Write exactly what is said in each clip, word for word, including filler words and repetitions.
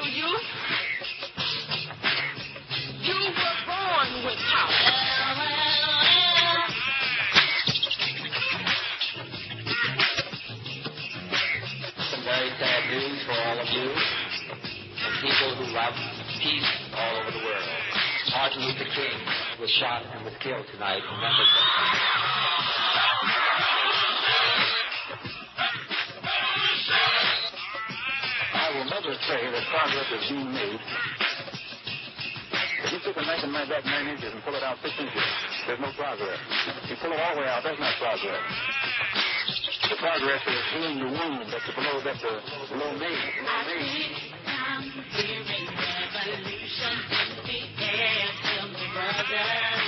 you. You were born with power. Some very sad news for all of you and people who love peace all over the world. Martin Luther King was shot and was killed tonight in Memphis. I will never say that progress is being made. If you took a knife and knife that nine inches and pull it out six inches, there's no progress. If you pull it all the way out, that's not progress. The progress is healing the wound that's below, that's below me. Below me. I'm hearing revolution in the air, tell me, brothers.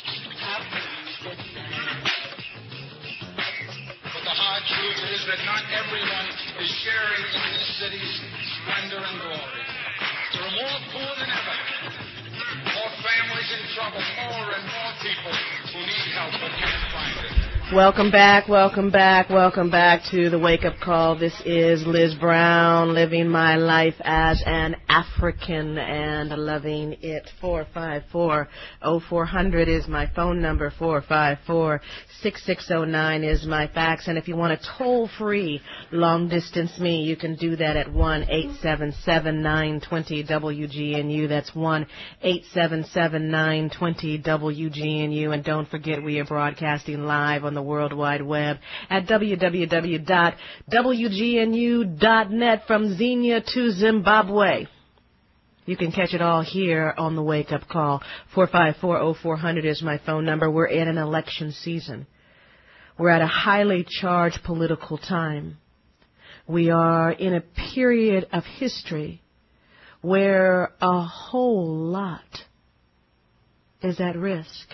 But the hard truth is that not everyone is sharing in this city's splendor and glory. There are more poor than ever, more families in trouble, more and more people who need help but can't find it. Welcome back, welcome back, welcome back to the Wake Up Call. This is Liz Brown, living my life as an African and loving it. four five four, oh four hundred is my phone number. four five four, six six oh nine is my fax. And if you want to toll free long distance me, you can do that at one eight seven seven, nine two zero, W G N U. That's one eight seven seven, nine two zero, W G N U. And don't forget, we are broadcasting live on the World Wide Web at w w w dot w g n u dot net from Xenia to Zimbabwe. You can catch it all here on the Wake Up Call. four five four, oh four hundred is my phone number. We're in an election season. We're at a highly charged political time. We are in a period of history where a whole lot is at risk.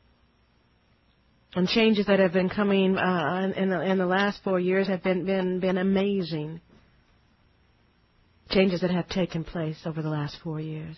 And changes that have been coming uh, in, the, in the last four years have been, been, been amazing. Changes that have taken place over the last four years.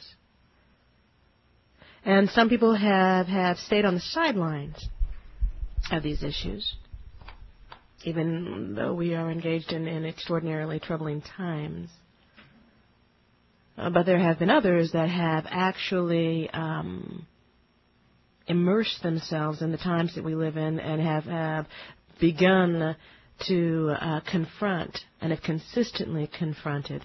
And some people have, have stayed on the sidelines of these issues, even though we are engaged in, in extraordinarily troubling times. Uh, but there have been others that have actually Um, immerse themselves in the times that we live in and have, have begun to uh, confront and have consistently confronted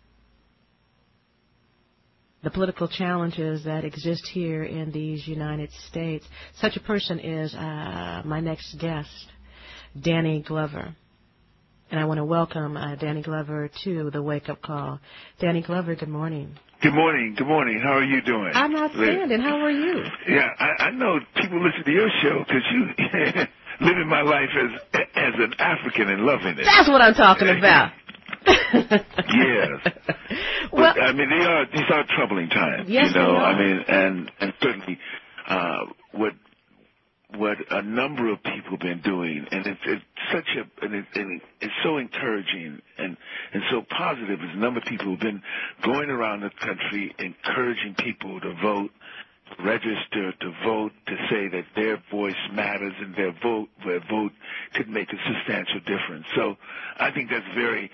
the political challenges that exist here in these United States. Such a person is uh, my next guest, Danny Glover. And I want to welcome uh, Danny Glover to the Wake Up Call. Danny Glover, good morning. Good morning. Good morning. How are you doing? I'm outstanding. How are you? Yeah, I, I know people listen to your show because you living my life as as an African and loving it. That's what I'm talking about. Yes. Well, but, I mean, they are these are troubling times. Yes, you know, they are. I mean, and and certainly uh, what what a number of people have been doing, and it's, it's such a, and, it, and it's so encouraging and, and so positive. There's a number of people who've been going around the country encouraging people to vote, to register, to vote, to say that their voice matters and their vote, their vote could make a substantial difference. So I think that's very,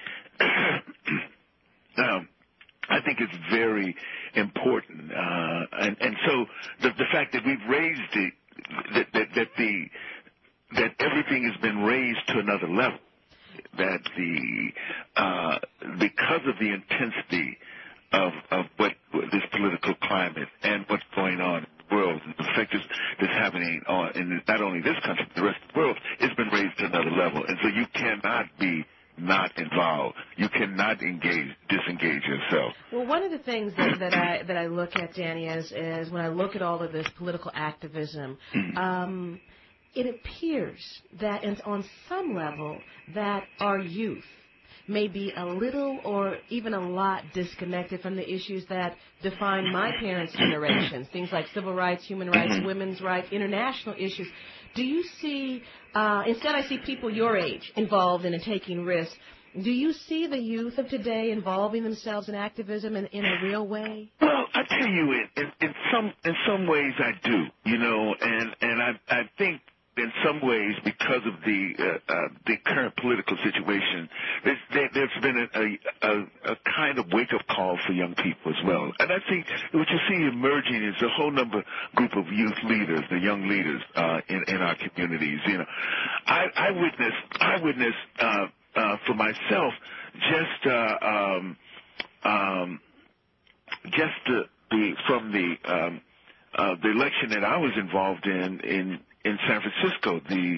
um, I think it's very important. Uh, and, and so the, the fact that we've raised it, That, that, that the that everything has been raised to another level. That the uh, because of the intensity of of what this political climate and what's going on in the world and the effect that's happening on in not only this country but the rest of the world, it's been raised to another level. And so you cannot be not involved. You cannot engage, disengage yourself. Well, one of the things that, that I that I look at, Danny, is, is when I look at all of this political activism, um, it appears that in, on some level that our youth may be a little or even a lot disconnected from the issues that define my parents' generations, things like civil rights, human rights, women's rights, international issues. Do you see, uh, instead I see people your age involved in and taking risks, do you see the youth of today involving themselves in activism in, in a real way? Well, I tell you, in, in, in some in some ways I do, you know, and, and I, I think in some ways, because of the uh, uh, the current political situation, there's, there, there's been a, a, a kind of wake-up call for young people as well. And I think what you see emerging is a whole number group of youth leaders, the young leaders uh, in, in our communities. You know, I, I witnessed, I witnessed uh, uh, for myself just uh, um, um, just the, the from the um, uh, the election that I was involved in in in San Francisco, the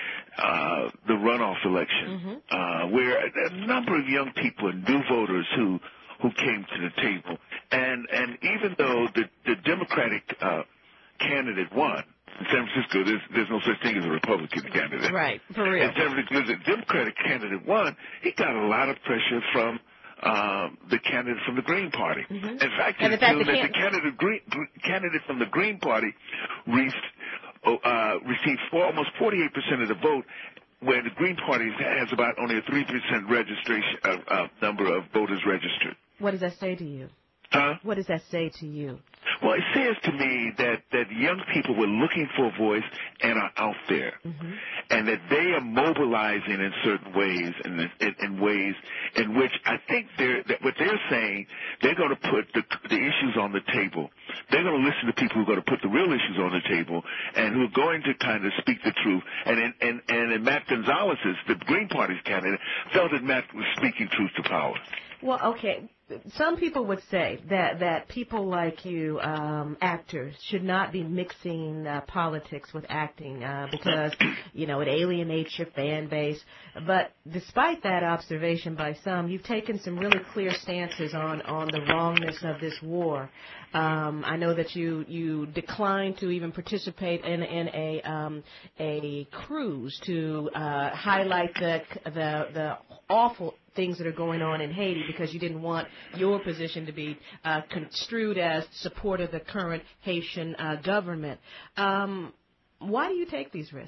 uh, the runoff election, Mm-hmm. uh, where a number of young people and new voters who who came to the table, and and even though the the Democratic uh, candidate won in San Francisco, there's there's no such thing as a Republican candidate. Right, for real. In San Francisco, the Democratic candidate won. He got a lot of pressure from um, the candidate from the Green Party. Mm-hmm. In fact, And it's in fact, that the the can- candidate Green, candidate from the Green Party reached uh, received four, almost forty-eight percent of the vote, where the Green Party has about only a three percent registration uh, uh, number of voters registered. What does that say to you? Huh? What does that say to you? Well, it says to me that, that young people were looking for a voice and are out there, Mm-hmm. and that they are mobilizing in certain ways, in, in, in ways in which I think they're, that what they're saying, they're going to put the, the issues on the table. They're going to listen to people who are going to put the real issues on the table and who are going to kind of speak the truth. And in, and, and in Matt Gonzalez's, the Green Party's candidate, felt that Matt was speaking truth to power. Well, okay. Some people would say that, that people like you, um, actors, should not be mixing uh, politics with acting uh, because, you know, it alienates your fan base. But despite that observation by some, you've taken some really clear stances on, on the wrongness of this war. Um, I know that you, you declined to even participate in, in a um, a cruise to uh, highlight the the the awful things that are going on in Haiti because you didn't want your position to be uh, construed as support of the current Haitian uh, government. Um, why do you take these risks?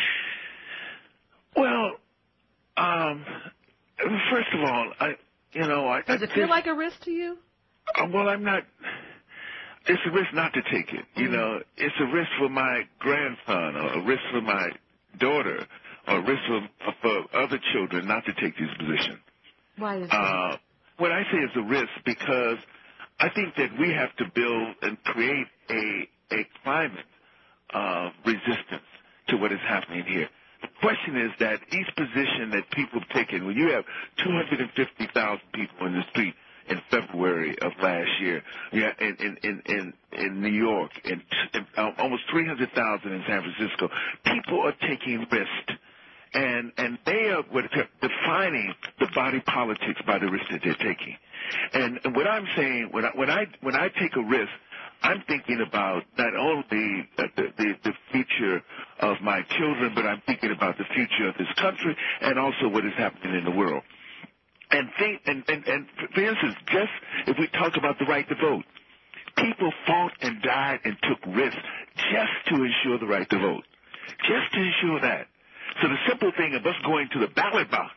Well, um, first of all, I, you know, I Does it I feel just, like a risk to you? uh, well, I'm not. It's a risk not to take it. You Mhm. know, it's a risk for my grandson, or a risk for my daughter, or a risk for, for other children not to take this position. Why is that? Uh, what I say is a risk because I think that we have to build and create a a climate of resistance to what is happening here. The question is that each position that people have taken, when you have two hundred fifty thousand people in the street in February of last year, yeah, in in in in, in New York, and almost three hundred thousand in San Francisco, people are taking risks. And and they are what defining the body politics by the risk that they're taking. And, and what I'm saying, when I when I when I take a risk, I'm thinking about not only the, the the future of my children, but I'm thinking about the future of this country and also what is happening in the world. And think and and, and for instance, just if we talk about the right to vote, people fought and died and took risks just to ensure the right to vote, just to ensure that. So the simple thing of us going to the ballot box,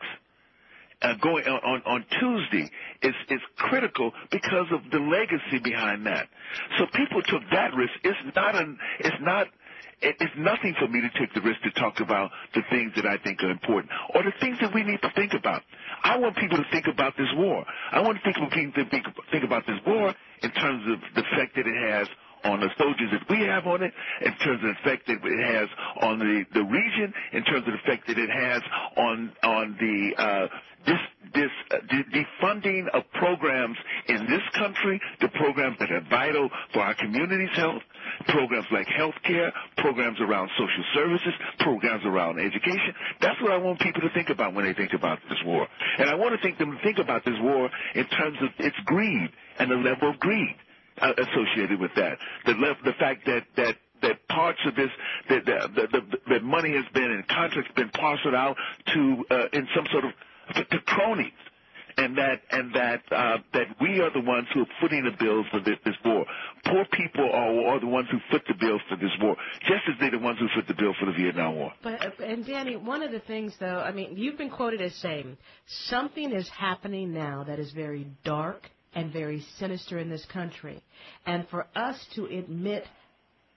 uh, going on, on, on Tuesday, is, is critical because of the legacy behind that. So people took that risk. It's not an, it's not, it, it's nothing for me to take the risk to talk about the things that I think are important or the things that we need to think about. I want people to think about this war. I want people to think, think about this war in terms of the effect that it has on the soldiers that we have on it, in terms of the effect that it has on the, the region, in terms of the effect that it has on on the uh, this this uh, de- defunding of programs in this country, the programs that are vital for our community's health, programs like health care, programs around social services, programs around education. That's what I want people to think about when they think about this war. And I want to think them to think about this war in terms of its greed and the level of greed Uh, associated with that, the le- the fact that that that parts of this that the, the, the, that money has been and contracts been parceled out to uh, in some sort of to, to cronies, and that and that uh, that we are the ones who are footing the bills for this, this war. Poor people are, are the ones who foot the bill for this war, just as they're the ones who foot the bill for the Vietnam War. But and Danny, one of the things though, I mean, you've been quoted as saying something is happening now that is very dark and very sinister in this country. And for us to admit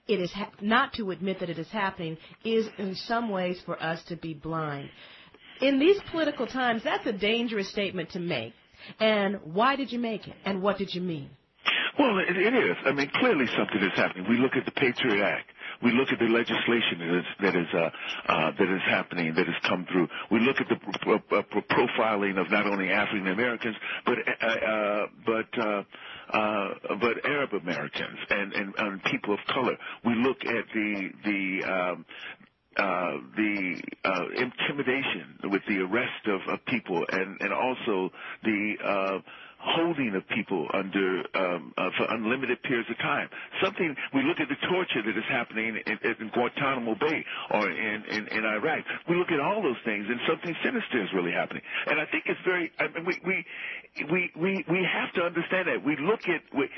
it is ha- not to admit that it is happening is in some ways for us to be blind. In these political times, that's a dangerous statement to make. And why did you make it? And what did you mean? Well, it, it is. I mean, clearly something is happening. We look at the Patriot Act. We look at the legislation that is that is uh, uh, that is happening, that has come through. We look at the pro- pro- pro- profiling of not only African Americans but uh, uh, but uh, uh, but Arab Americans and, and, and people of color. We look at the the um, uh, the uh, intimidation with the arrest of, of people, and and also the uh, holding of people under um, uh, for unlimited periods of time. Something, we look at the torture that is happening in, in Guantanamo Bay or in, in, in Iraq. We look at all those things, and something sinister is really happening. And I think it's very. I mean, we we we we we have to understand that. We look at. We,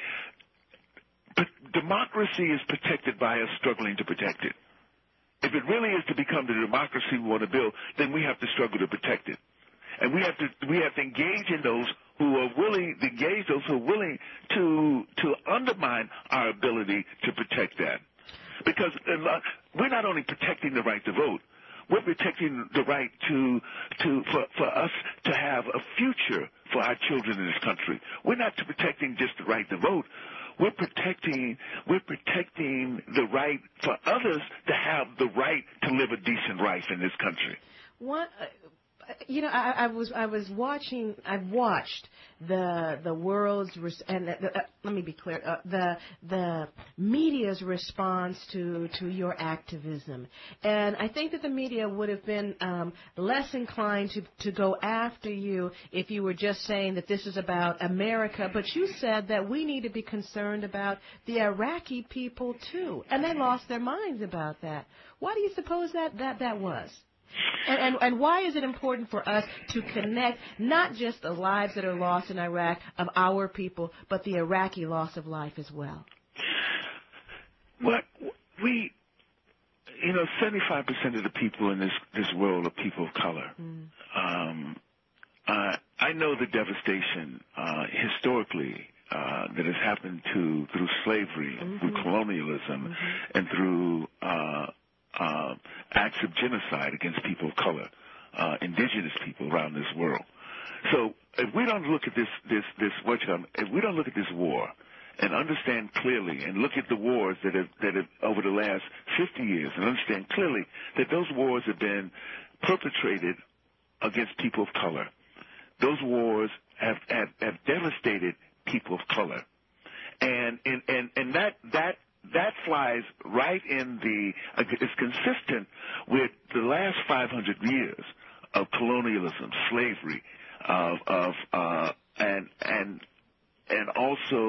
but democracy is protected by us struggling to protect it. If it really is to become the democracy we want to build, then we have to struggle to protect it. And we have to we have to engage in those who are willing, engage those who are willing to to undermine our ability to protect that. Because we're not only protecting the right to vote, we're protecting the right to to for, for us to have a future for our children in this country. We're not protecting just the right to vote. We're protecting we're protecting the right for others to have the right to live a decent life in this country. What? Uh, You know, I, I was I was watching. I've watched the the world's res- and the, the, uh, let me be clear. Uh, the the media's response to to your activism, and I think that the media would have been um, less inclined to to go after you if you were just saying that this is about America. But you said that we need to be concerned about the Iraqi people too, and they lost their minds about that. Why do you suppose that that that was? And, and, and why is it important for us to connect not just the lives that are lost in Iraq of our people, but the Iraqi loss of life as well? Well, we, you know, seventy-five percent of the people in this, this world are people of color. Mm. Um, uh, I know the devastation uh, historically uh, that has happened to through slavery, mm-hmm. through colonialism, mm-hmm. and through uh, Uh, acts of genocide against people of color, uh, indigenous people around this world. So if we don't look at this, this, this, what you call, if we don't look at this war and understand clearly and look at the wars that have, that have over the last fifty years and understand clearly that those wars have been perpetrated against people of color. Those wars have, have, have devastated people of color. And, and, and, and that, that, That flies right in the, uh, it's consistent with the last five hundred years of colonialism, slavery, of, of, uh, and, and, and also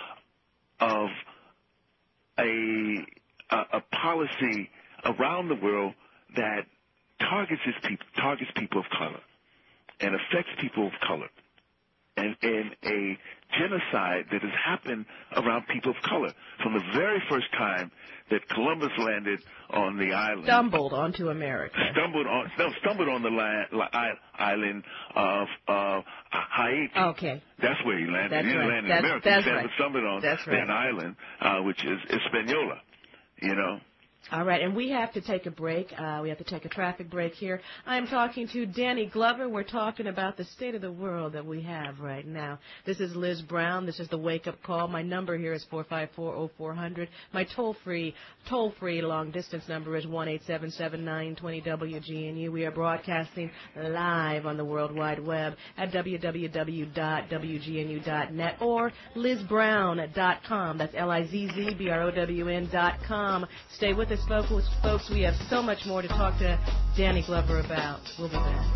of a, a, a policy around the world that targets its people, targets people of color and affects people of color. And, and a genocide that has happened around people of color from the very first time that Columbus landed on the island. Stumbled onto America. Stumbled on, no, stumbled on the land, island of uh, Haiti. Okay. That's where he landed. That's he didn't right. land in that's, America. That's he right. stumbled on that's right. that island, uh, which is Hispaniola, you know. All right, and we have to take a break. Uh, we have to take a traffic break here. I'm talking to Danny Glover. We're talking about the state of the world that we have right now. This is Liz Brown. This is the Wake Up Call. My number here is four five four, oh four hundred. My toll-free, toll-free long-distance number is one eight seven seven, nine two zero, W G N U. We are broadcasting live on the World Wide Web at w w w dot w g n u dot net or liz brown dot com. That's L I Z Z B R O W N dot com. Stay with us. Folks, folks, we have so much more to talk to Danny Glover about. We'll be back.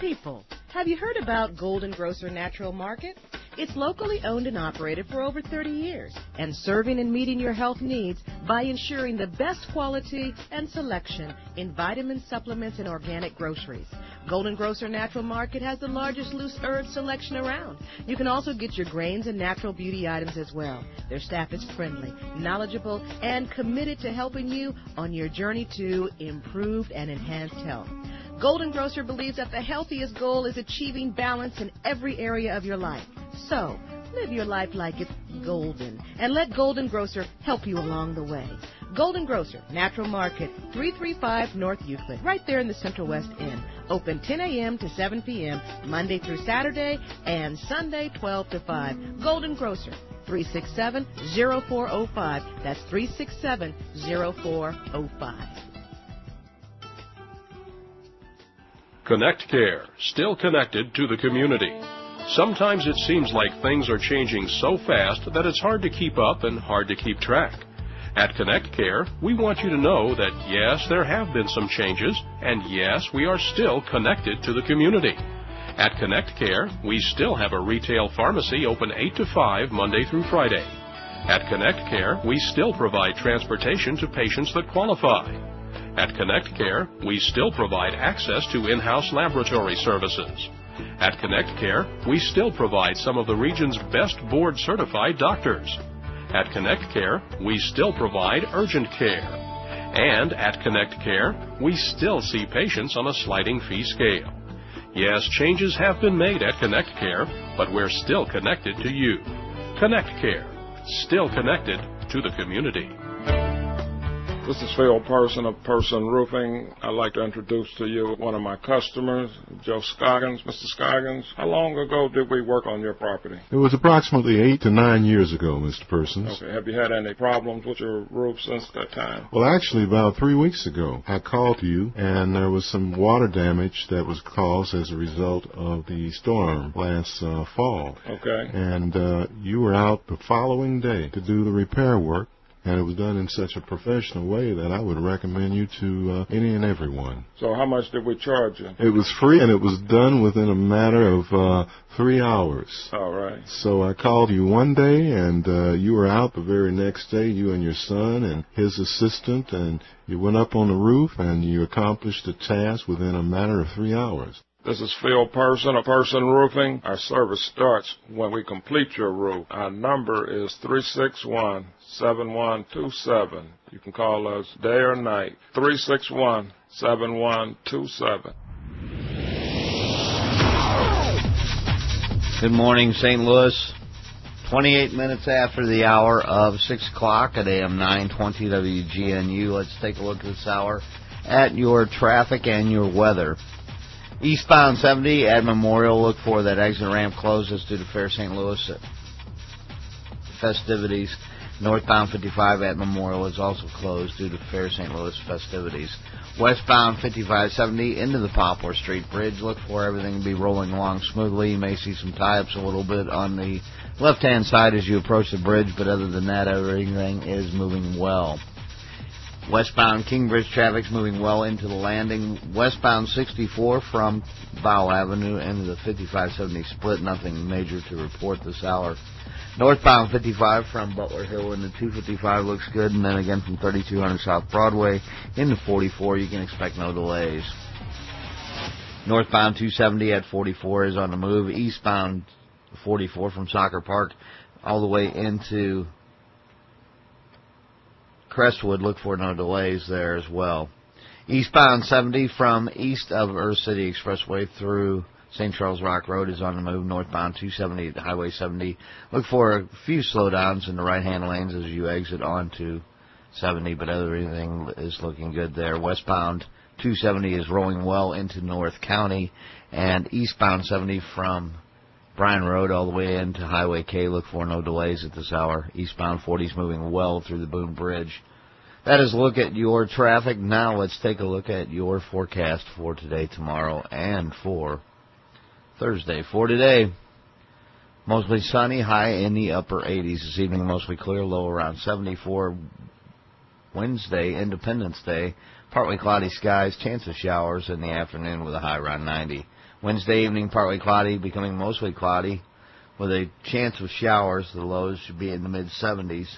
people, have you heard about Golden Grocer Natural Market? It's locally owned and operated for over thirty years and serving and meeting your health needs by ensuring the best quality and selection in vitamin supplements and organic groceries. Golden Grocer Natural Market has the largest loose herb selection around. You can also get your grains and natural beauty items as well. Their staff is friendly, knowledgeable, and committed to helping you on your journey to improved and enhanced health. Golden Grocer believes that the healthiest goal is achieving balance in every area of your life. So, live your life like it's golden, and let Golden Grocer help you along the way. Golden Grocer, Natural Market, three three five North Euclid, right there in the Central West End. Open ten a.m. to seven p.m., Monday through Saturday, and Sunday twelve to five. Golden Grocer, three six seven, zero four zero five. That's three six seven, zero four zero five. Connect Care, still connected to the community. Sometimes it seems like things are changing so fast that it's hard to keep up and hard to keep track. At Connect Care, we want you to know that yes, there have been some changes, and yes, we are still connected to the community. At Connect Care, we still have a retail pharmacy open eight to five Monday through Friday. At Connect Care, we still provide transportation to patients that qualify. At Connect Care, we still provide access to in-house laboratory services. At Connect Care, we still provide some of the region's best board-certified doctors. At Connect Care, we still provide urgent care. And at Connect Care, we still see patients on a sliding fee scale. Yes, changes have been made at Connect Care, but we're still connected to you. Connect Care, still connected to the community. This is Phil Person of Person Roofing. I'd like to introduce to you one of my customers, Joe Scoggins. Mister Scoggins, how long ago did we work on your property? It was approximately eight to nine years ago, Mister Persons. Okay. Have you had any problems with your roof since that time? Well, actually, about three weeks ago, I called you, and there was some water damage that was caused as a result of the storm last uh, fall. Okay. And uh, you were out the following day to do the repair work. And it was done in such a professional way that I would recommend you to uh, any and everyone. So how much did we charge you? It was free, and it was done within a matter of uh, three hours. All right. So I called you one day, and uh, you were out the very next day, you and your son and his assistant, and you went up on the roof, and you accomplished the task within a matter of three hours. This is Phil Person of Person Roofing. Our service starts when we complete your roof. Our number is three six one, seven one two seven. You can call us day or night. three six one, seven one two seven. Good morning, Saint Louis. twenty-eight minutes after the hour of six o'clock at A M nine twenty W G N U. Let's take a look this hour at your traffic and your weather. Eastbound seventy at Memorial, look for that exit ramp closes due to Fair Saint Louis festivities. Northbound fifty-five at Memorial is also closed due to Fair Saint Louis festivities. Westbound fifty-five seventy into the Poplar Street Bridge, look for everything to be rolling along smoothly. You may see some tie-ups a little bit on the left-hand side as you approach the bridge, but other than that, everything is moving well. Westbound Kingbridge traffic's moving well into the landing. Westbound sixty-four from Bow Avenue into the fifty-five seventy split. Nothing major to report this hour. Northbound fifty-five from Butler Hill into two fifty-five looks good. And then again from thirty-two hundred South Broadway into forty-four, you can expect no delays. Northbound two seventy at forty-four is on the move. Eastbound forty-four from Soccer Park all the way into Crestwood, look for no delays there as well. Eastbound seventy from east of Earth City Expressway through Saint Charles Rock Road is on the move. Northbound two seventy at Highway seventy. Look for a few slowdowns in the right-hand lanes as you exit onto seventy, but everything is looking good there. Westbound two seventy is rolling well into North County, and eastbound seventy from Bryan Road all the way into Highway K. Look for no delays at this hour. Eastbound forty is moving well through the Boone Bridge. That is a look at your traffic. Now let's take a look at your forecast for today, tomorrow, and for Thursday. For today, mostly sunny, high in the upper eighties. This evening, mostly clear, low around seventy-four. Wednesday, Independence Day, partly cloudy skies, chance of showers in the afternoon with a high around ninety. Wednesday evening, partly cloudy, becoming mostly cloudy with a chance of showers. The lows should be in the mid-seventies.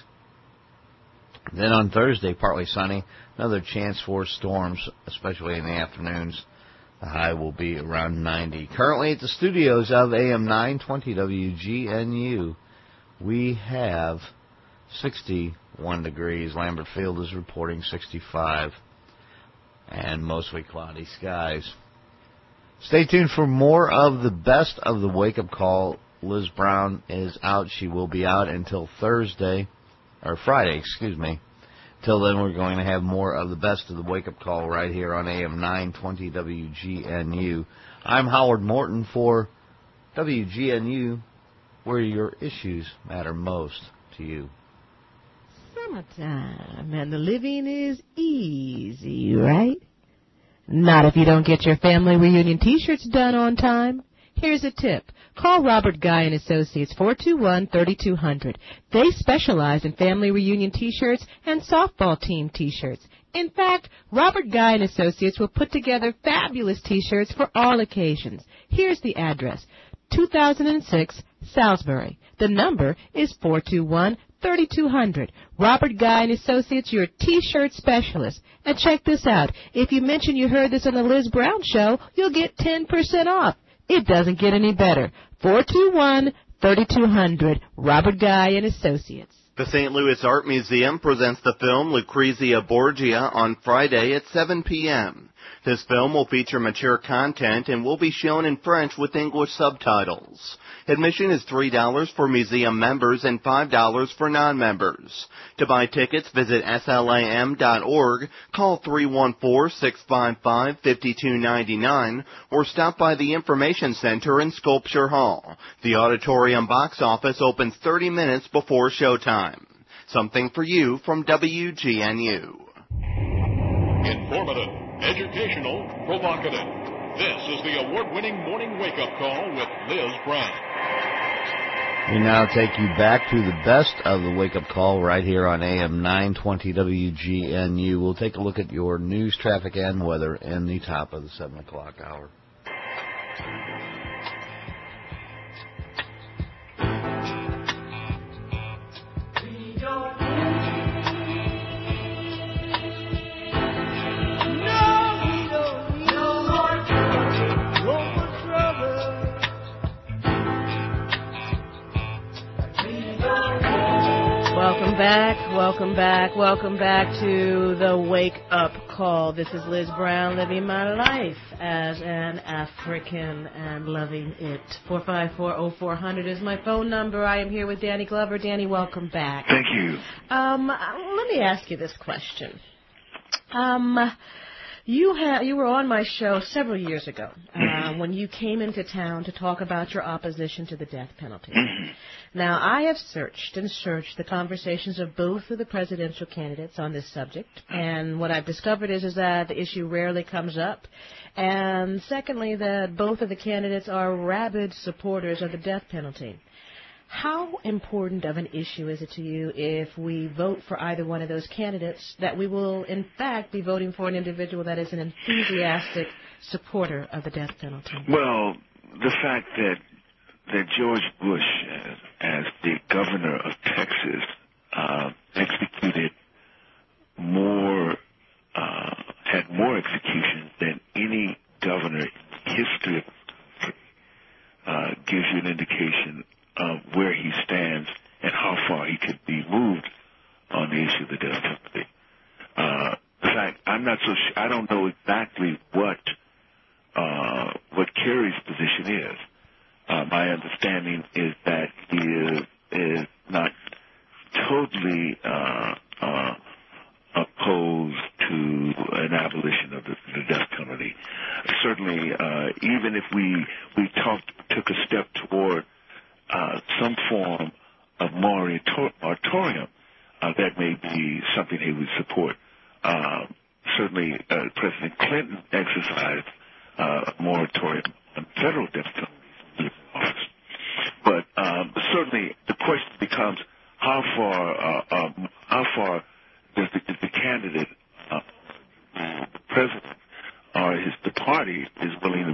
Then on Thursday, partly sunny, another chance for storms, especially in the afternoons. The high will be around ninety. Currently at the studios of A M nine twenty W G N U, we have sixty-one degrees. Lambert Field is reporting sixty-five, and mostly cloudy skies. Stay tuned for more of the best of the wake-up call. Liz Brown is out. She will be out until Thursday, or Friday, excuse me. Till then, we're going to have more of the best of the wake-up call right here on A M nine twenty W G N U. I'm Howard Morton for W G N U, where your issues matter most to you. Summertime, and the living is easy, right? Not if you don't get your family reunion T-shirts done on time. Here's a tip. Call Robert Guy and Associates, four two one, three two zero zero. They specialize in family reunion T-shirts and softball team T-shirts. In fact, Robert Guy and Associates will put together fabulous T-shirts for all occasions. Here's the address, two thousand six Salisbury. The number is four two one, three two zero zero. Robert Guy and Associates, your T-shirt specialist. And check this out. If you mention you heard this on the Liz Brown Show, you'll get ten percent off. It doesn't get any better. four two one, three two zero zero. Robert Guy and Associates. The Saint Louis Art Museum presents the film Lucrezia Borgia on Friday at seven p.m. This film will feature mature content and will be shown in French with English subtitles. Admission is three dollars for museum members and five dollars for non-members. To buy tickets, visit S L A M dot org, call three one four, six five five, five two nine nine, or stop by the Information Center in Sculpture Hall. The auditorium box office opens thirty minutes before showtime. Something for you from W G N U. Informative, educational, provocative. This is the award-winning morning wake-up call with Liz Brown. We now take you back to the best of the wake-up call right here on A M nine twenty W G N U. We'll take a look at your news, traffic, and weather in the top of the seven o'clock hour. Welcome back, welcome back, welcome back to the Wake Up Call. This is Liz Brown, living my life as an African and loving it. four five four, oh four hundred is my phone number. I am here with Danny Glover. Danny, welcome back. Thank you. Um, let me ask you this question. Um, you ha- you were on my show several years ago uh, when you came into town to talk about your opposition to the death penalty. Now, I have searched and searched the conversations of both of the presidential candidates on this subject, and what I've discovered is, is that the issue rarely comes up, and secondly, that both of the candidates are rabid supporters of the death penalty. How important of an issue is it to you if we vote for either one of those candidates that we will, in fact, be voting for an individual that is an enthusiastic supporter of the death penalty? Well, the fact that that George Bush, as, as the governor of Texas, uh, executed more, uh, had more executions than any governor in history, uh, gives you an indication of where he stands and how far he could be moved on the issue of the death penalty. Uh, in fact, I'm not so sure, I don't know exactly what, uh, what Kerry's position is. Uh, my understanding is that he is, is not totally uh, uh, opposed to an abolition of the, the death penalty. Certainly, uh, even if we we talked, took a step toward uh, some form of moratorium, uh, that may be something he would support. Uh, certainly, uh, President Clinton exercised uh, a moratorium on federal death penalty. But um, certainly the question becomes how far uh, um, how far does the, the candidate uh,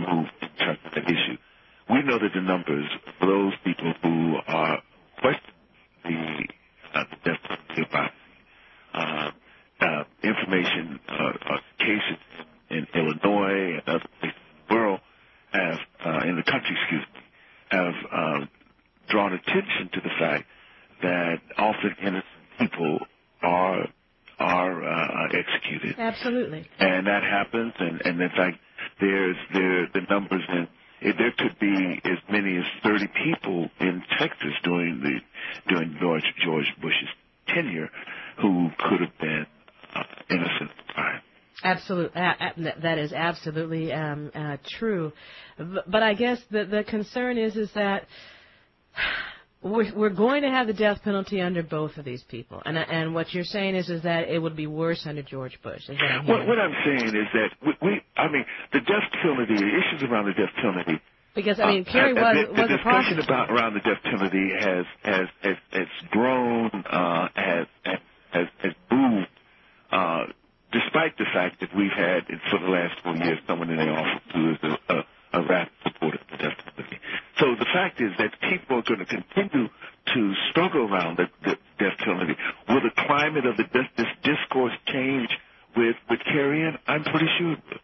move in terms of that issue. We know that the numbers for those people who are questioning the, uh, the death penalty by uh, uh, information, uh, uh, cases in Illinois and other places in the world have, uh, in the country, excuse me, have uh, drawn attention to the fact that often innocent people are are uh, executed. Absolutely. And that happens, and, and in fact, there's there the numbers in. If there could be as many as thirty people in Texas during the during George George Bush's tenure who could have been uh, innocent of crime. Absolutely, that is absolutely um, uh, true. But I guess the the concern is is that we're, we're going to have the death penalty under both of these people, and and what you're saying is is that it would be worse under George Bush. Is that I'm what, what I'm saying is that we, we, I mean, the death penalty, the issues around the death penalty. Because I mean, Kerry uh, was the, was the a discussion prosecutor. about around the death penalty has has has, has grown, uh, has has has moved, uh, despite the fact that we've had for the last four years someone in the office who is a, a, a rapid supporter of the death penalty. So the fact is that people are going to continue to struggle around the, the death penalty. Will the climate of the this, this discourse change with with Kerry? I'm pretty sure it will.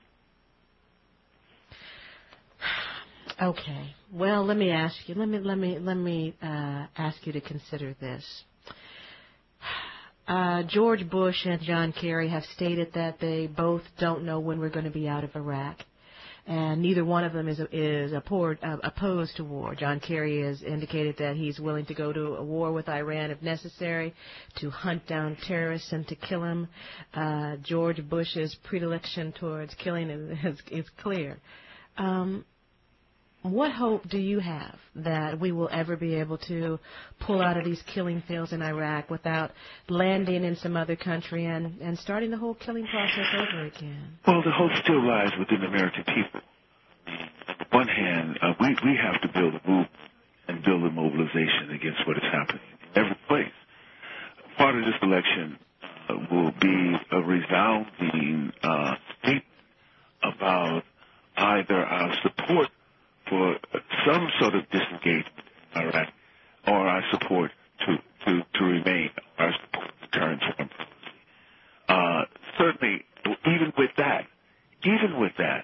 Okay. Well, let me ask you. Let me let me let me uh, ask you to consider this. Uh, George Bush and John Kerry have stated that they both don't know when we're going to be out of Iraq, and neither one of them is is apport, uh, opposed to war. John Kerry has indicated that he's willing to go to a war with Iran if necessary, to hunt down terrorists and to kill them. Uh, George Bush's predilection towards killing is, is clear. Um, What hope do you have that we will ever be able to pull out of these killing fields in Iraq without landing in some other country and, and starting the whole killing process over again? Well, the hope still lies within the American people. On the one hand, uh, we, we have to build a movement and build a mobilization against what is happening in every place. Part of this election uh, will be a resounding uh, statement about either our support for some sort of disengagement in Iraq, or our support to, to, to remain, our support to current foreign policy. Uh, certainly, even with that, even with that,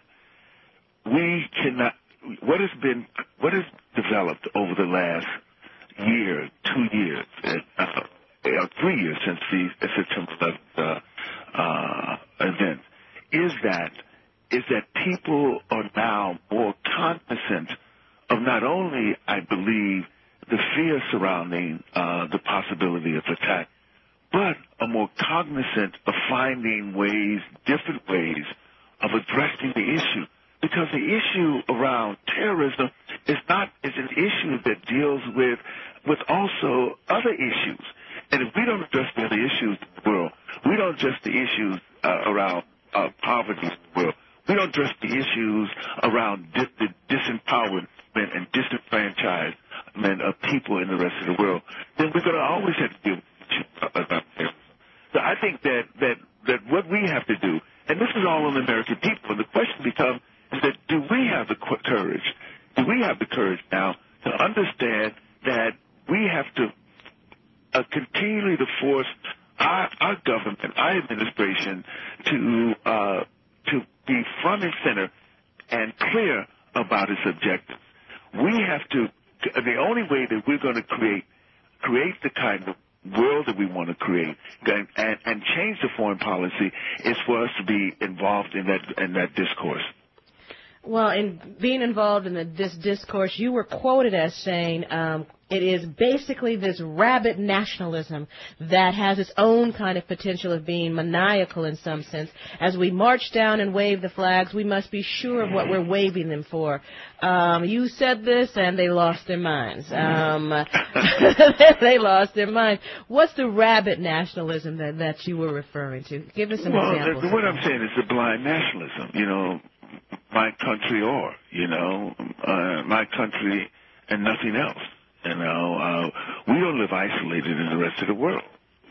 we cannot, what has been, what has developed over the last year, two years, uh, uh, three years since the September eleventh uh, uh, event, is that is that people are now more cognizant of not only, I believe, the fear surrounding uh, the possibility of attack, but are more cognizant of finding ways, different ways of addressing the issue. Because the issue around terrorism is not is an issue that deals with with also other issues. And if we don't address the other issues in the world, we don't address the issues uh, around uh, poverty in the world, we don't address the issues around dis- the disempowerment and disenfranchisement of people in the rest of the world, then we're going to always have to deal with issues about terrorism. So I think that, that, that what we have to do, and this is all on the American people, and the question becomes, is that do we have the courage, do we have the courage now to understand that we have to uh, continually to force our, our government, our administration to uh, to be front and center and clear about its objectives. We have to, the only way that we're going to create create the kind of world that we want to create and, and, and change the foreign policy is for us to be involved in that in that discourse. Well, in being involved in the, this discourse, you were quoted as saying um, it is basically this rabid nationalism that has its own kind of potential of being maniacal in some sense. As we march down and wave the flags, we must be sure of what we're waving them for. Um, you said this, and they lost their minds. Um, they lost their minds. What's the rabid nationalism that, that you were referring to? Give us some well, examples. Well, what I'm saying is the blind nationalism, you know, my country or, you know, uh, my country and nothing else. You know, uh, we don't live isolated in the rest of the world.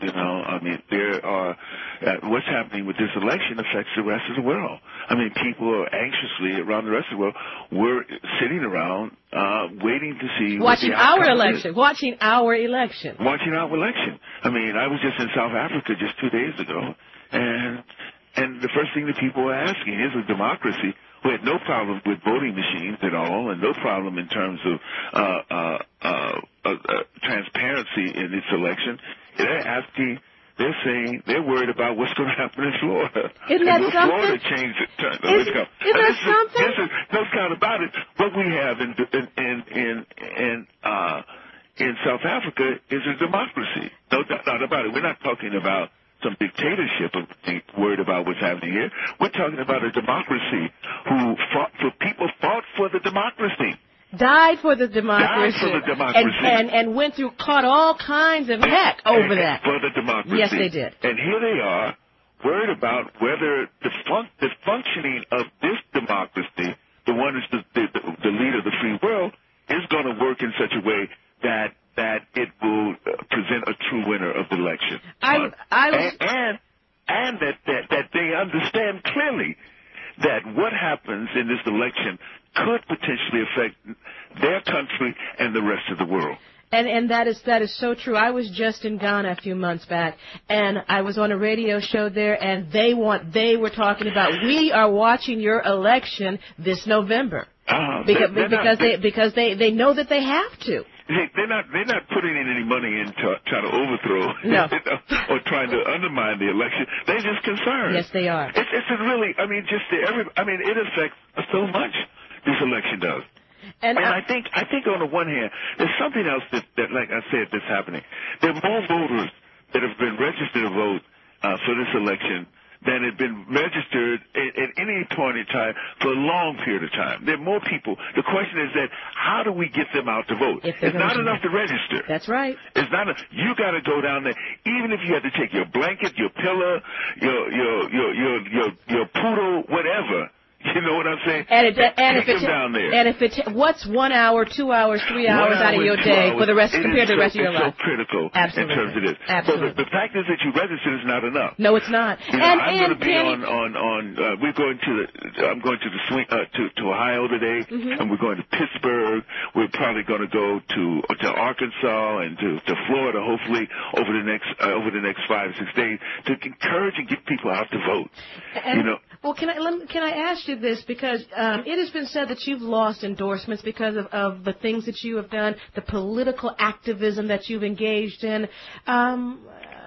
You know, I mean, there are uh, what's happening with this election affects the rest of the world. I mean, people are anxiously around the rest of the world. We're sitting around uh, waiting to see watching what the our outcome election, is. watching our election, watching our election. I mean, I was just in South Africa just two days ago, and and the first thing that people were asking is a democracy. We had no problem with voting machines at all, and no problem in terms of uh, uh, uh, uh, uh, transparency in this election. They're asking, they're saying, they're worried about what's going to happen in Florida. Isn't that and something? Florida changed it. Isn't, isn't that this something? Is, this is, no doubt about it. What we have in in in in, in uh, in South Africa is a democracy. No doubt about it. We're not talking about some dictatorship of being worried about what's happening here. We're talking about a democracy who fought for people fought for the democracy. Died for the democracy. Died for the democracy. And, and, and went through, caught all kinds of heck over and, that. For the democracy. Yes, they did. And here they are, worried about whether the, fun- the functioning of this democracy, the one that's the, the, the leader of the free world, is going to work in such a way that that it will uh, present a true winner of the election. I, uh, I was, and and, and that, that, that they understand clearly that what happens in this election could potentially affect their country and the rest of the world. And and that is that is so true. I was just in Ghana a few months back, and I was on a radio show there, and they want they were talking about we are watching your election this November Uh, because they're, they're because not, they because they they know that they have to. They, they're not. They're not putting in any money into trying to overthrow no. or trying to undermine the election. They're just concerned. Yes, they are. It's, it's a really. I mean, just the, every. I mean, it affects so much. This election does. And, and uh, I think. I think on the one hand, there's something else that, that, like I said, that's happening. There are more voters that have been registered to vote uh, for this election than had been registered at, at any point in time for a long period of time. There are more people. The question is that how do we get them out to vote? It's not enough to register. That's right. It's not. A, you got to go down there, even if you have to take your blanket, your pillow, your your your your your, your poodle, whatever. You know what I'm saying? And, it, and if Take it them down there. and if it what's one hour, two hours, three hours One out of hour, your two day hours, for the rest it compared to the so, rest of your it's life? so critical Absolutely. in terms of this. Absolutely. So the, the fact is that you registered is not enough. No, it's not. You know, and I'm and going to be Danny, on on on. Uh, we're going to the. I'm going to the swing uh, to to Ohio today, mm-hmm. and we're going to Pittsburgh. We're probably going to go to to Arkansas and to to Florida, hopefully over the next uh, over the next five or six days to encourage and get people out to vote. And, you know. Well, can I let me, can I ask you this because um, it has been said that you've lost endorsements because of, of the things that you have done, the political activism that you've engaged in. Um,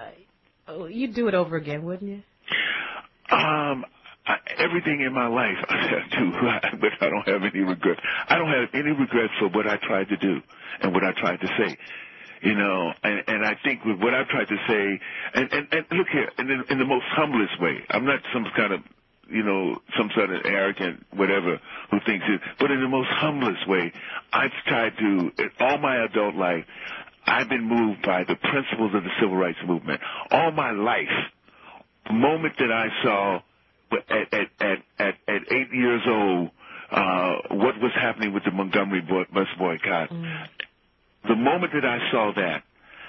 uh, you'd do it over again, wouldn't you? Um, I, everything in my life I do, but I don't have any regrets. I don't have any regrets for what I tried to do and what I tried to say. You know, and, and I think with what I've tried to say, and, and, and look here, in the, in the most humblest way, I'm not some kind of you know, some sort of arrogant whatever who thinks it. But in the most humblest way, I've tried to, in all my adult life, I've been moved by the principles of the civil rights movement. All my life, the moment that I saw at, at, at, at, at eight years old uh, what was happening with the Montgomery bus boycott, mm. the moment that I saw that,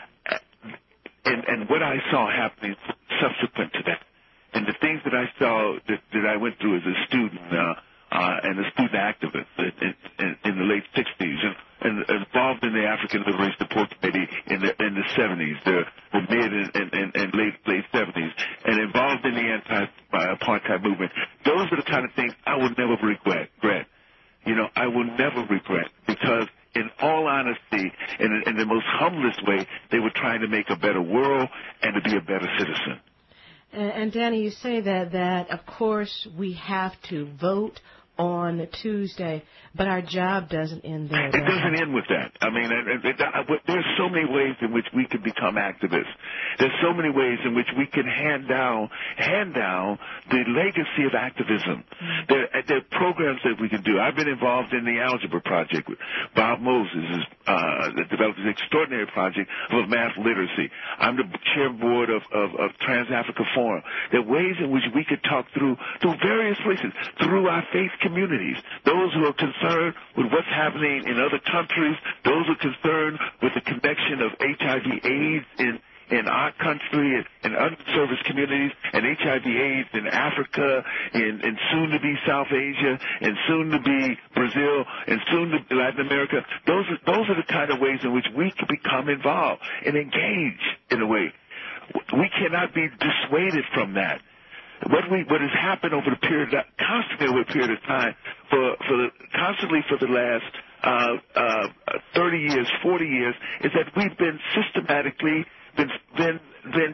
and, and what I saw happening subsequent to that, and the things that I saw that, that I went through as a student uh, uh, and a student activist in, in, in the late sixties, and, and involved in the African Liberation Support Committee in the in the seventies, the, the mid and, and, and late late seventies, and involved in the anti-apartheid movement. Those are the kind of things I will never regret. regret. You know, I will never regret because, in all honesty, in, in the most humblest way, they were trying to make a better world and to be a better citizen. And, and Danny, you say that, that, of course, we have to vote on Tuesday, but our job doesn't end there. It doesn't end with that. I mean, it, it, it, there's so many ways in which we can become activists. There's so many ways in which we can hand down, hand down the legacy of activism. Mm-hmm. There, there are programs that we can do. I've been involved in the Algebra Project with Bob Moses, uh, that developed an extraordinary project of math literacy. I'm the chair board of, of, of Trans-Africa Forum. There are ways in which we could talk through, through various places, through our faith communities, those who are concerned with what's happening in other countries, those who are concerned with the connection of H I V AIDS in, in our country, in, in underserviced communities, and H I V AIDS in Africa, in, in soon-to-be South Asia, and soon-to-be Brazil, and soon-to-be Latin America. Those are, those are the kind of ways in which we can become involved and engage in a way. We cannot be dissuaded from that. What we what has happened over the period, of, constantly over a period of time, for for the, constantly for the last uh, uh, thirty years, forty years, is that we've been systematically been been been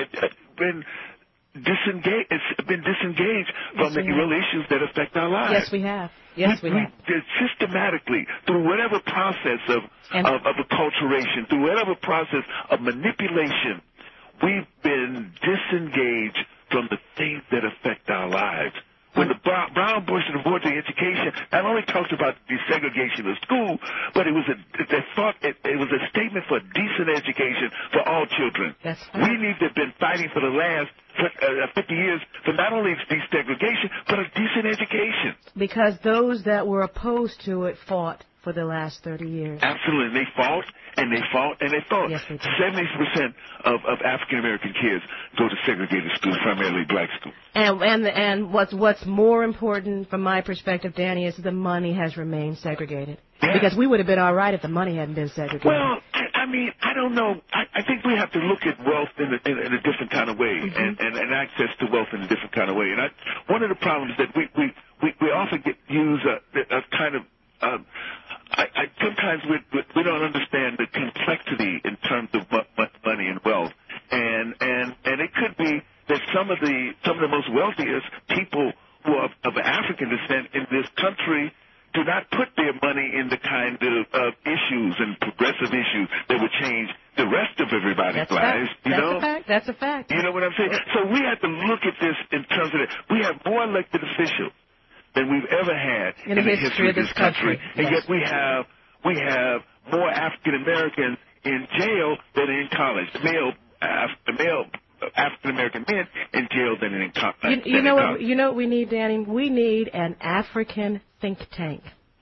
been disengaged, been disengaged from the real issues that affect our lives. Yes, we have. Yes, we, we have. We, systematically, through whatever process of, of of acculturation, through whatever process of manipulation, we've been disengaged from the things that affect our lives. When the Brown Bush and the Board of Education not only talked about desegregation of school, but it was a they thought it, it was a statement for decent education for all children. That's right. We need to have been fighting for the last uh, fifty years for not only desegregation, but a decent education. Because those that were opposed to it fought for the last thirty years. Absolutely. They fought, and they fought, and they fought. Yes, they did. seventy percent of, of African-American kids go to segregated schools, primarily black schools. And, and, and what's, what's more important from my perspective, Danny, is the money has remained segregated. Yeah. Because we would have been all right if the money hadn't been segregated. Well, I, I mean, I don't know. I, I think we have to look at wealth in a, in, in a different kind of way, mm-hmm. and, and, and access to wealth in a different kind of way. And I, one of the problems that we, we, we, we often get use a, a kind of um, I, I sometimes we, we don't understand the complexity in terms of money and wealth, and and and it could be that some of the some of the most wealthiest people who are of African descent in this country do not put their money in the kind of uh, issues and progressive issues that would change the rest of everybody's That's lives. Fact. You That's know, a fact. That's a fact. You know what I'm saying? So we have to look at this in terms of that. We have more elected officials than we've ever had in, in the the history of this country, country. And yes. yet we have we have more African Americans in jail than in college. Male, uh, male African American men in jail than in, co- you, than you in know college. What, you know what we need, Danny? We need an African think tank.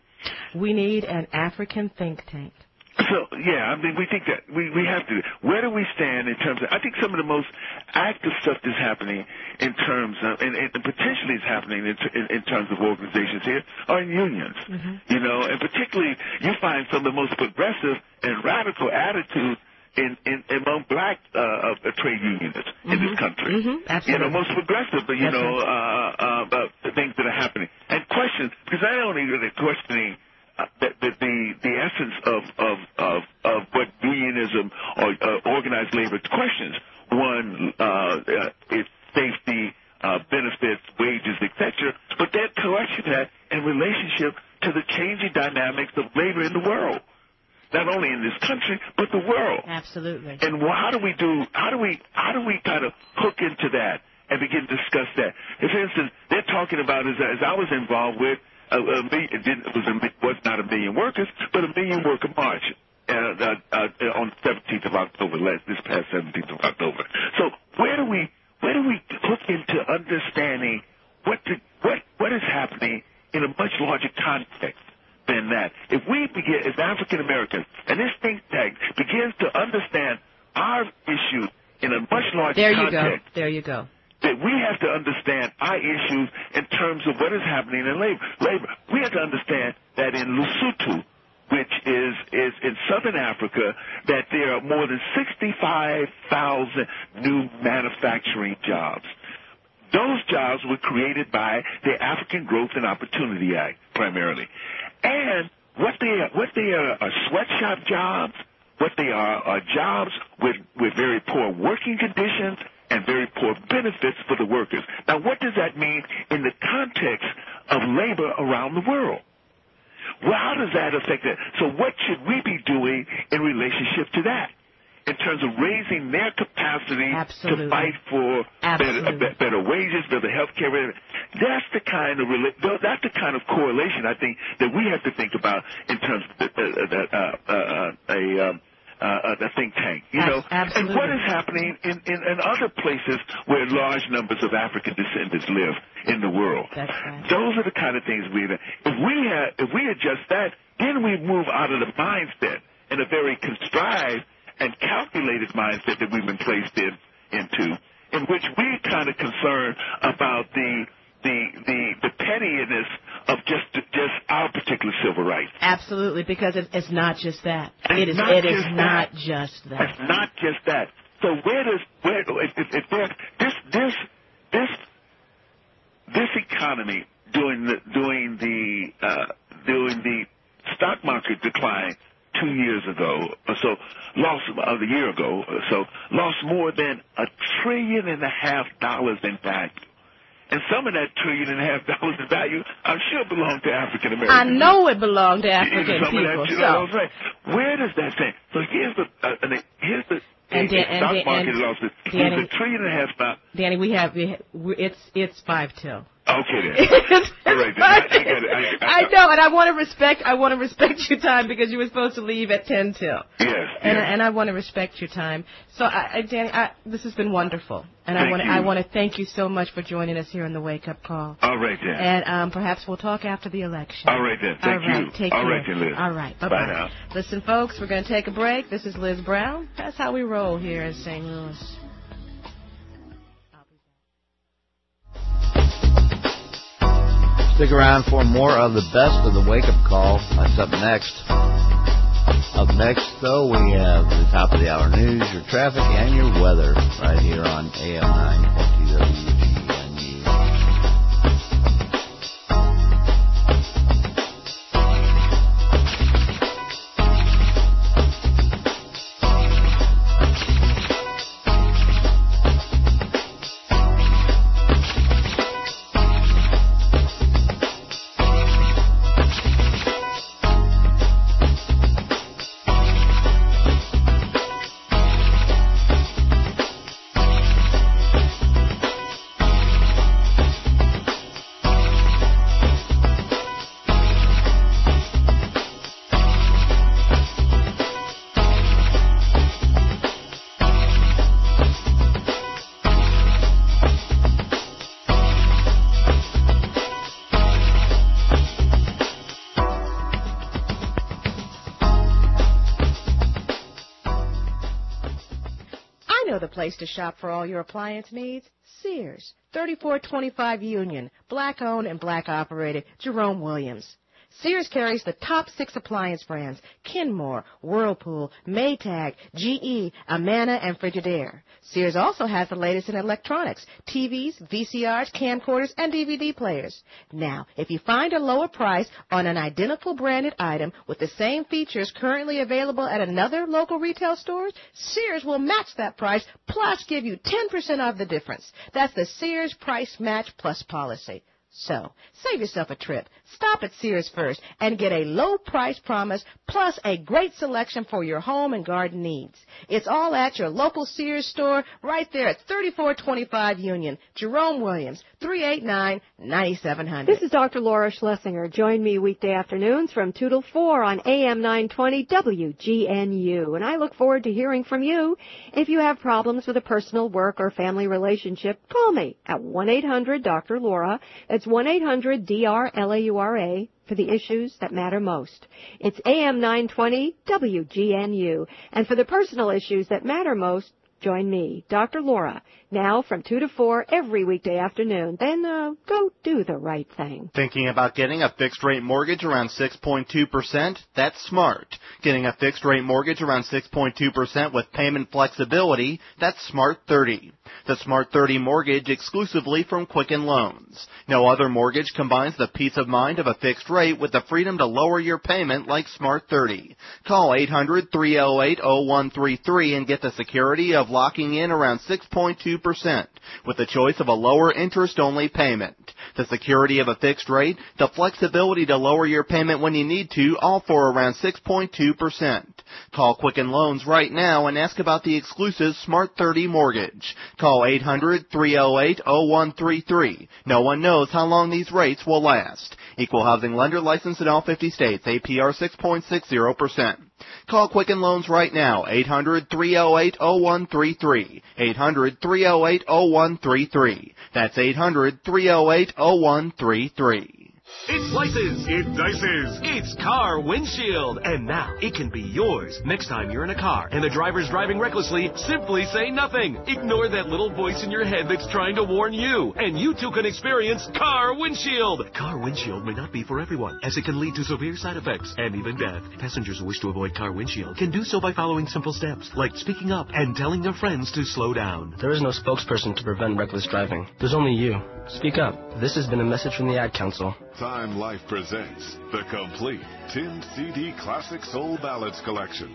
We need an African think tank. So, yeah, I mean, we think that we, we have to. Where do we stand in terms of, I think some of the most active stuff that's happening in terms of, and, and potentially is happening in, in, in terms of organizations here, are in unions. Mm-hmm. You know, and particularly you find some of the most progressive and radical attitudes in, in among black uh, uh, trade unionists mm-hmm. in this country. Mm-hmm. Absolutely. You know, most progressive, but, you That's know, right. uh, uh, about the things that are happening. And questions, because not only are they questioning Uh, the, the, the the essence of, of, of, of what unionism or uh, organized labor questions. One, uh, uh, its safety, uh, benefits, wages, et cetera. But that question that in relationship to the changing dynamics of labor in the world. Not only in this country, but the world. Absolutely. And how do we do, how do we, how do we kind of hook into that and begin to discuss that? And for instance, they're talking about, as, as I was involved with, A, a million, it didn't, it was, a, was not a million workers, but a million worker march uh, uh, uh, on the seventeenth of October, last, this past seventeenth of October. So where do we where do we look into understanding what the, what what is happening in a much larger context than that? If we begin as African Americans, and this think tank begins to understand our issues in a much larger there you context. Go. There you go. That we have to understand our issues in terms of what is happening in labor. Labor. We have to understand that in Lesotho, which is, is in southern Africa, that there are more than sixty-five thousand new manufacturing jobs. Those jobs were created by the African Growth and Opportunity Act, primarily. And what they are, what they are, are sweatshop jobs. What they are are jobs with, with very poor working conditions and very poor benefits for the workers. Now, what does that mean in the context of labor around the world? Well, how does that affect that? So what should we be doing in relationship to that in terms of raising their capacity Absolutely. to fight for better, uh, better wages, better health care? That's the kind of that's the kind of correlation I think that we have to think about in terms of the, uh, uh, uh, a um, Uh, a think tank, you know, Absolutely. and what is happening in, in, in other places where large numbers of African descendants live in the world. That's right. Those are the kind of things we. If we have, if we adjust that, then we move out of the mindset in a very contrived and calculated mindset that we've been placed in into, in which we're kind of concerned about the the the, the pettiness of just just our particular civil rights. Absolutely, because it, it's not just that. It is not it is just not that. just that. It's not just that. So where does where if, if, if there, this this this this economy during the during the uh, during the stock market decline two years ago or so, lost uh, a year ago or so, lost more than a trillion and a half dollars in value. And some of that trillion and a half dollars in value, I'm sure, belonged to African Americans. I know it belonged to African some people. Of that, you so. know what I'm saying? Where does that stand? So here's the uh, here's the and Dan, stock and, market and, lost it. Danny, It's a trillion and a half dollars. Danny, we have we, we it's it's five till. Okay then. All right then. I, I, get it. I, I, I know, and I want to respect. I want to respect your time because you were supposed to leave at ten till. Yes. And yes. and I want to respect your time. So, I, I, Danny, I, this has been wonderful, and thank I want to you. I want to thank you so much for joining us here on the Wake Up Call. All right then. And um, perhaps we'll talk after the election. All right then. Thank All right, you. Take All care. right then, Liz. All right. Bye Bye now. Listen, folks, we're going to take a break. This is Liz Brown. That's how we roll here in Saint Louis. Stick around for more of the best of the wake-up call. That's up next. Up next, though, we have the top of the hour news, your traffic, and your weather right here on A M nine twenty W G N U. Place to shop for all your appliance needs? Sears, thirty-four twenty-five Union, black-owned and black-operated, Jerome Williams. Sears carries the top six appliance brands, Kenmore, Whirlpool, Maytag, G E, Amana, and Frigidaire. Sears also has the latest in electronics, T Vs, V C Rs, camcorders, and D V D players. Now, if you find a lower price on an identical branded item with the same features currently available at another local retail store, Sears will match that price plus give you ten percent off the difference. That's the Sears Price Match Plus policy. So, save yourself a trip. Stop at Sears first and get a low price promise plus a great selection for your home and garden needs. It's all at your local Sears store right there at thirty-four twenty-five Union. Jerome Williams, three eight nine, nine seven zero zero. This is Doctor Laura Schlesinger. Join me weekday afternoons from two till four on A M nine twenty W G N U. And I look forward to hearing from you. If you have problems with a personal, work, or family relationship, call me at one eight hundred Doctor Laura. It's one eight hundred D R L A U R A for the issues that matter most. It's A M nine twenty W G N U. And for the personal issues that matter most, join me, Doctor Laura, now from two to four every weekday afternoon. Then uh, go do the right thing. Thinking about getting a fixed-rate mortgage around six point two percent? That's smart. Getting a fixed-rate mortgage around six point two percent with payment flexibility? That's Smart thirty. The Smart thirty mortgage exclusively from Quicken Loans. No other mortgage combines the peace of mind of a fixed rate with the freedom to lower your payment like Smart thirty. Call eight hundred, three oh eight, oh one three three and get the security of locking in around six point two percent with the choice of a lower interest-only payment. The security of a fixed rate, the flexibility to lower your payment when you need to, all for around six point two percent. Call Quicken Loans right now and ask about the exclusive Smart thirty mortgage. Call eight hundred, three oh eight, oh one three three. No one knows how long these rates will last. Equal housing lender licensed in all fifty states. A P R six point six zero percent. Call Quicken Loans right now. eight hundred, three oh eight, oh one three three. eight hundred, three oh eight, oh one three three. That's eight hundred, three oh eight, oh one three three. It slices. It dices. It's Car Windshield. And now it can be yours. Next time you're in a car and the driver's driving recklessly, simply say nothing. Ignore that little voice in your head that's trying to warn you. And you too can experience Car Windshield. Car Windshield may not be for everyone, as it can lead to severe side effects and even death. Passengers who wish to avoid Car Windshield can do so by following simple steps, like speaking up and telling their friends to slow down. There is no spokesperson to prevent reckless driving. There's only you. Speak up. This has been a message from the Ad Council. Time Life presents the complete ten C D Classic Soul Ballads collection.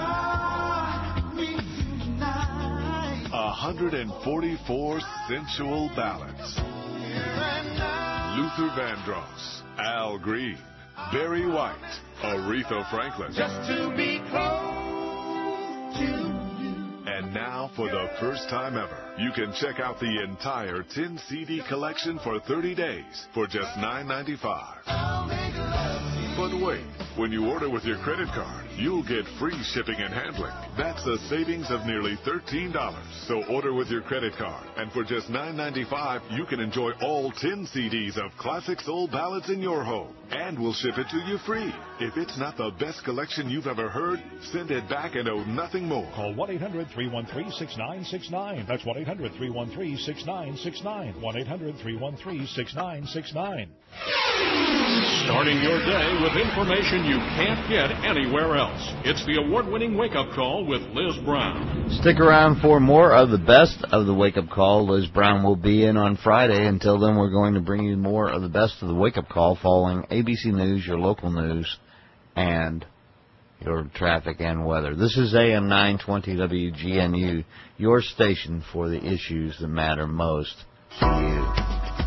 one hundred forty-four sensual ballads. Luther Vandross, Al Green, Barry White, Aretha Franklin. Just to be close to you. And now, for the first time ever, you can check out the entire ten C D collection for thirty days for just nine ninety-five. But wait, when you order with your credit card, you'll get free shipping and handling. That's a savings of nearly thirteen dollars. So order with your credit card, and for just nine ninety-five, you can enjoy all ten C Ds of classic soul ballads in your home. And we'll ship it to you free. If it's not the best collection you've ever heard, send it back and owe nothing more. Call one eight hundred three one three six nine six nine. That's one eight hundred three one three six nine six nine. one eight hundred three one three six nine six nine. Starting your day with information you can't get anywhere else. It's the award-winning Wake-Up Call with Liz Brown. Stick around for more of the best of the Wake-Up Call. Liz Brown will be in on Friday. Until then, we're going to bring you more of the best of the Wake-Up Call following A B C News, your local news, and your traffic and weather. This is A M nine twenty W G N U, your station for the issues that matter most to you.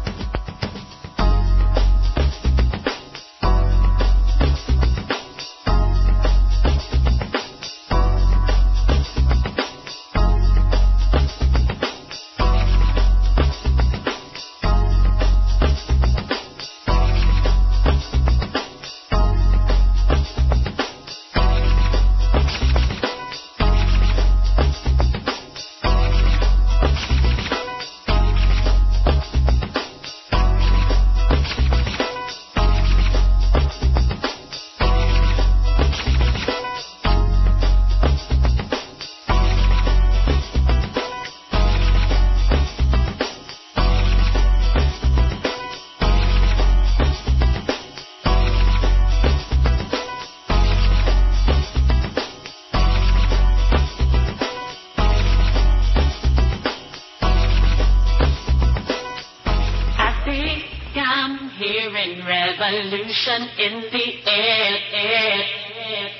Revolution in the air, air, air.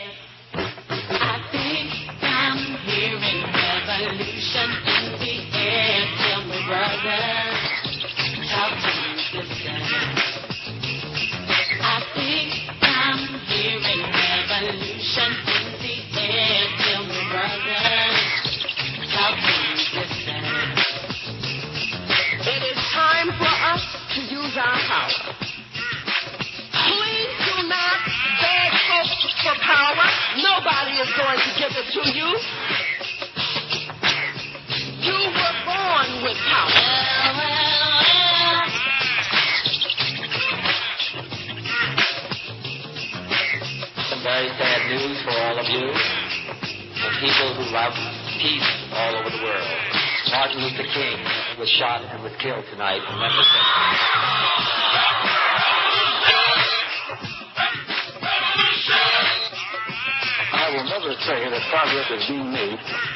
I think I'm hearing revolution in the air. Tell me, brother, talk to me, sister. I think I'm hearing revolution in the air. Tell me, brother, talk to me, sister. It is time for us to use our power. Please do not beg folks for power. Nobody is going to give it to you. You were born with power. Some very sad news for all of you, for people who love peace all over the world. Martin Luther King was shot and was killed tonight in Memphis. I will never say that progress is being made.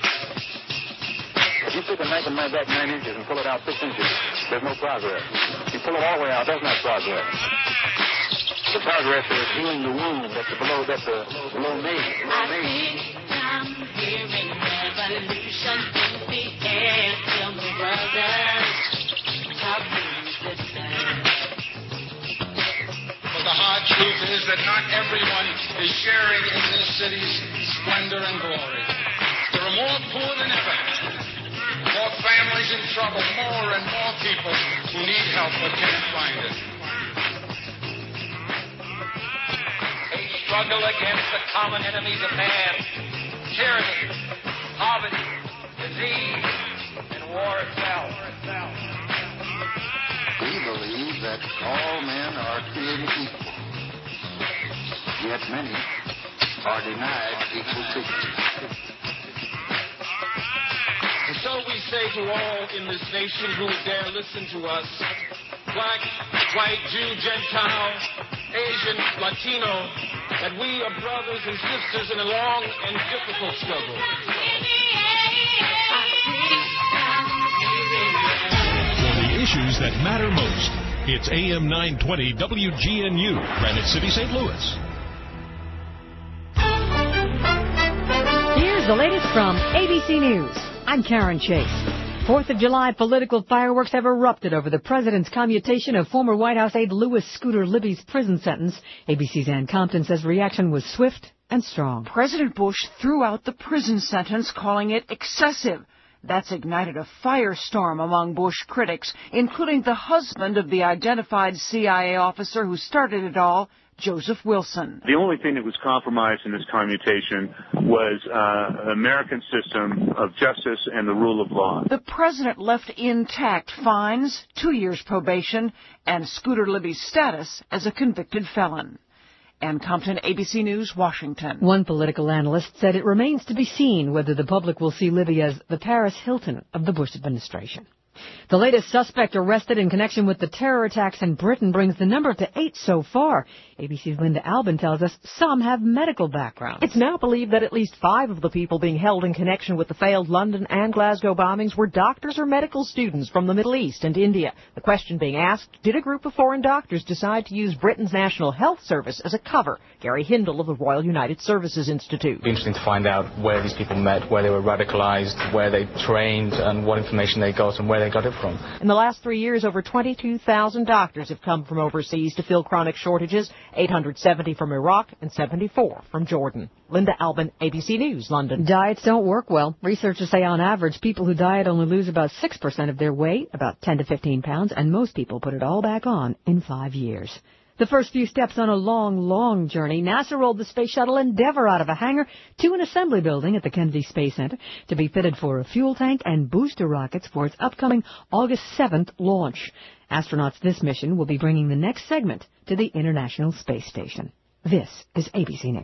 If you take a knife and knife back nine inches and pull it out six inches, there's no progress. If you pull it all the way out, that's not progress. The progress is healing the wound that's below, that's the below me. I think I'm hearing revolution in the air. Tell me, brother, talk to me, sister. But the hard truth is that not everyone is sharing in this city's splendor and glory. There are more poor than ever, more families in trouble, more and more people who need help but can't find it. A struggle against the common enemies of man, tyranny, poverty, disease, and war itself. We, the believe that all men are created equal. Yet many are denied equal treatment. And so we say to all in this nation who would dare listen to us, black, white, Jew, Gentile, Asian, Latino, that we are brothers and sisters in a long and difficult struggle. For the issues that matter most, it's A M nine twenty W G N U, Granite City, Saint Louis. Here's the latest from A B C News. I'm Karen Chase. Fourth of July political fireworks have erupted over the president's commutation of former White House aide Louis Scooter Libby's prison sentence. A B C's Ann Compton says reaction was swift and strong. President Bush threw out the prison sentence, calling it excessive. That's ignited a firestorm among Bush critics, including the husband of the identified C I A officer who started it all, Joseph Wilson. The only thing that was compromised in this commutation was uh, an American system of justice and the rule of law. The president left intact fines, two years probation, and Scooter Libby's status as a convicted felon. Ann Compton, A B C News, Washington. One political analyst said it remains to be seen whether the public will see Libby as the Paris Hilton of the Bush administration. The latest suspect arrested in connection with the terror attacks in Britain brings the number to eight so far. A B C's Linda Albin tells us some have medical backgrounds. It's now believed that at least five of the people being held in connection with the failed London and Glasgow bombings were doctors or medical students from the Middle East and India. The question being asked, did a group of foreign doctors decide to use Britain's National Health Service as a cover? Gary Hindle of the Royal United Services Institute. It'd be interesting to find out where these people met, where they were radicalized, where they trained, and what information they got and where they got it from. In the last three years, over twenty-two thousand doctors have come from overseas to fill chronic shortages, eight hundred seventy from Iraq and seventy-four from Jordan. Linda Albin, A B C News, London. Diets don't work well. Researchers say on average, people who diet only lose about six percent of their weight, about ten to fifteen pounds, and most people put it all back on in five years. The first few steps on a long, long journey, NASA rolled the Space Shuttle Endeavour out of a hangar to an assembly building at the Kennedy Space Center to be fitted for a fuel tank and booster rockets for its upcoming August seventh launch. Astronauts this mission will be bringing the next segment to the International Space Station. This is A B C News.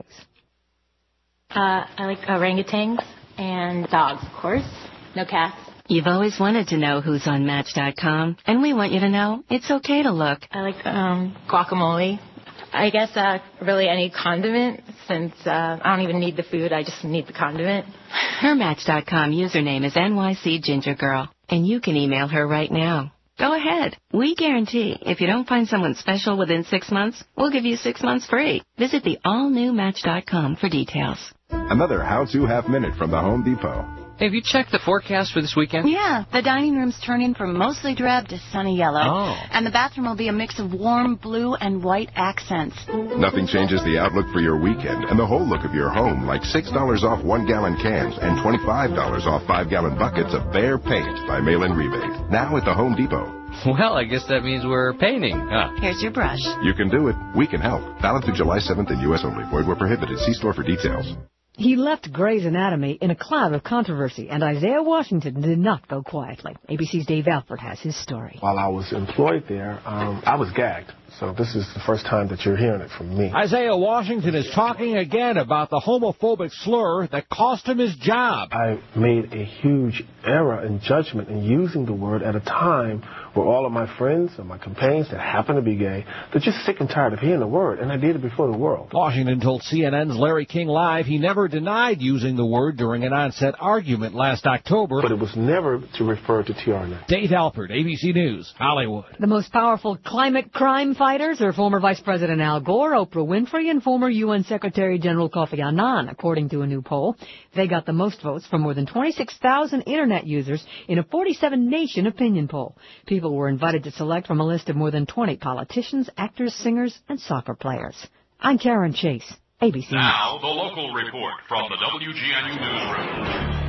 Uh, I like orangutans and dogs, of course. No cats. You've always wanted to know who's on Match dot com, and we want you to know it's okay to look. I like um, guacamole. I guess uh, really any condiment, since uh, I don't even need the food, I just need the condiment. Her Match dot com username is N Y C Ginger Girl, and you can email her right now. Go ahead. We guarantee if you don't find someone special within six months, we'll give you six months free. Visit the all-new Match dot com for details. Another how-to half-minute from the Home Depot. Have you checked the forecast for this weekend? Yeah, the dining room's turning from mostly drab to sunny yellow. Oh. And the bathroom will be a mix of warm blue and white accents. Nothing changes the outlook for your weekend and the whole look of your home, like six dollars off one-gallon cans and twenty-five dollars off five-gallon buckets of Behr paint by mail-in rebate. Now at the Home Depot. Well, I guess that means we're painting, huh? Here's your brush. You can do it. We can help. Valid through July seventh in U S only. Void where prohibited. See store for details. He left Grey's Anatomy in a cloud of controversy, and Isaiah Washington did not go quietly. A B C's Dave Alford has his story. While I was employed there, um, I was gagged. So this is the first time that you're hearing it from me. Isaiah Washington is talking again about the homophobic slur that cost him his job. I made a huge error in judgment in using the word at a time where all of my friends and my companions that happen to be gay, they're just sick and tired of hearing the word, and I did it before the world. Washington told C N N's Larry King Live he never denied using the word during an on-set argument last October. But it was never to refer to T R N A. Dave Alford, A B C News, Hollywood. The most powerful climate crime fighters are former Vice President Al Gore, Oprah Winfrey, and former U N Secretary General Kofi Annan, according to a new poll. They got the most votes from more than twenty-six thousand Internet users in a forty-seven nation opinion poll. People were invited to select from a list of more than twenty politicians, actors, singers, and soccer players. I'm Karen Chase, A B C News. Now, the local report from the W G N U Newsroom.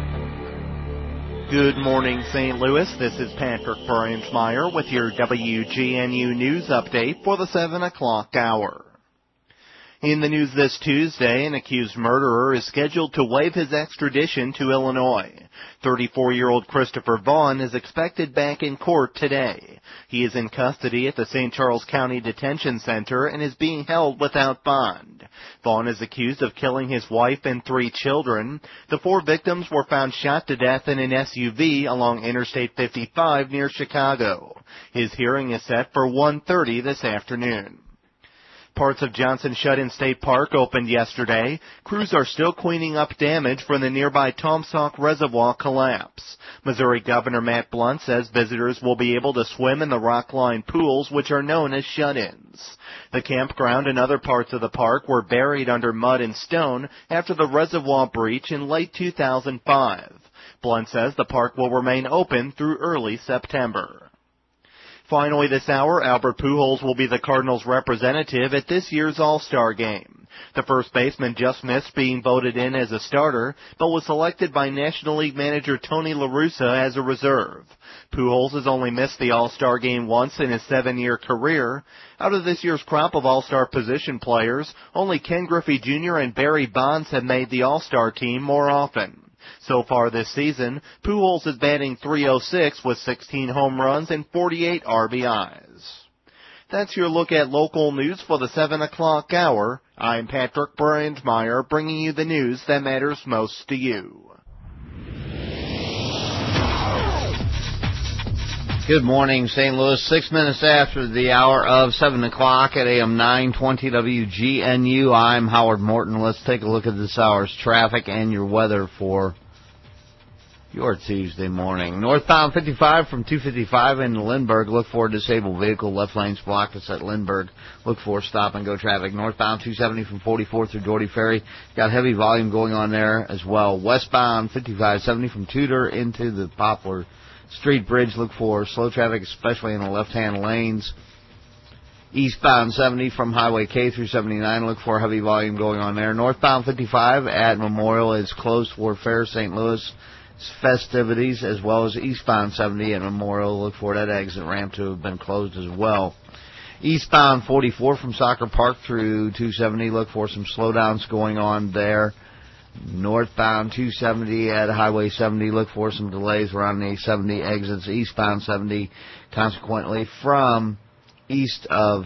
Good morning, Saint Louis. This is Patrick Branchmeyer with your W G N U News update for the seven o'clock hour. In the news this Tuesday, an accused murderer is scheduled to waive his extradition to Illinois. thirty-four-year-old Christopher Vaughn is expected back in court today. He is in custody at the Saint Charles County Detention Center and is being held without bond. Vaughn is accused of killing his wife and three children. The four victims were found shot to death in an S U V along Interstate fifty-five near Chicago. His hearing is set for one thirty this afternoon. Parts of Johnson Shut-In State Park opened yesterday. Crews are still cleaning up damage from the nearby Tomsauk Reservoir collapse. Missouri Governor Matt Blunt says visitors will be able to swim in the rock-lined pools, which are known as shut-ins. The campground and other parts of the park were buried under mud and stone after the reservoir breach in late two thousand five. Blunt says the park will remain open through early September. Finally this hour, Albert Pujols will be the Cardinals' representative at this year's All-Star Game. The first baseman just missed being voted in as a starter, but was selected by National League manager Tony La Russa as a reserve. Pujols has only missed the All-Star Game once in his seven-year career. Out of this year's crop of All-Star position players, only Ken Griffey Junior and Barry Bonds have made the All-Star team more often. So far this season, Pujols is batting three oh six with sixteen home runs and forty-eight R B Is. That's your look at local news for the seven o'clock hour. I'm Patrick Brandmeier, bringing you the news that matters most to you. Good morning, Saint Louis. Six minutes after the hour of seven o'clock at A M nine twenty W G N U. I'm Howard Morton. Let's take a look at this hour's traffic and your weather for your Tuesday morning. Northbound fifty-five from two fifty-five into Lindbergh. Look for a disabled vehicle. Left lane's blocked. It's at Lindbergh. Look for stop-and-go traffic. Northbound two seventy from forty-four through Doherty Ferry. Got heavy volume going on there as well. Westbound fifty-five seventy from Tudor into the Poplar Street Bridge. Look for slow traffic, especially in the left-hand lanes. Eastbound seventy from Highway K through seventy-nine. Look for heavy volume going on there. Northbound fifty-five at Memorial is closed for Fair Saint Louis festivities, as well as eastbound seventy at Memorial. Look for that exit ramp to have been closed as well. Eastbound forty-four from Soccer Park through two seventy. Look for some slowdowns going on there. Northbound two seventy at Highway seventy. Look for some delays around the seventy exits. Eastbound seventy, consequently, from east of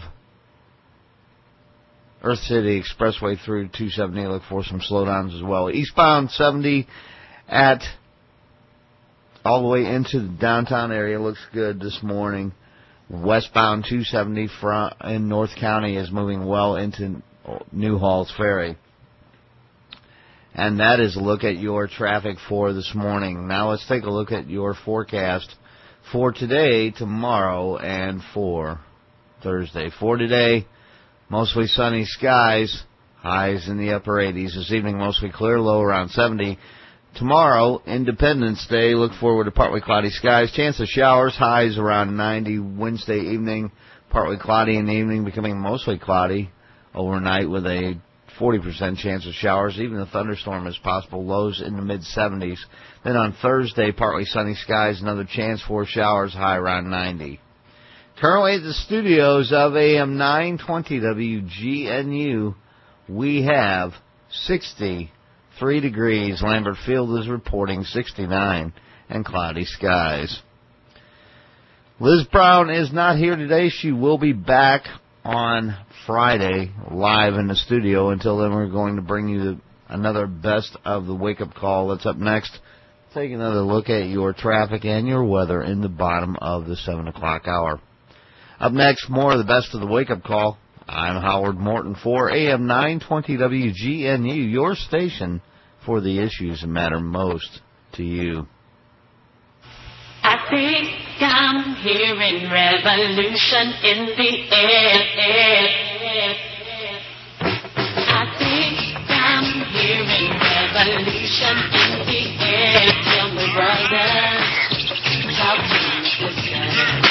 Earth City Expressway through two seventy. Look for some slowdowns as well. Eastbound seventy at all the way into the downtown area looks good this morning. Westbound two seventy from in North County is moving well into New Halls Ferry. And that is a look at your traffic for this morning. Now let's take a look at your forecast for today, tomorrow, and for Thursday. For today, mostly sunny skies, highs in the upper eighties. This evening, mostly clear, low around seventy. Tomorrow, Independence Day, look forward to partly cloudy skies. Chance of showers, highs around ninety. Wednesday evening, partly cloudy in the evening, becoming mostly cloudy overnight with a forty percent chance of showers. Even a thunderstorm is possible, lows in the mid seventies. Then on Thursday, partly sunny skies, another chance for showers, high around ninety. Currently at the studios of A M nine twenty W G N U, we have sixty-three degrees. Lambert Field is reporting sixty-nine and cloudy skies. Liz Brown is not here today. She will be back on Friday live in the studio. Until then, we're going to bring you the, another best of the wake-up call. That's up next. Take another look at your traffic and your weather in the bottom of the seven o'clock hour. Up next, more of the best of the wake-up call. I'm Howard Morton for A M nine twenty W G N U, your station for the issues that matter most to you. I think I'm hearing revolution in the air. I think I'm hearing revolution in the air. Tell me, brother, talk to me, sister.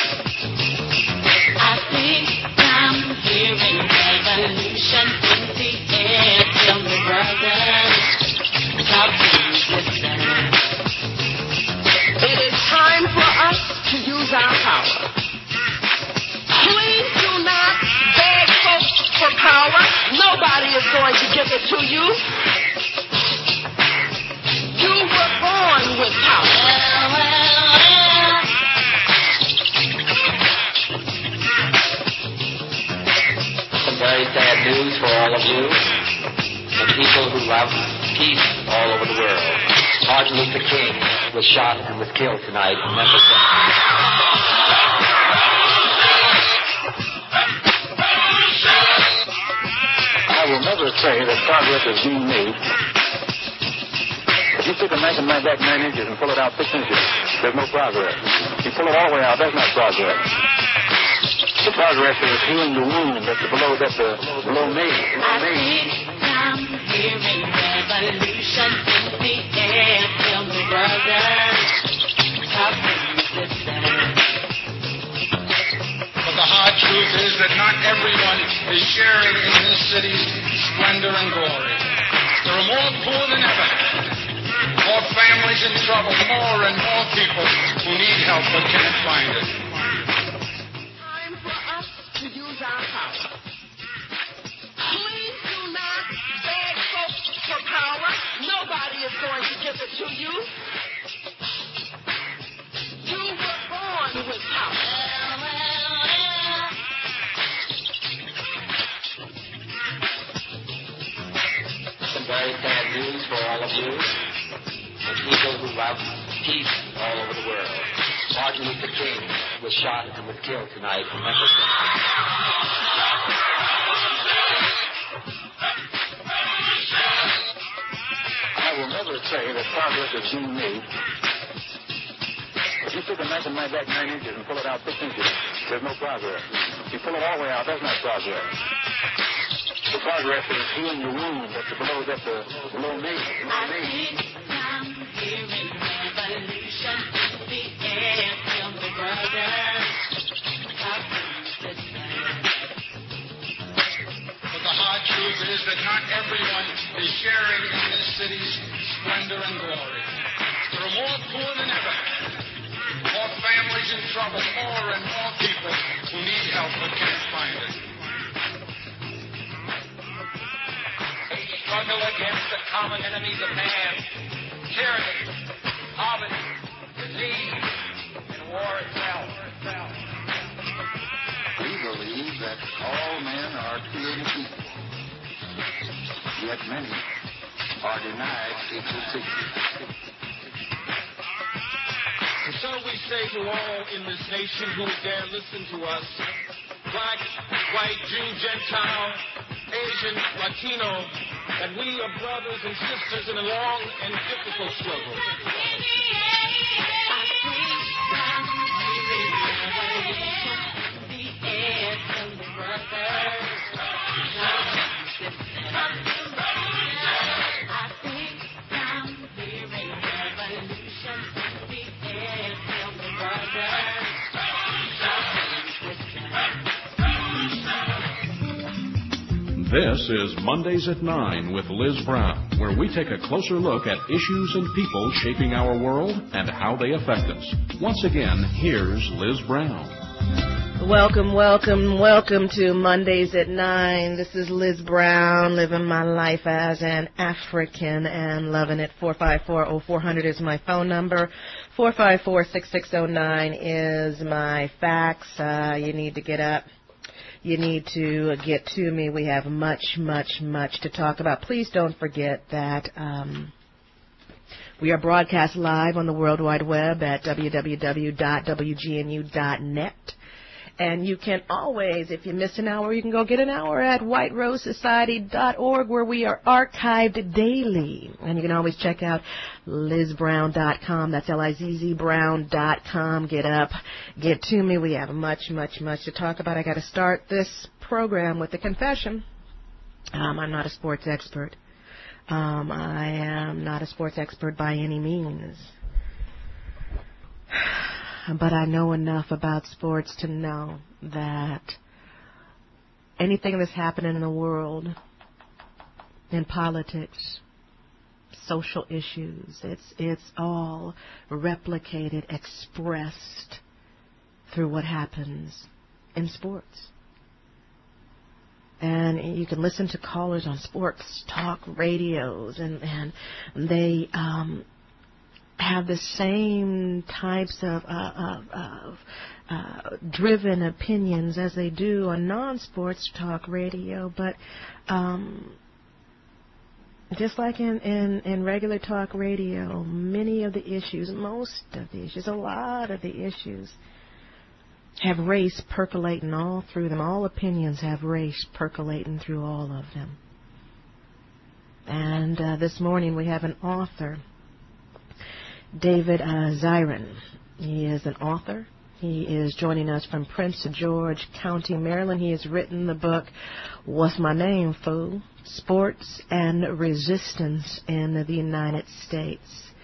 I think I'm hearing revolution in the air. Tell me, brother, talk to me, sister. It is time for us to use our power. Please do not beg folks for power. No Nobody is going to give it to you. You were born with power. Some very sad news for all of you, the people who love peace all over the world. Martin Luther King was shot and was killed tonight in Memphis. I will never say that progress is being made. If you take a knife and knife back nine inches and pull it out six inches, there's no progress. If you pull it all the way out, that's not progress. The progress is healing the wound that's below that the below made. I think I'm hearing revolution in the air. Tell me, brothers, how can you listen? But the hard truth is that not everyone is sharing in this city's splendor and glory. There are more poor than ever, more families in trouble, more and more people who need help but can't find it. Time for us to use our power. Please do not beg folks for power. Nobody is going to give it to you. You were born with power. Some very sad news for all of you, the people who love peace all over the world. Martin Luther King was shot and was killed tonight in Memphis. I will never say that progress is being made. If you take a knife and knife back nine inches and pull it out six inches, there's no progress. If you pull it all the way out, that's not progress. The progress is healing the wound that's below that the below made. I think I'm hearing revolution in the air. Tell me, brothers, how can you listen? But the hard truth is that not everyone is sharing in this city's splendor and glory. There are more poor than ever, more families in trouble, more and more people who need help but can't find it. Struggle against the common enemies of man, tyranny, poverty, disease, and war itself. We believe that all men are created equal, yet many are denied equal dignity. And so we say to all in this nation who dare listen to us, black, white, Jew, Gentile, Asian, Latino, that we are brothers and sisters in a long and difficult struggle. This is Mondays at nine with Liz Brown, where we take a closer look at issues and people shaping our world and how they affect us. Once again, here's Liz Brown. Welcome, welcome, welcome to Mondays at nine. This is Liz Brown, living my life as an African and loving it. four five four, oh four hundred is my phone number. four five four, six six oh nine is my fax. Uh, you need to get up. You need to get to me. We have much, much, much to talk about. Please don't forget that um, we are broadcast live on the World Wide Web at w w w dot w g n u dot net. And you can always, if you miss an hour, you can go get an hour at white rose society dot org, where we are archived daily. And you can always check out liz brown dot com. That's L I Z Z brown dot com. Get up, get to me. We have much, much, much to talk about. I got to start this program with a confession. Um, I'm not a sports expert. Um, I am not a sports expert by any means. But I know enough about sports to know that anything that's happening in the world, in politics, social issues, it's it's all replicated, expressed through what happens in sports. And you can listen to callers on sports talk radios, and, and they um, have the same types of, uh, of, of uh, driven opinions as they do on non-sports talk radio. But um, just like in, in, in regular talk radio, many of the issues, most of the issues, a lot of the issues have race percolating all through them. All opinions have race percolating through all of them. And uh, this morning we have an author, David uh, Zirin. He is an author. He is joining us from Prince George County, Maryland. He has written the book, What's My Name, Fool? Sports and Resistance in the United States.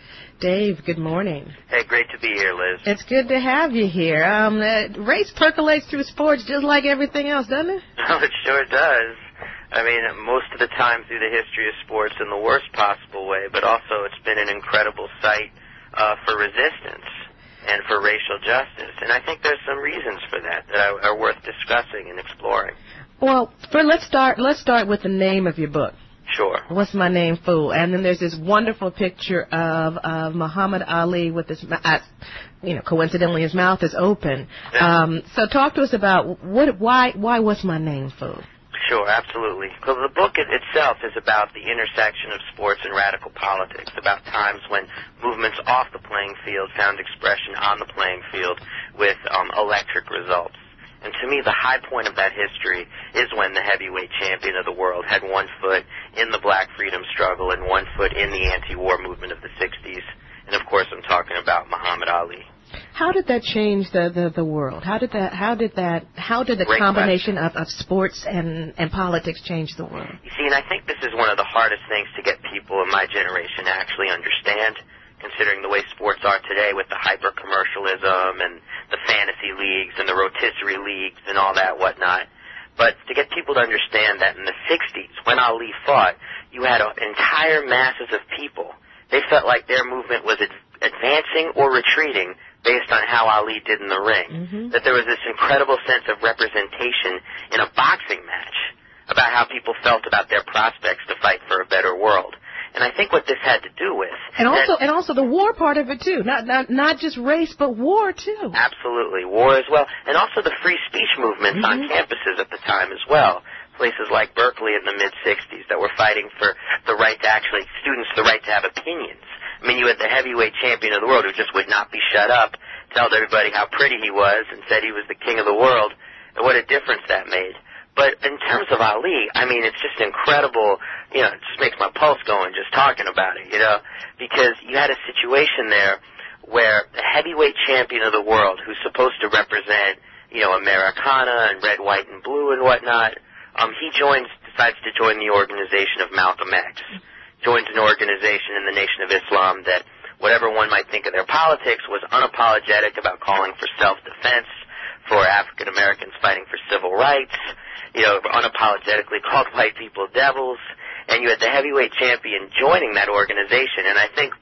Dave, good morning. Hey, great to be here, Liz. It's good to have you here. Um, uh, race percolates through sports just like everything else, doesn't it? Oh, it sure does. I mean, most of the time through the history of sports in the worst possible way, but also it's been an incredible site uh, for resistance and for racial justice. And I think there's some reasons for that that are, are worth discussing and exploring. Well, for, let's start. Let's start with the name of your book. Sure. What's My Name, Fool? And then there's this wonderful picture of of Muhammad Ali with his, uh, you know, coincidentally his mouth is open. Um, so talk to us about what, why, why What's My Name, Fool? Sure, absolutely. Because the book it itself is about the intersection of sports and radical politics, about times when movements off the playing field found expression on the playing field with um, electric results. And to me, the high point of that history is when the heavyweight champion of the world had one foot in the black freedom struggle and one foot in the anti-war movement of the sixties. And, of course, I'm talking about Muhammad Ali. How did that change the, the, the world? How did that? How did that? How did the Great combination of, of sports and, and politics change the world? You see, and I think this is one of the hardest things to get people in my generation to actually understand, considering the way sports are today with the hyper-commercialism and the fantasy leagues and the rotisserie leagues and all that whatnot. But to get people to understand that in the sixties, when Ali fought, you had a, entire masses of people. They felt like their movement was ad- advancing or retreating based on how Ali did in the ring. Mm-hmm. That there was this incredible sense of representation in a boxing match about how people felt about their prospects to fight for a better world. And I think what this had to do with... And also and also the war part of it, too. Not, not not just race, but war, too. Absolutely. War as well. And also the free speech movements mm-hmm. on campuses at the time as well. Places like Berkeley in the mid-sixties that were fighting for the right to actually... students the right to have opinions. I mean, you had the heavyweight champion of the world who just would not be shut up, told everybody how pretty he was, and said he was the king of the world. And what a difference that made. But in terms of Ali, I mean, it's just incredible, you know, it just makes my pulse going just talking about it, you know, because you had a situation there where the heavyweight champion of the world, who's supposed to represent, you know, Americana and red, white, and blue and whatnot, um, he joins, decides to join the organization of Malcolm X, joins an organization in the Nation of Islam that, whatever one might think of their politics, was unapologetic about calling for self-defense, for African Americans fighting for civil rights, you know, unapologetically called white people devils, and you had the heavyweight champion joining that organization. And I think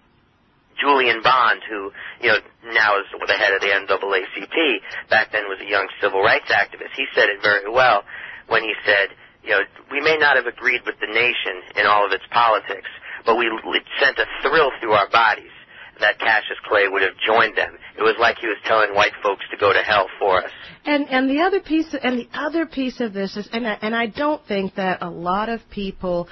Julian Bond, who, you know, now is the head of the N double A C P, back then was a young civil rights activist. He said it very well when he said, you know, we may not have agreed with the nation in all of its politics, but we it sent a thrill through our bodies that Cassius Clay would have joined them. It was like he was telling white folks to go to hell for us. And and the other piece and the other piece of this is, and I, and I don't think that a lot of people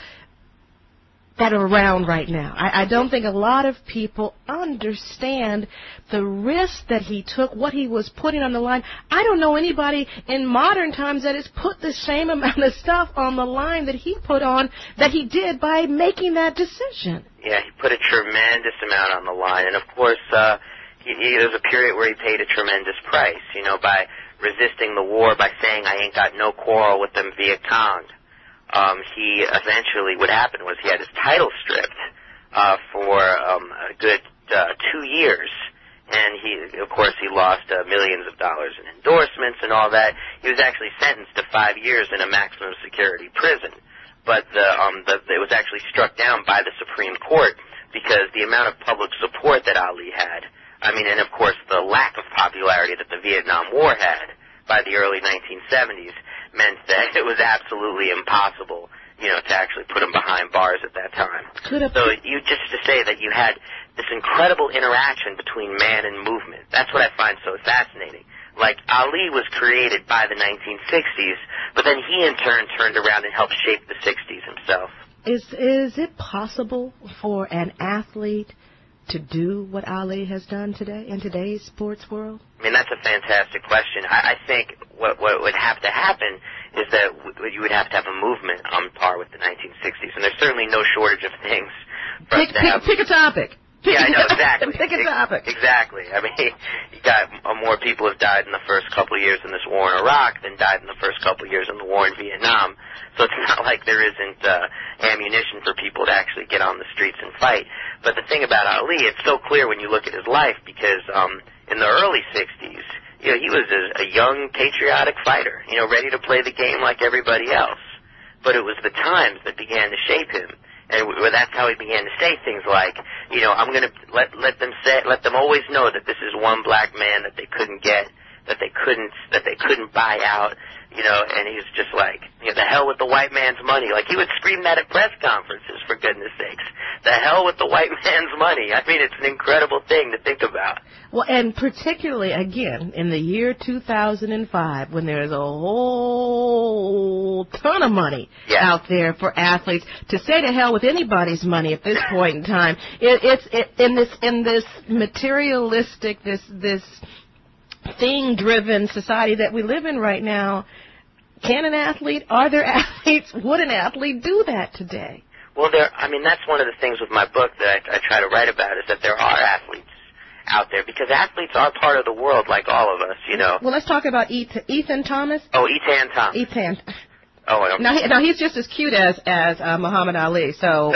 that are around right now, I, I don't think a lot of people understand the risk that he took, what he was putting on the line. I don't know anybody in modern times that has put the same amount of stuff on the line that he put on, that he did by making that decision. Yeah, he put a tremendous amount on the line. And, of course, uh, he, he, there was a period where he paid a tremendous price, you know, by resisting the war, by saying, I ain't got no quarrel with them Viet Cong. Um, he eventually, what happened was he had his title stripped uh, for um, a good uh, two years. And, he, of course, he lost uh, millions of dollars in endorsements and all that. He was actually sentenced to five years in a maximum security prison. But the, um, the, it was actually struck down by the Supreme Court because the amount of public support that Ali had, I mean, and of course the lack of popularity that the Vietnam War had by the early nineteen seventies, meant that it was absolutely impossible, you know, to actually put him behind bars at that time. Could have so you just to say that you had this incredible interaction between man and movement. That's what I find so fascinating. Like, Ali was created by the nineteen sixties, but then he in turn turned around and helped shape the sixties himself. Is is it possible for an athlete to do what Ali has done today in today's sports world? I mean, that's a fantastic question. I, I think what what would have to happen is that w- you would have to have a movement on par with the nineteen sixties, and there's certainly no shortage of things for Pick, us to pick, have. pick a topic. Pick, Yeah, I know, exactly. Pick a topic. Exactly. I mean, you got uh, more people have died in the first couple of years in this war in Iraq than died in the first couple of years in the war in Vietnam. So it's not like there isn't uh, ammunition for people to actually get on the streets and fight. But the thing about Ali, it's so clear when you look at his life, because um, in the early sixties, you know, he was a, a young, patriotic fighter, you know, ready to play the game like everybody else. But it was the times that began to shape him. And w- that's how he began to say things like, you know, I'm going to let let them say, let them always know that this is one black man that they couldn't get, that they couldn't that they couldn't buy out, you know. And he's just like, you know, the hell with the white man's money. Like, he would scream that at press conferences, for goodness sakes. The hell with the white man's money. I mean, it's an incredible thing to think about. Well, and particularly, again, in the year two thousand five, when there's a whole ton of money yeah. out there for athletes, to say to hell with anybody's money at this point in time, it, it's it, in this in this materialistic, this this thing-driven society that we live in right now. Can an athlete, are there athletes, would an athlete do that today? Well, there. I mean, that's one of the things with my book that I, I try to write about, is that there are athletes out there, because athletes are part of the world like all of us, you know. Well, let's talk about Ethan, Ethan Thomas. Oh, Ethan Thomas. Ethan. Oh, I don't now, he, now he's just as cute as as uh, Muhammad Ali. So,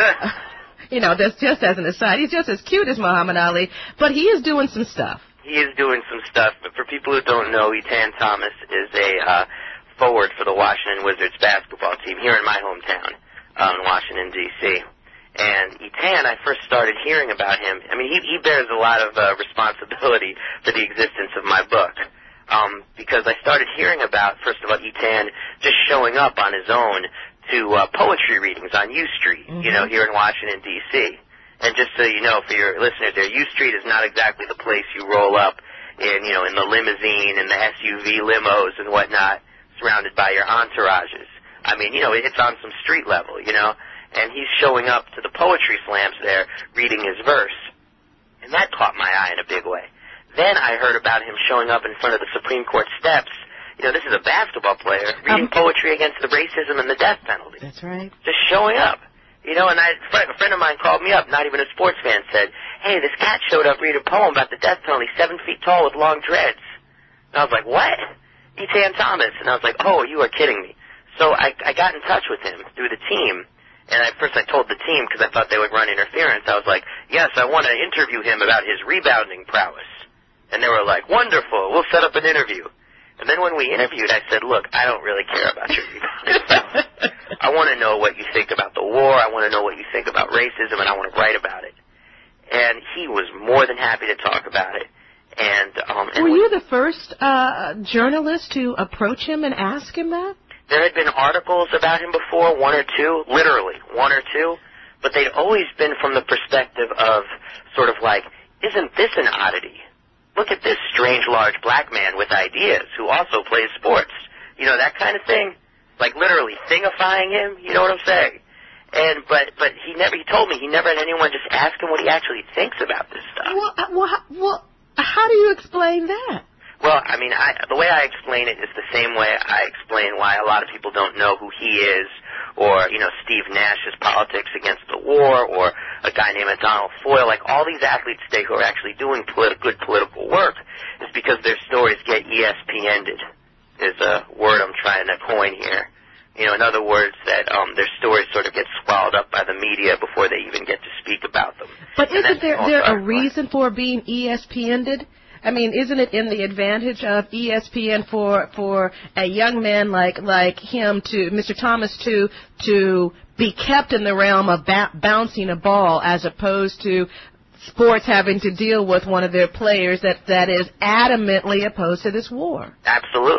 you know, that's just as an aside, he's just as cute as Muhammad Ali, but he is doing some stuff. He is doing some stuff, but for people who don't know, Ethan Thomas is a uh, forward for the Washington Wizards basketball team here in my hometown, uh, in Washington, D C And Ethan, I first started hearing about him. I mean, he, he bears a lot of uh, responsibility for the existence of my book, um, because I started hearing about, first of all, Ethan just showing up on his own to uh, poetry readings on U Street, mm-hmm. you know, here in Washington, D C And just so you know, for your listeners there, U Street is not exactly the place you roll up in, you know, in the limousine and the S U V limos and whatnot, surrounded by your entourages. I mean, you know, it's on some street level, you know, and he's showing up to the poetry slams there, reading his verse. And that caught my eye in a big way. Then I heard about him showing up in front of the Supreme Court steps. You know, this is a basketball player reading um, poetry against the racism and the death penalty. That's right. Just showing up. You know, and I, a friend of mine called me up, not even a sports fan, said, hey, this cat showed up reading a poem about the death penalty, seven feet tall with long dreads. And I was like, what? Ethan Thomas. And I was like, oh, you are kidding me. So I, I got in touch with him through the team. And at first I told the team, because I thought they would run interference, I was like, yes, I want to interview him about his rebounding prowess. And they were like, wonderful, we'll set up an interview. And then when we interviewed, I said, look, I don't really care about your rebounding prowess. I want to know what you think about the war, I want to know what you think about racism, and I want to write about it. And he was more than happy to talk about it. And, um, and Were we, you the first uh, journalist to approach him and ask him that? There had been articles about him before, one or two, literally, one or two, but they'd always been from the perspective of sort of like, isn't this an oddity? Look at this strange large black man with ideas who also plays sports. You know, that kind of thing. Like literally thingifying him, you know what I'm saying? And but but he never he told me he never had anyone just ask him what he actually thinks about this stuff. Well, uh, well, how, well, how do you explain that? Well, I mean, I, the way I explain it is the same way I explain why a lot of people don't know who he is, or, you know, Steve Nash's politics against the war, or a guy named Donald Foyle. Like, all these athletes today who are actually doing politi- good political work is because their stories get E S P N'd, is a word I'm trying to coin here. You know, in other words, that um, their stories sort of get swallowed up by the media before they even get to speak about them. But and isn't there, there a reason for being E S P N'd? I mean, isn't it in the advantage of E S P N for for a young man like like him, to Mister Thomas, to to be kept in the realm of ba- bouncing a ball, as opposed to sports having to deal with one of their players that that is adamantly opposed to this war? Absolutely.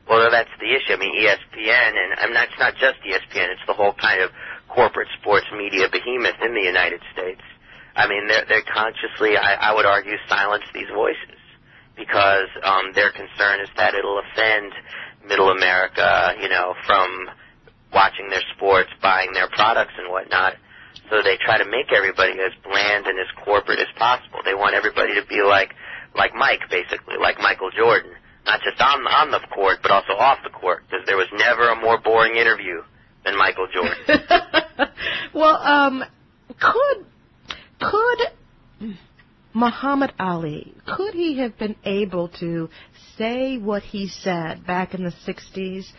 Well, that's the issue. I mean, E S P N, and I mean, it's not just E S P N, it's the whole kind of corporate sports media behemoth in the United States. I mean, they're, they're consciously, I, I would argue, silence these voices because um, their concern is that it'll offend middle America, you know, from watching their sports, buying their products and whatnot. So they try to make everybody as bland and as corporate as possible. They want everybody to be like, like Mike, basically, like Michael Jordan. Not just on, on the court, but also off the court, because there was never a more boring interview than Michael Jordan. Well, um, could, could Muhammad Ali, could he have been able to say what he said back in the sixties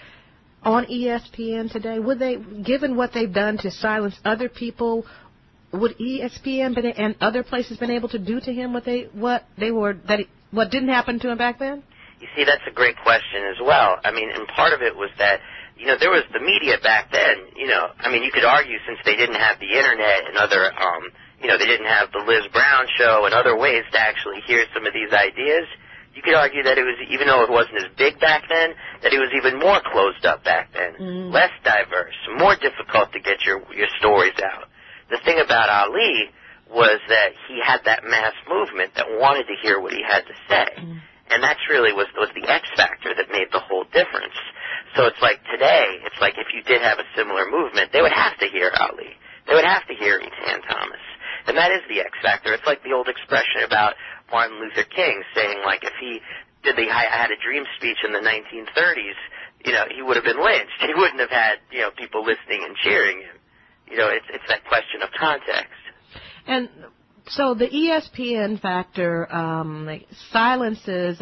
on E S P N today? Would they, given what they've done to silence other people, would E S P N been, and other places been able to do to him what they, what they were, that he, what didn't happen to him back then? You see, that's a great question as well. I mean, and part of it was that, you know, there was the media back then, you know, I mean, you could argue since they didn't have the Internet and other, um, you know, they didn't have the Liz Brown show and other ways to actually hear some of these ideas, you could argue that it was, even though it wasn't as big back then, that it was even more closed up back then, mm. less diverse, more difficult to get your, your stories out. The thing about Ali was that he had that mass movement that wanted to hear what he had to say. Mm. And that's really was, was the X factor that made the whole difference. So it's like today, it's like if you did have a similar movement, they would have to hear Ali. They would have to hear Etan Thomas. And that is the X factor. It's like the old expression about Martin Luther King saying, like, if he did the I Had a Dream speech in the nineteen thirties, you know, he would have been lynched. He wouldn't have had, you know, people listening and cheering him. You know, it's, it's that question of context. And so the E S P N factor um, like silences a,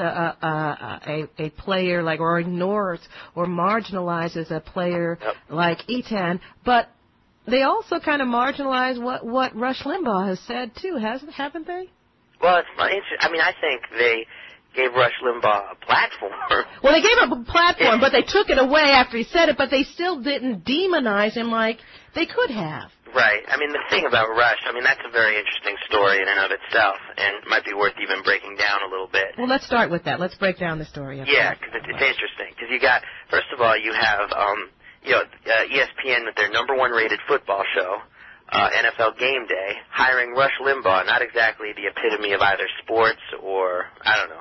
a, a, a player like, or ignores or marginalizes a player yep. like Etan, but they also kind of marginalize what, what Rush Limbaugh has said too, hasn't haven't they? Well, it's funny. I mean, I think they gave Rush Limbaugh a platform. Well, they gave him a platform, but they took it away after he said it, but they still didn't demonize him like they could have. Right. I mean, the thing about Rush, I mean, that's a very interesting story in and of itself, and it might be worth even breaking down a little bit. Well, let's start with that. Let's break down the story. Yeah, because it's, it's interesting. Because you got, first of all, you have, um, you know, uh, E S P N with their number one rated football show, uh, N F L Game Day, hiring Rush Limbaugh, not exactly the epitome of either sports or, I don't know,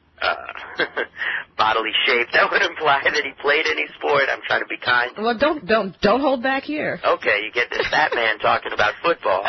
uh, bodily shape. That would imply that he played any sport. I'm trying to be kind. Well, don't don't don't hold back here. Okay, you get this fat man talking about football,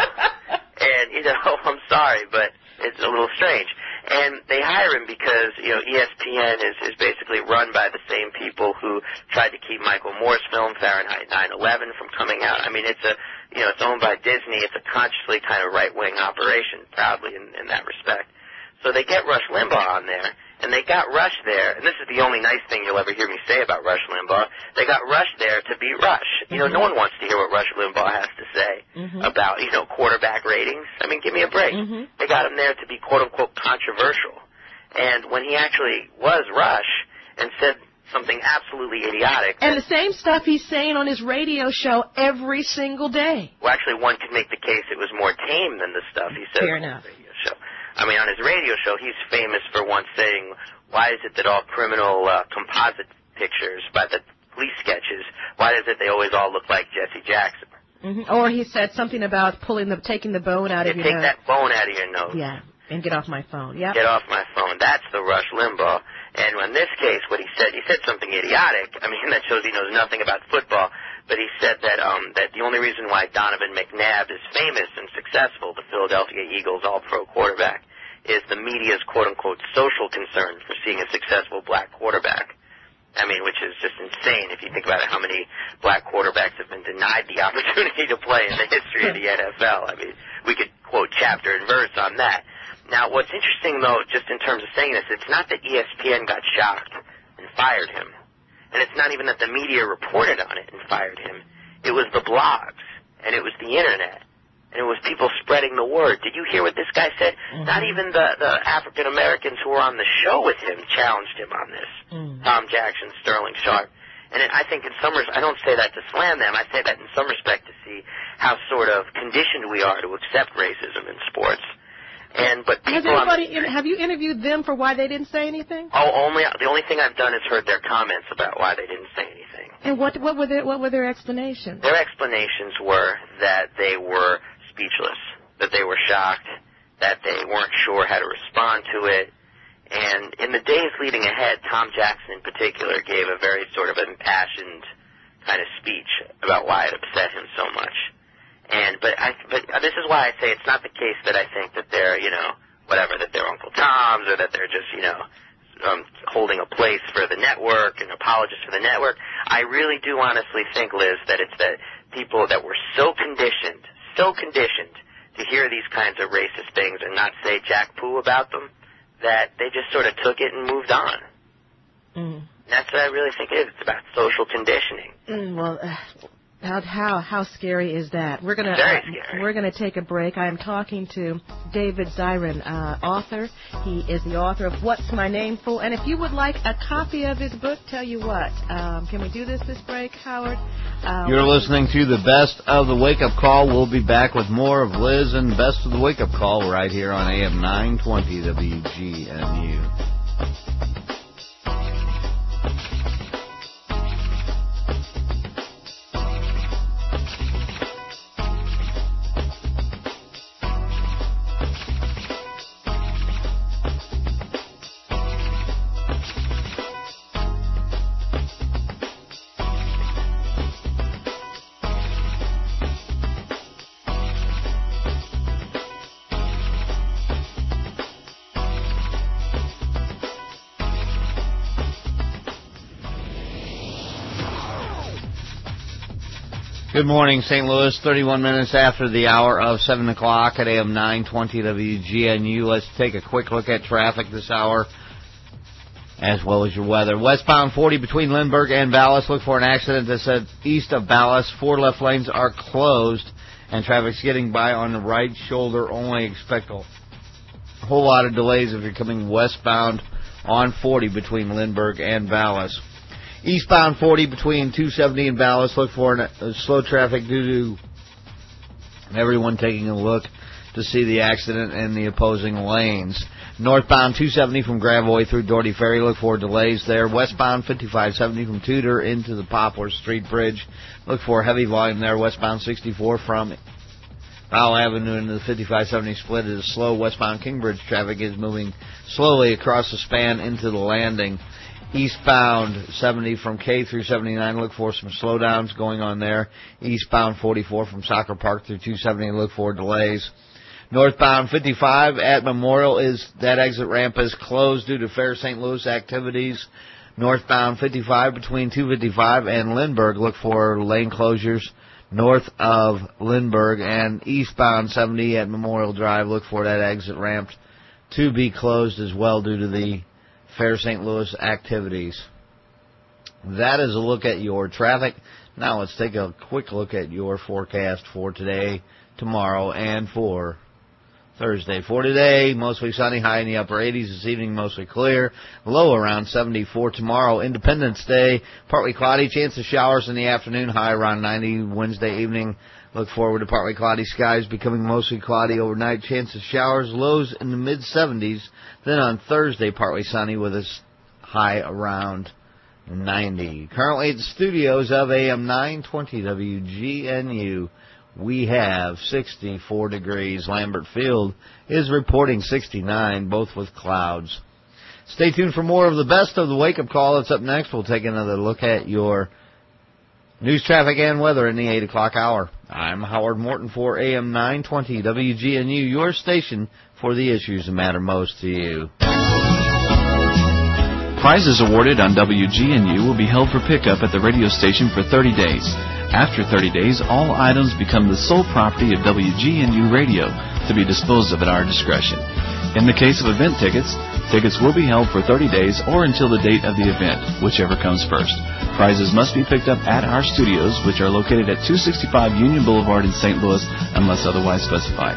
and you know, I'm sorry, but it's a little strange. And they hire him because you know E S P N is is basically run by the same people who tried to keep Michael Moore's film Fahrenheit nine eleven from coming out. I mean, it's a you know it's owned by Disney. It's a consciously kind of right wing operation, proudly in, in that respect. So they get Rush Limbaugh on there, and they got Rush there, and this is the only nice thing you'll ever hear me say about Rush Limbaugh. They got Rush there to be Rush. You know, mm-hmm. no one wants to hear what Rush Limbaugh has to say mm-hmm. about, you know, quarterback ratings. I mean, give me a break. Mm-hmm. They got him there to be, quote-unquote, controversial. And when he actually was Rush and said something absolutely idiotic. And the same stuff he's saying on his radio show every single day. Well, actually, one could make the case it was more tame than the stuff he said Fair on enough. the radio show. I mean, on his radio show, he's famous for once saying, why is it that all criminal uh, composite pictures by the police sketches, why is it they always all look like Jesse Jackson? Mm-hmm. Or he said something about pulling the, taking the bone out yeah, of your take nose. that bone out of your nose. Yeah, and get off my phone. Yeah. Get off my phone. That's the Rush Limbaugh. And in this case, what he said, he said something idiotic. I mean, that shows he knows nothing about football. But he said that um, that the only reason why Donovan McNabb is famous and successful, the Philadelphia Eagles all-pro quarterback, is the media's quote-unquote social concern for seeing a successful black quarterback. I mean, which is just insane if you think about it, how many black quarterbacks have been denied the opportunity to play in the history of the N F L. I mean, we could quote chapter and verse on that. Now, what's interesting, though, just in terms of saying this, it's not that E S P N got shocked and fired him. And it's not even that the media reported on it and fired him. It was the blogs, and it was the Internet, and it was people spreading the word. Did you hear what this guy said? Mm-hmm. Not even the, the African Americans who were on the show with him challenged him on this. Mm-hmm. Tom Jackson, Sterling Sharp. And it, I think in some respects, I don't say that to slam them. I say that in some respect to see how sort of conditioned we are to accept racism in sports. And but Has people, anybody, have you interviewed them for why they didn't say anything? oh, only the only thing I've done is heard their comments about why they didn't say anything. And what what were their what were their explanations? Their explanations were that they were speechless, that they were shocked, that they weren't sure how to respond to it. And in the days leading ahead, Tom Jackson in particular gave a very sort of impassioned kind of speech about why it upset him so much. And but I but this is why I say it's not the case that I think that they're, you know, whatever, that they're Uncle Toms or that they're just, you know, um, holding a place for the network and apologists for the network. I really do honestly think, Liz, that it's that people that were so conditioned, so conditioned to hear these kinds of racist things and not say jack poo about them, that they just sort of took it and moved on. Mm. That's what I really think it is. It's about social conditioning. Mm, well, uh, how how how scary is that? We're gonna Very uh, scary. we're gonna take a break. I am talking to David Zirin, uh, author. He is the author of What's My Name For? And if you would like a copy of his book, tell you what. Um, can we do this this break, Howard? Uh, You're listening to the Best of the Wake Up Call. We'll be back with more of Liz and Best of the Wake Up Call right here on A M nine twenty W G N U. Good morning, Saint Louis. thirty-one minutes after the hour of seven o'clock at A M nine twenty W G N U. Let's take a quick look at traffic this hour, as well as your weather. Westbound forty between Lindbergh and Ballas. Look for an accident that said east of Ballas. Four left lanes are closed, and traffic's getting by on the right shoulder only. Expect a whole lot of delays if you're coming westbound on forty between Lindbergh and Ballas. Eastbound forty between two seventy and Ballas. Look for a uh, slow traffic due to everyone taking a look to see the accident in the opposing lanes. Northbound two seventy from Gravois through Doherty Ferry. Look for delays there. Westbound fifty-five seventy from Tudor into the Poplar Street Bridge. Look for heavy volume there. Westbound sixty-four from Powell Avenue into the fifty-five seventy split is slow. Westbound Kingbridge traffic is moving slowly across the span into the landing. Eastbound seventy from K through seventy-nine, look for some slowdowns going on there. Eastbound forty-four from Soccer Park through two seventy, look for delays. Northbound fifty-five at Memorial, is that exit ramp is closed due to Fair Saint Louis activities. Northbound fifty-five between two fifty-five and Lindbergh, look for lane closures north of Lindbergh. And eastbound seventy at Memorial Drive, look for that exit ramp to be closed as well due to the Fair Saint Louis activities. That is a look at your traffic. Now let's take a quick look at your forecast for today, tomorrow, and for Thursday. For today, mostly sunny, high in the upper eighties. This evening, mostly clear, low around seventy-four. Tomorrow, Independence Day, partly cloudy, chance of showers in the afternoon, high around ninety. Wednesday evening, look forward to partly cloudy skies, becoming mostly cloudy overnight, chance of showers, lows in the mid-seventies. Then on Thursday, partly sunny with a high around ninety. Currently at the studios of A M nine twenty W G N U, we have sixty-four degrees. Lambert Field is reporting sixty-nine, both with clouds. Stay tuned for more of the Best of the Wake Up Call. That's up next. We'll take another look at your news, traffic, and weather in the eight o'clock hour. I'm Howard Morton for A M nine twenty W G N U, your station for the issues that matter most to you. Prizes awarded on W G N U will be held for pickup at the radio station for thirty days. After thirty days, all items become the sole property of W G N U Radio to be disposed of at our discretion. In the case of event tickets, tickets will be held for thirty days or until the date of the event, whichever comes first. Prizes must be picked up at our studios, which are located at two sixty-five Union Boulevard in Saint Louis, unless otherwise specified.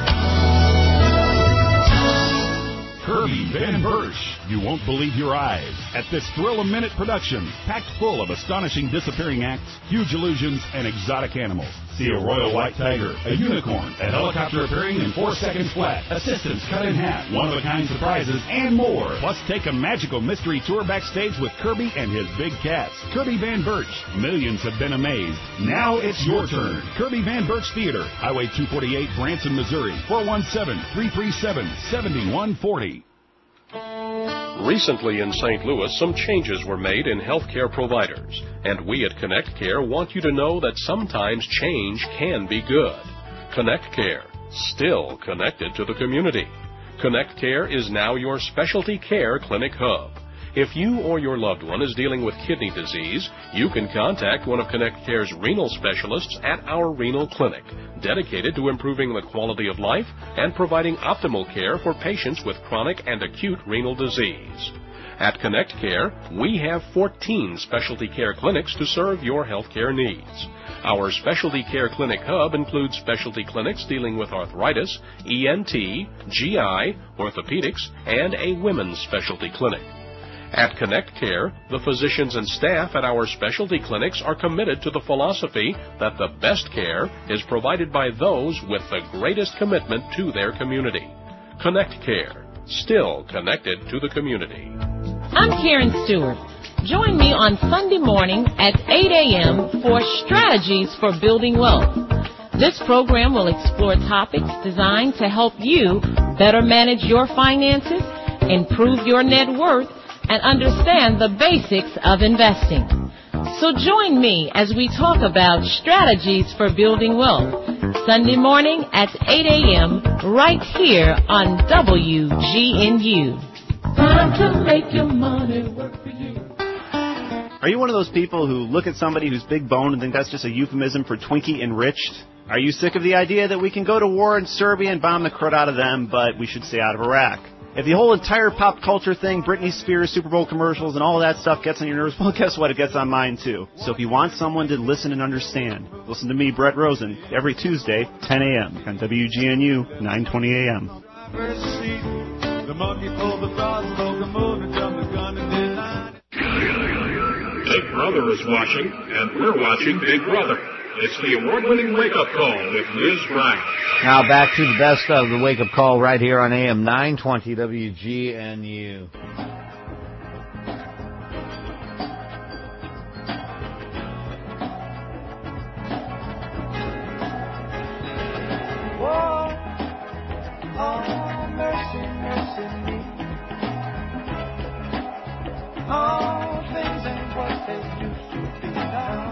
Herbie Van Bersch. You won't believe your eyes at this Thrill-A-Minute production, packed full of astonishing disappearing acts, huge illusions, and exotic animals. See a royal white tiger, a unicorn, a helicopter appearing in four seconds flat, assistants cut in half, one-of-a-kind surprises, and more. Plus, take a magical mystery tour backstage with Kirby and his big cats. Kirby Van Birch. Millions have been amazed. Now it's your turn. Kirby Van Birch Theater, Highway two forty-eight, Branson, Missouri, four one seven, three three seven, seven one four zero. Recently in Saint Louis, some changes were made in healthcare providers, and we at Connect Care want you to know that sometimes change can be good. Connect Care, still connected to the community. Connect Care is now your specialty care clinic hub. If you or your loved one is dealing with kidney disease, you can contact one of Connect Care's renal specialists at our renal clinic, dedicated to improving the quality of life and providing optimal care for patients with chronic and acute renal disease. At Connect Care, we have fourteen specialty care clinics to serve your health care needs. Our specialty care clinic hub includes specialty clinics dealing with arthritis, E N T, G I, orthopedics, and a women's specialty clinic. At Connect Care, the physicians and staff at our specialty clinics are committed to the philosophy that the best care is provided by those with the greatest commitment to their community. Connect Care, still connected to the community. I'm Karen Stewart. Join me on Sunday morning at eight a.m. for Strategies for Building Wealth. This program will explore topics designed to help you better manage your finances, improve your net worth, and understand the basics of investing. So join me as we talk about strategies for building wealth, Sunday morning at eight a.m. right here on W G N U. Time to make your money work for you. Are you one of those people who look at somebody who's big boned and think that's just a euphemism for Twinkie enriched? Are you sick of the idea that we can go to war in Serbia and bomb the crud out of them, but we should stay out of Iraq? If the whole entire pop culture thing, Britney Spears, Super Bowl commercials, and all that stuff gets on your nerves, well, guess what? It gets on mine, too. So if you want someone to listen and understand, listen to me, Brett Rosen, every Tuesday, ten a.m. on W G N U, nine twenty a.m. Big Brother is watching, and we're watching Big Brother. It's the award-winning wake-up call with Liz Brown. Now back to the best of the wake-up call right here on A M nine twenty W G N U. Whoa, oh, mercy, mercy me. All things ain't what they used to be now.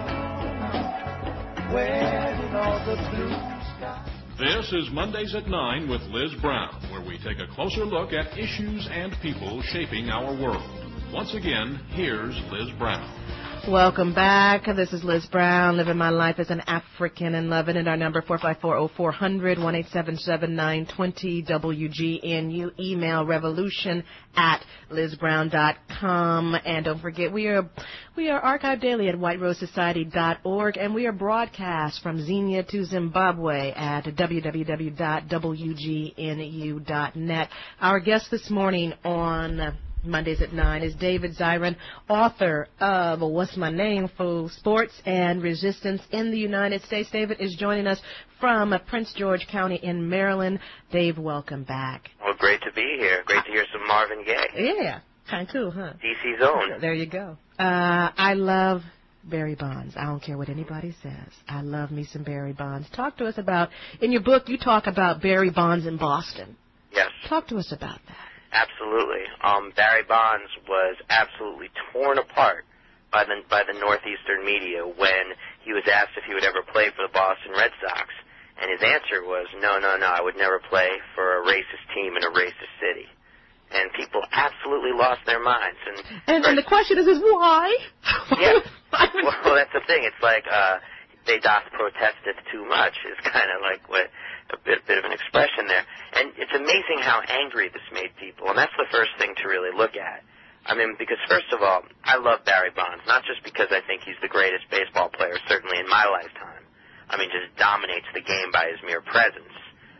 Where did all the blue skies? This is Mondays at nine with Liz Brown, where we take a closer look at issues and people shaping our world. Once again, here's Liz Brown. Welcome back. This is Liz Brown, living my life as an African and loving it. Our number four five four oh four hundred, one eight seven seven nine two zero W G N U. Email revolution at liz brown dot com. And don't forget, we are we are archived daily at white rose society dot org, and we are broadcast from Xenia to Zimbabwe at w w w dot w g n u dot net. Our guest this morning on Mondays at nine is David Zirin, author of What's My Name for Sports and Resistance in the United States. David is joining us from Prince George County in Maryland. Dave, welcome back. Well, great to be here. Great to hear some Marvin Gaye. Yeah, kind of cool, huh? D C's own. There you go. Uh, I love Barry Bonds. I don't care what anybody says. I love me some Barry Bonds. Talk to us about, in your book, you talk about Barry Bonds in Boston. Yes. Talk to us about that. Absolutely. Um, Barry Bonds was absolutely torn apart by the by the Northeastern media when he was asked if he would ever play for the Boston Red Sox. And his answer was, no, no, no, I would never play for a racist team in a racist city. And people absolutely lost their minds. And, and, and the question is, is why? Yeah. Well, that's the thing. It's like uh, they doth protesteth too much is kind of like what a bit, bit of an expression there. And it's amazing how angry this made people. And that's the first thing to really look at. I mean, because first of all, I love Barry Bonds, not just because I think he's the greatest baseball player, certainly in my lifetime. I mean, just dominates the game by his mere presence.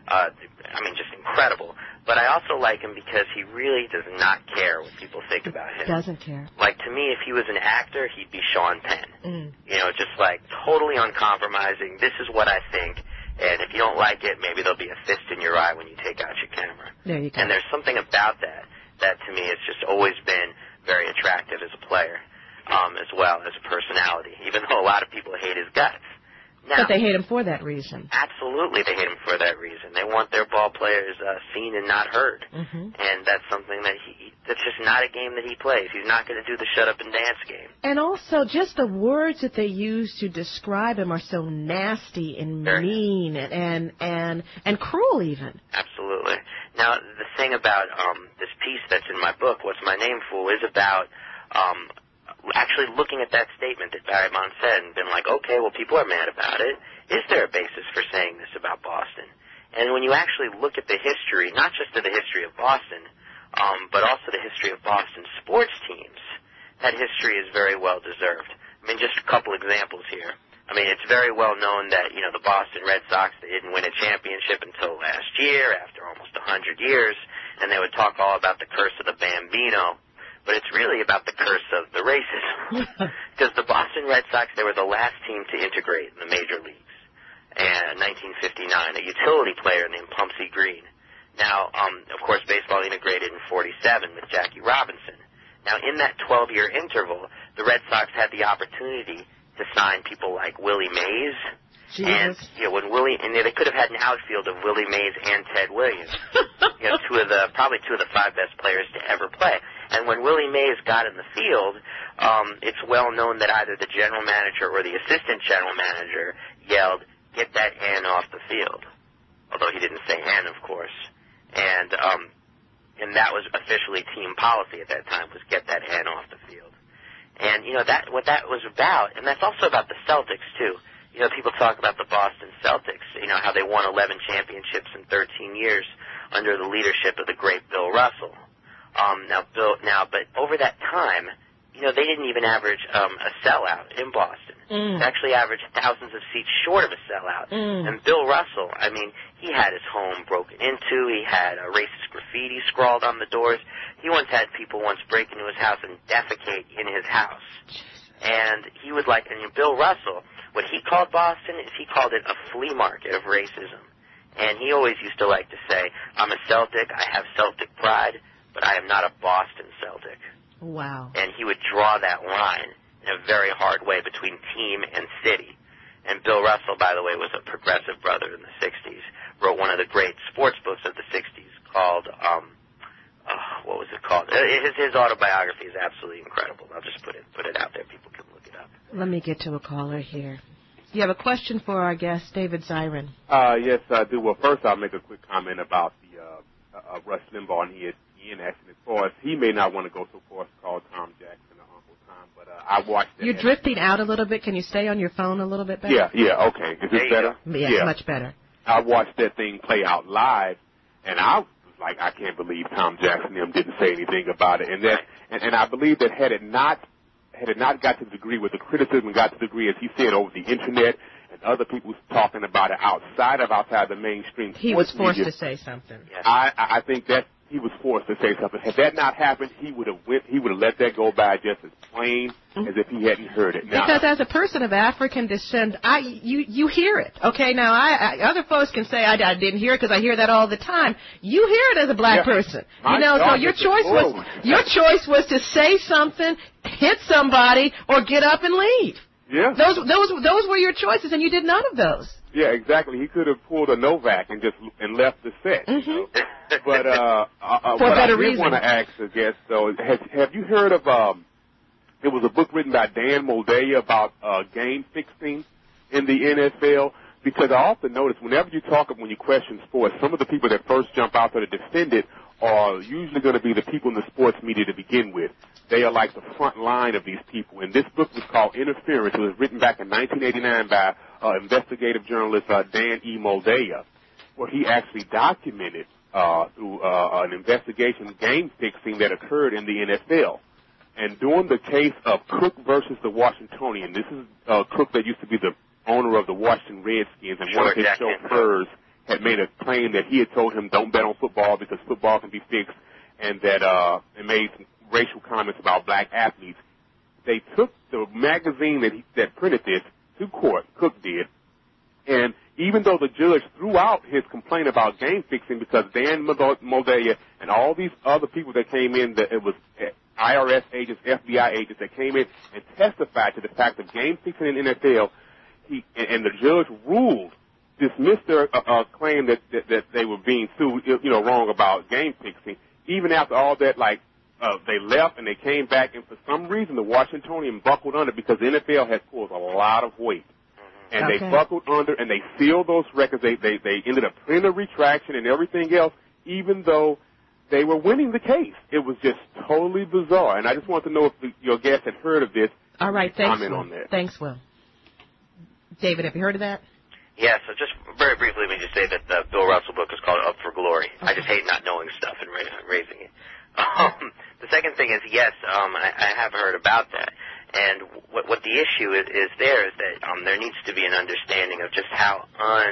Uh, I mean, just incredible. But I also like him because he really does not care what people think about him. Doesn't care. Like, to me, if he was an actor, he'd be Sean Penn. Mm. You know, just like totally uncompromising. This is what I think, and if you don't like it, maybe there'll be a fist in your eye when you take out your camera. There you go. And there's something about that that, to me, has just always been very attractive as a player, um, as well as a personality, even though a lot of people hate his guts. Now, But they hate him for that reason. absolutely, they hate him for that reason. They want their ball players uh, seen and not heard. Mm-hmm. And that's something that he, that's just not a game that he plays. He's not going to do the shut up and dance game. And also, just the words that they use to describe him are so nasty and Very. mean and, and and and cruel, even. Absolutely. Now, the thing about um, this piece that's in my book, What's My Name Fool, is about um, actually looking at that statement that Barry Bonds said and been like, okay, well, people are mad about it. Is there a basis for saying this about Boston? And when you actually look at the history, not just of the history of Boston, um, but also the history of Boston sports teams, that history is very well deserved. I mean, just a couple examples here. I mean, it's very well known that, you know, the Boston Red Sox, they didn't win a championship until last year, after almost one hundred years, and they would talk all about the curse of the Bambino. But it's really about the curse of the racism. Because the Boston Red Sox, they were the last team to integrate in the major leagues. And in nineteen fifty-nine, a utility player named Pumpsie Green. Now, um, of course, baseball integrated in forty-seven with Jackie Robinson. Now, in that twelve-year interval, the Red Sox had the opportunity to sign people like Willie Mays. Jesus. And, you know, when Willie, and they could have had an outfield of Willie Mays and Ted Williams. You know, two of the, probably two of the five best players to ever play. And when Willie Mays got in the field, um, it's well known that either the general manager or the assistant general manager yelled, "Get that N off the field." Although he didn't say N, of course. And, um, and that was officially team policy at that time, was get that N off the field. And, you know, that, what that was about, and that's also about the Celtics, too. You know, people talk about the Boston Celtics, you know, how they won eleven championships in thirteen years under the leadership of the great Bill Russell. Um, now, Bill, now, but over that time, you know, they didn't even average um, a sellout in Boston. Mm. They actually averaged thousands of seats short of a sellout. Mm. And Bill Russell, I mean, he had his home broken into. He had a racist graffiti scrawled on the doors. He once had people once break into his house and defecate in his house. And he would like, and Bill Russell, what he called Boston is he called it a flea market of racism. And he always used to like to say, I'm a Celtic, I have Celtic pride, but I am not a Boston Celtic. Wow. And he would draw that line in a very hard way between team and city. And Bill Russell, by the way, was a progressive brother in the sixties, wrote one of the great sports books of the sixties called, um, oh, what was it called? His, his autobiography is absolutely incredible. I'll just put it, put it out there. People can look it up. Let me get to a caller here. You have a question for our guest, David Zirin. Uh, yes, I do. Well, first I'll make a quick comment about the uh, uh, Rush Limbaugh and he Ian asking as far as he may not want to go so far as to call Tom Jackson or Uncle Tom, but uh, I watched that. You're drifting out a little bit. Can you stay on your phone a little bit better? Yeah, yeah, okay. Is this better? Yes, yeah. much better. I watched that thing play out live, and I was like, I can't believe Tom Jackson and them didn't say anything about it. And that, and, and I believe that had it not, had it not got to the degree where the criticism got to the degree, as he said, over the internet, and other people talking about it outside of outside the mainstream. He was forced media, to say something. I, I think that he was forced to say something. Had that not happened, he would have went, he would have let that go by just as plain as if he hadn't heard it. Now, because as a person of African descent, I you you hear it. Okay, now I, I other folks can say I, I didn't hear it because I hear that all the time. You hear it as a black yeah. person, My you know. God, so your choice was horrible. your choice was to say something, hit somebody, or get up and leave. Yeah. Those those those were your choices, and you did none of those. Yeah, exactly. He could have pulled a Novak and just and left the set. Mm-hmm. You know? But uh, uh, For what better I did reason. want to ask the guest though, has, have you heard of um? There was a book written by Dan Moldea about uh, game fixing in the N F L. Because I often notice whenever you talk, when you question sports, some of the people that first jump out there to defend it are usually going to be the people in the sports media to begin with. They are like the front line of these people. And this book was called Interference. It was written back in nineteen eighty-nine by uh, investigative journalist uh, Dan E. Moldea, where he actually documented uh, through uh, an investigation game fixing that occurred in the N F L. And during the case of Cook versus the Washingtonian, this is uh, Cook that used to be the owner of the Washington Redskins, and Sure, one of his Jack chauffeurs had made a claim that he had told him don't bet on football because football can be fixed, and that uh, it made some racial comments about black athletes. They took the magazine that he, that printed this to court, Cook did, and even though the judge threw out his complaint about game fixing because Dan Moldea and all these other people that came in, that it was I R S agents, F B I agents that came in and testified to the fact of game fixing in the N F L, he, and, and the judge ruled, dismissed their uh, uh, claim that, that that they were being sued, you know, wrong about game fixing. Even after all that, like, uh, they left and they came back, and for some reason the Washingtonian buckled under because the N F L has pulled a lot of weight. And okay. they buckled under, and they sealed those records. They, they they ended up putting a retraction and everything else, even though they were winning the case. It was just totally bizarre. And I just want to know if the, your guest had heard of this. All right, thanks, comment Will. on that. Thanks, Will. David, have you heard of that? Yeah, so just very briefly, let me just say that the Bill Russell book is called Up for Glory. Okay. I just hate not knowing stuff and ra- raising it. Um, the second thing is, yes, um, I, I have heard about that. And what, what the issue is, is there is that um, there needs to be an understanding of just how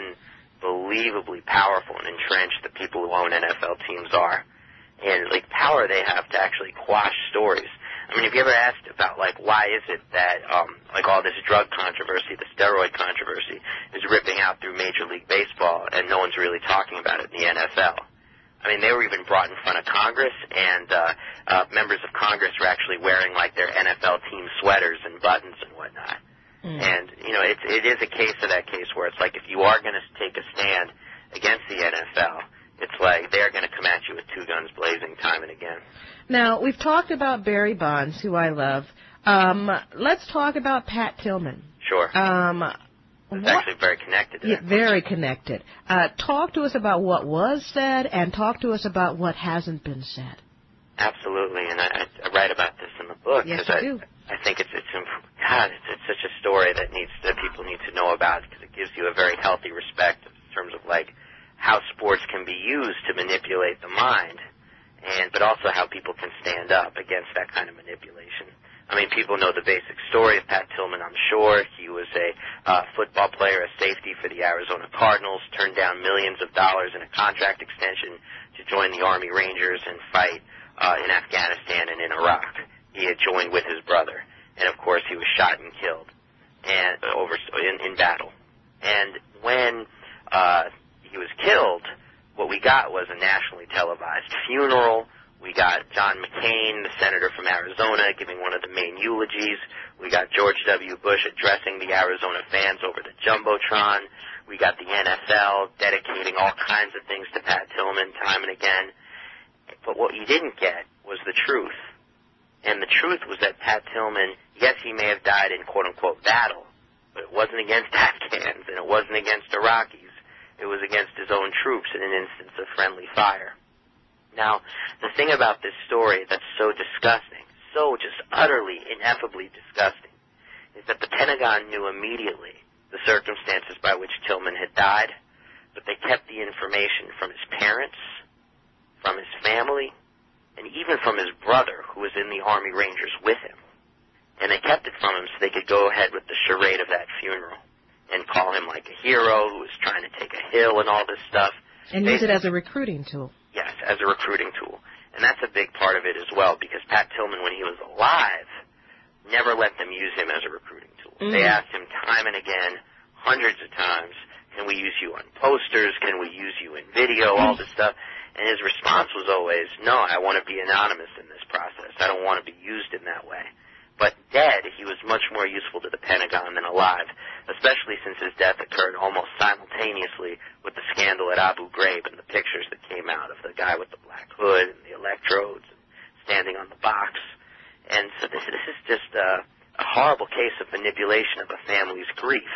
unbelievably powerful and entrenched the people who own N F L teams are, and like power they have to actually quash stories. I mean, have you ever asked about like why is it that um, like all this drug controversy, the steroid controversy, is ripping out through Major League Baseball, and no one's really talking about it in the N F L? I mean, they were even brought in front of Congress, and uh, uh, members of Congress were actually wearing, like, their N F L team sweaters and buttons and whatnot. Mm. And, you know, it, it is a case of that case where it's like if you are going to take a stand against the N F L, it's like they're going to come at you with two guns blazing time and again. Now, we've talked about Barry Bonds, who I love. Um, let's talk about Pat Tillman. Sure. Um It's what? actually very connected to Yeah, that. very connected. Uh, talk to us about what was said, and talk to us about what hasn't been said. Absolutely, and I, I write about this in the book. Yes, I, you do. I think it's it's God, it's, it's such a story that needs that people need to know about because it gives you a very healthy respect in terms of like how sports can be used to manipulate the mind, and but also how people can stand up against that kind of manipulation. I mean, people know the basic story of Pat Tillman, I'm sure. He was a uh, football player, a safety for the Arizona Cardinals, turned down millions of dollars in a contract extension to join the Army Rangers and fight uh, in Afghanistan and in Iraq. He had joined with his brother. And, of course, he was shot and killed and over in, in battle. And when uh, he was killed, what we got was a nationally televised funeral. We got John McCain, the senator from Arizona, giving one of the main eulogies. We got George W. Bush addressing the Arizona fans over the Jumbotron. We got the N F L dedicating all kinds of things to Pat Tillman time and again. But what you didn't get was the truth. And the truth was that Pat Tillman, yes, he may have died in quote-unquote battle, but it wasn't against Afghans and it wasn't against Iraqis. It was against his own troops in an instance of friendly fire. Now, the thing about this story that's so disgusting, so just utterly, ineffably disgusting, is that the Pentagon knew immediately the circumstances by which Tillman had died, but they kept the information from his parents, from his family, and even from his brother, who was in the Army Rangers with him. And they kept it from him so they could go ahead with the charade of that funeral and call him like a hero who was trying to take a hill and all this stuff. And they, use it as a recruiting tool. Yes, as a recruiting tool. And that's a big part of it as well, because Pat Tillman, when he was alive, never let them use him as a recruiting tool. Mm. They asked him time and again, hundreds of times, can we use you on posters? Can we use you in video? All this stuff. And his response was always, no, I want to be anonymous in this process. I don't want to be used in that way. But dead, he was much more useful to the Pentagon than alive, especially since his death occurred almost simultaneously with the scandal at Abu Ghraib and the pictures that came out of the guy with the black hood and the electrodes and standing on the box. And so this, this is just a, a horrible case of manipulation of a family's grief.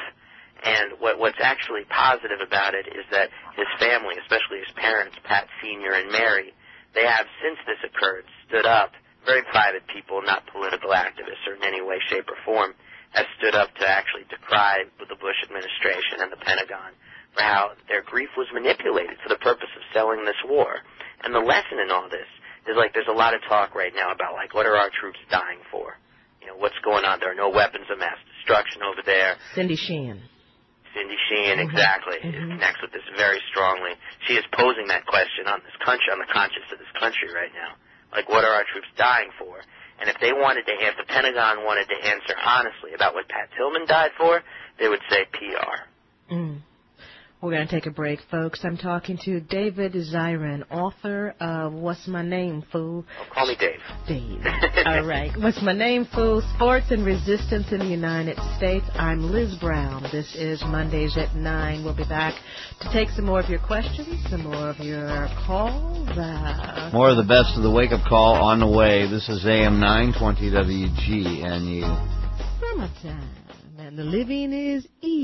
And what, what's actually positive about it is that his family, especially his parents, Pat Senior and Mary, they have, since this occurred, stood up. Very private people, not political activists or in any way, shape, or form, have stood up to actually decry the Bush administration and the Pentagon for how their grief was manipulated for the purpose of selling this war. And the lesson in all this is, like, there's a lot of talk right now about, like, what are our troops dying for? You know, what's going on? There are no weapons of mass destruction over there. Cindy Sheehan. Cindy Sheehan, Mm-hmm. exactly, Mm-hmm. connects with this very strongly. She is posing that question on this country, on the conscience of this country right now. Like, what are our troops dying for? And if they wanted to, if the Pentagon wanted to answer honestly about what Pat Tillman died for, they would say P R. Mm. We're going to take a break, folks. I'm talking to David Zirin, author of What's My Name, Fool? Oh, call me Dave. Dave. All right. What's My Name, Fool? Sports and Resistance in the United States. I'm Liz Brown. This is Mondays at nine. We'll be back to take some more of your questions, some more of your calls. Uh, More of the best of the wake-up call on the way. This is A M nine twenty W G N U. Summertime, and the living is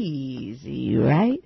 easy, right?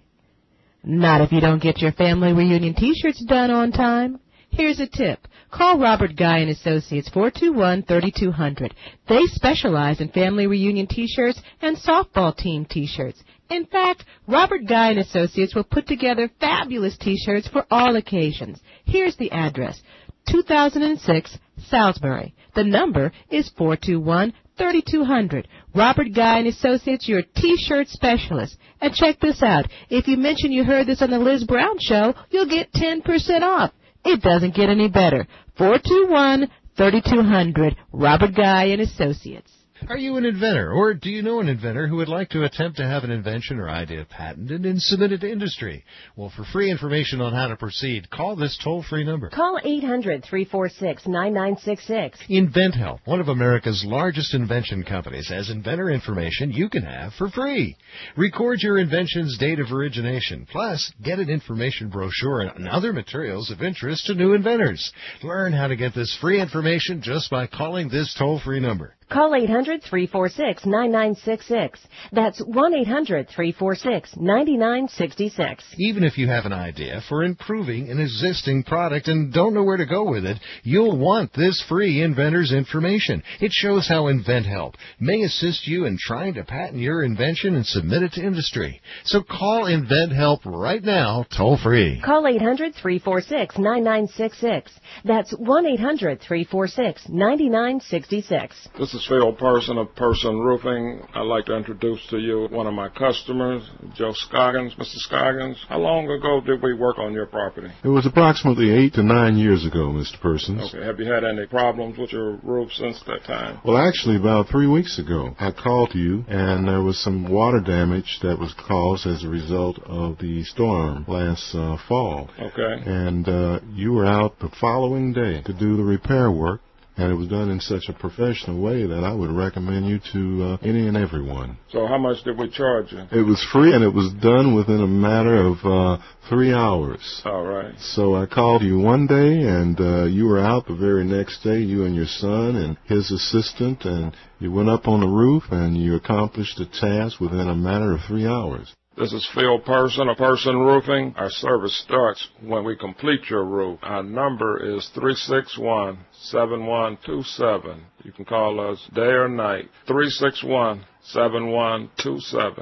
Not if you don't get your family reunion T-shirts done on time. Here's a tip. Call Robert Guy and Associates, four two one, three two zero zero. They specialize in family reunion T-shirts and softball team T-shirts. In fact, Robert Guy and Associates will put together fabulous T-shirts for all occasions. Here's the address. two thousand six, Salisbury. The number is four two one, three two zero zero. Robert Guy and Associates, your T-shirt specialist. And check this out. If you mention you heard this on the Liz Brown Show, you'll get ten percent off. It doesn't get any better. four two one, three two zero zero. Robert Guy and Associates. Are you an inventor, or do you know an inventor who would like to attempt to have an invention or idea patented and submit it to industry? Well, for free information on how to proceed, call this toll-free number. Call eight hundred, three four six, nine nine six six. InventHelp, one of America's largest invention companies, has inventor information you can have for free. Record your invention's date of origination, plus get an information brochure and other materials of interest to new inventors. Learn how to get this free information just by calling this toll-free number. Call eight hundred, three four six, nine nine six six. That's one eight hundred, three four six, nine nine six six. Even if you have an idea for improving an existing product and don't know where to go with it, you'll want this free inventor's information. It shows how InventHelp may assist you in trying to patent your invention and submit it to industry. So call InventHelp right now, toll free. Call eight hundred, three four six, nine nine six six. That's one eight hundred, three four six, nine nine six six. This is Phil Person of Person Roofing. I'd like to introduce to you one of my customers, Joe Scoggins. Mister Scoggins, how long ago did we work on your property? It was approximately eight to nine years ago, Mister Persons. Okay. Have you had any problems with your roof since that time? Well, actually, about three weeks ago, I called you, and there was some water damage that was caused as a result of the storm last uh, fall. Okay. And uh, you were out the following day to do the repair work. And it was done in such a professional way that I would recommend you to uh, any and everyone. So how much did we charge you? It was free, and it was done within a matter of uh, three hours. All right. So I called you one day, and uh, you were out the very next day, you and your son and his assistant, and you went up on the roof, and you accomplished the task within a matter of three hours. This is Phil Person of Person Roofing. Our service starts when we complete your roof. Our number is three six one, seven one two seven. You can call us day or night. three six one, seven one two seven.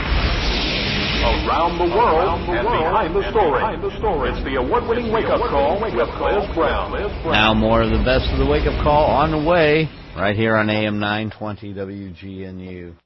Around the world, Around the and, world behind, the and behind the story. It's the award-winning wake-up call with Liz Brown. Now more of the best of the wake-up call on the way, right here on A M nine twenty W G N U.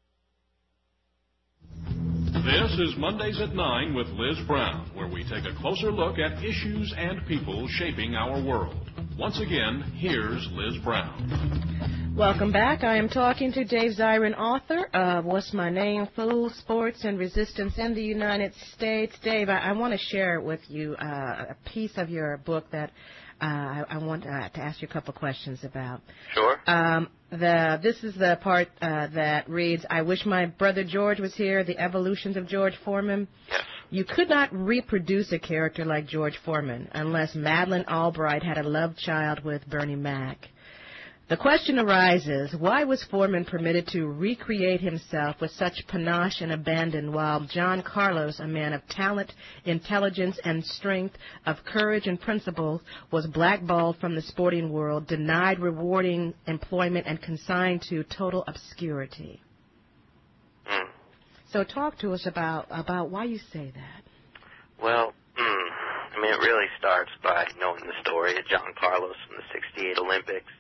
This is Mondays at nine with Liz Brown, where we take a closer look at issues and people shaping our world. Once again, here's Liz Brown. Welcome back. I am talking to Dave Zirin, author of What's My Name, Fool, Sports and Resistance in the United States. Dave, I, I want to share with you uh, a piece of your book that uh, I, I want uh, to ask you a couple questions about. Sure. Um, the This is the part uh, that reads, I wish my brother George was here, the evolutions of George Foreman. Yes. You could not reproduce a character like George Foreman unless Madeleine Albright had a love child with Bernie Mac. The question arises, why was Foreman permitted to recreate himself with such panache and abandon while John Carlos, a man of talent, intelligence, and strength, of courage and principle, was blackballed from the sporting world, denied rewarding employment, and consigned to total obscurity? Mm. So talk to us about, about why you say that. Well, mm, I mean, it really starts by knowing the story of John Carlos in the sixty-eight Olympics.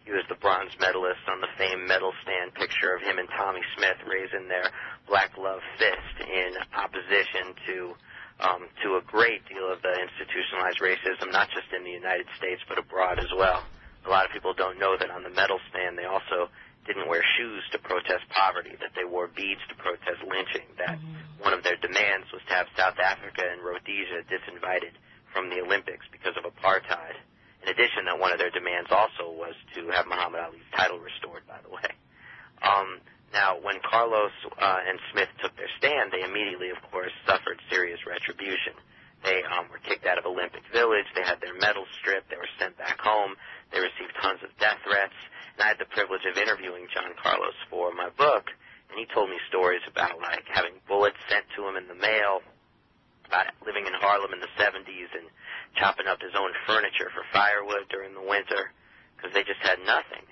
He was the bronze medalist on the famed medal stand picture of him and Tommy Smith raising their black glove fist in opposition to um, to a great deal of the institutionalized racism, not just in the United States but abroad as well. A lot of people don't know that on the medal stand they also didn't wear shoes to protest poverty, that they wore beads to protest lynching, that mm-hmm. one of their demands was to have South Africa and Rhodesia disinvited from the Olympics because of apartheid. In addition, that one of their demands also was to have Muhammad Ali's title restored, by the way. Um, now, when Carlos uh, and Smith took their stand, they immediately, of course, suffered serious retribution. They um, were kicked out of Olympic Village. They had their medals stripped. They were sent back home. They received tons of death threats. And I had the privilege of interviewing John Carlos for my book, and he told me stories about, like, having bullets sent to him in the mail, about living in Harlem in the seventies and chopping up his own furniture for firewood during the winter because they just had nothing.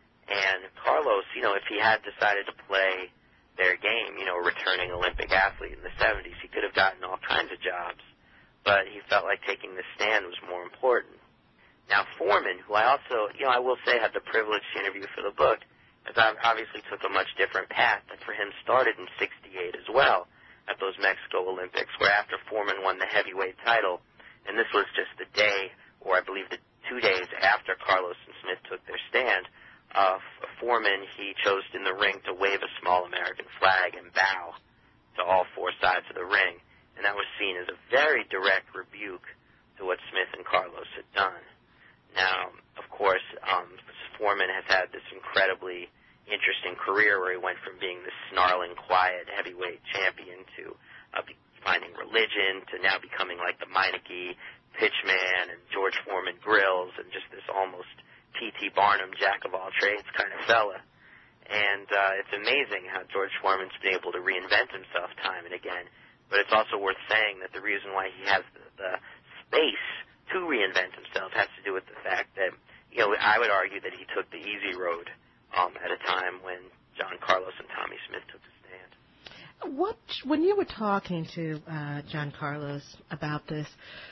And Carlos, you know, if he had decided to play their game, you know, returning Olympic athlete in the seventies, he could have gotten all kinds of jobs, but he felt like taking the stand was more important. Now, Foreman, who I also, you know, I will say had the privilege to interview for the book, as I obviously took a much different path that for him started in sixty-eight as well at those Mexico Olympics, where after Foreman won the heavyweight title, and this was just the day, or I believe the two days after Carlos and Smith took their stand, uh, Foreman, he chose in the ring to wave a small American flag and bow to all four sides of the ring, and that was seen as a very direct rebuke to what Smith and Carlos had done. Now, of course, um, Foreman has had this incredibly interesting career where he went from being this snarling, quiet heavyweight champion to uh, be finding religion to now becoming like the Meineke pitchman and George Foreman grills and just this almost P T Barnum jack-of-all-trades kind of fella. And uh, it's amazing how George Foreman's been able to reinvent himself time and again. But it's also worth saying that the reason why he has the, the space to reinvent himself has to do with the fact that, you know, I would argue that he took the easy road um, at a time when John Carlos and Tommy Smith took the stand. What, when you were talking to uh, John Carlos about this,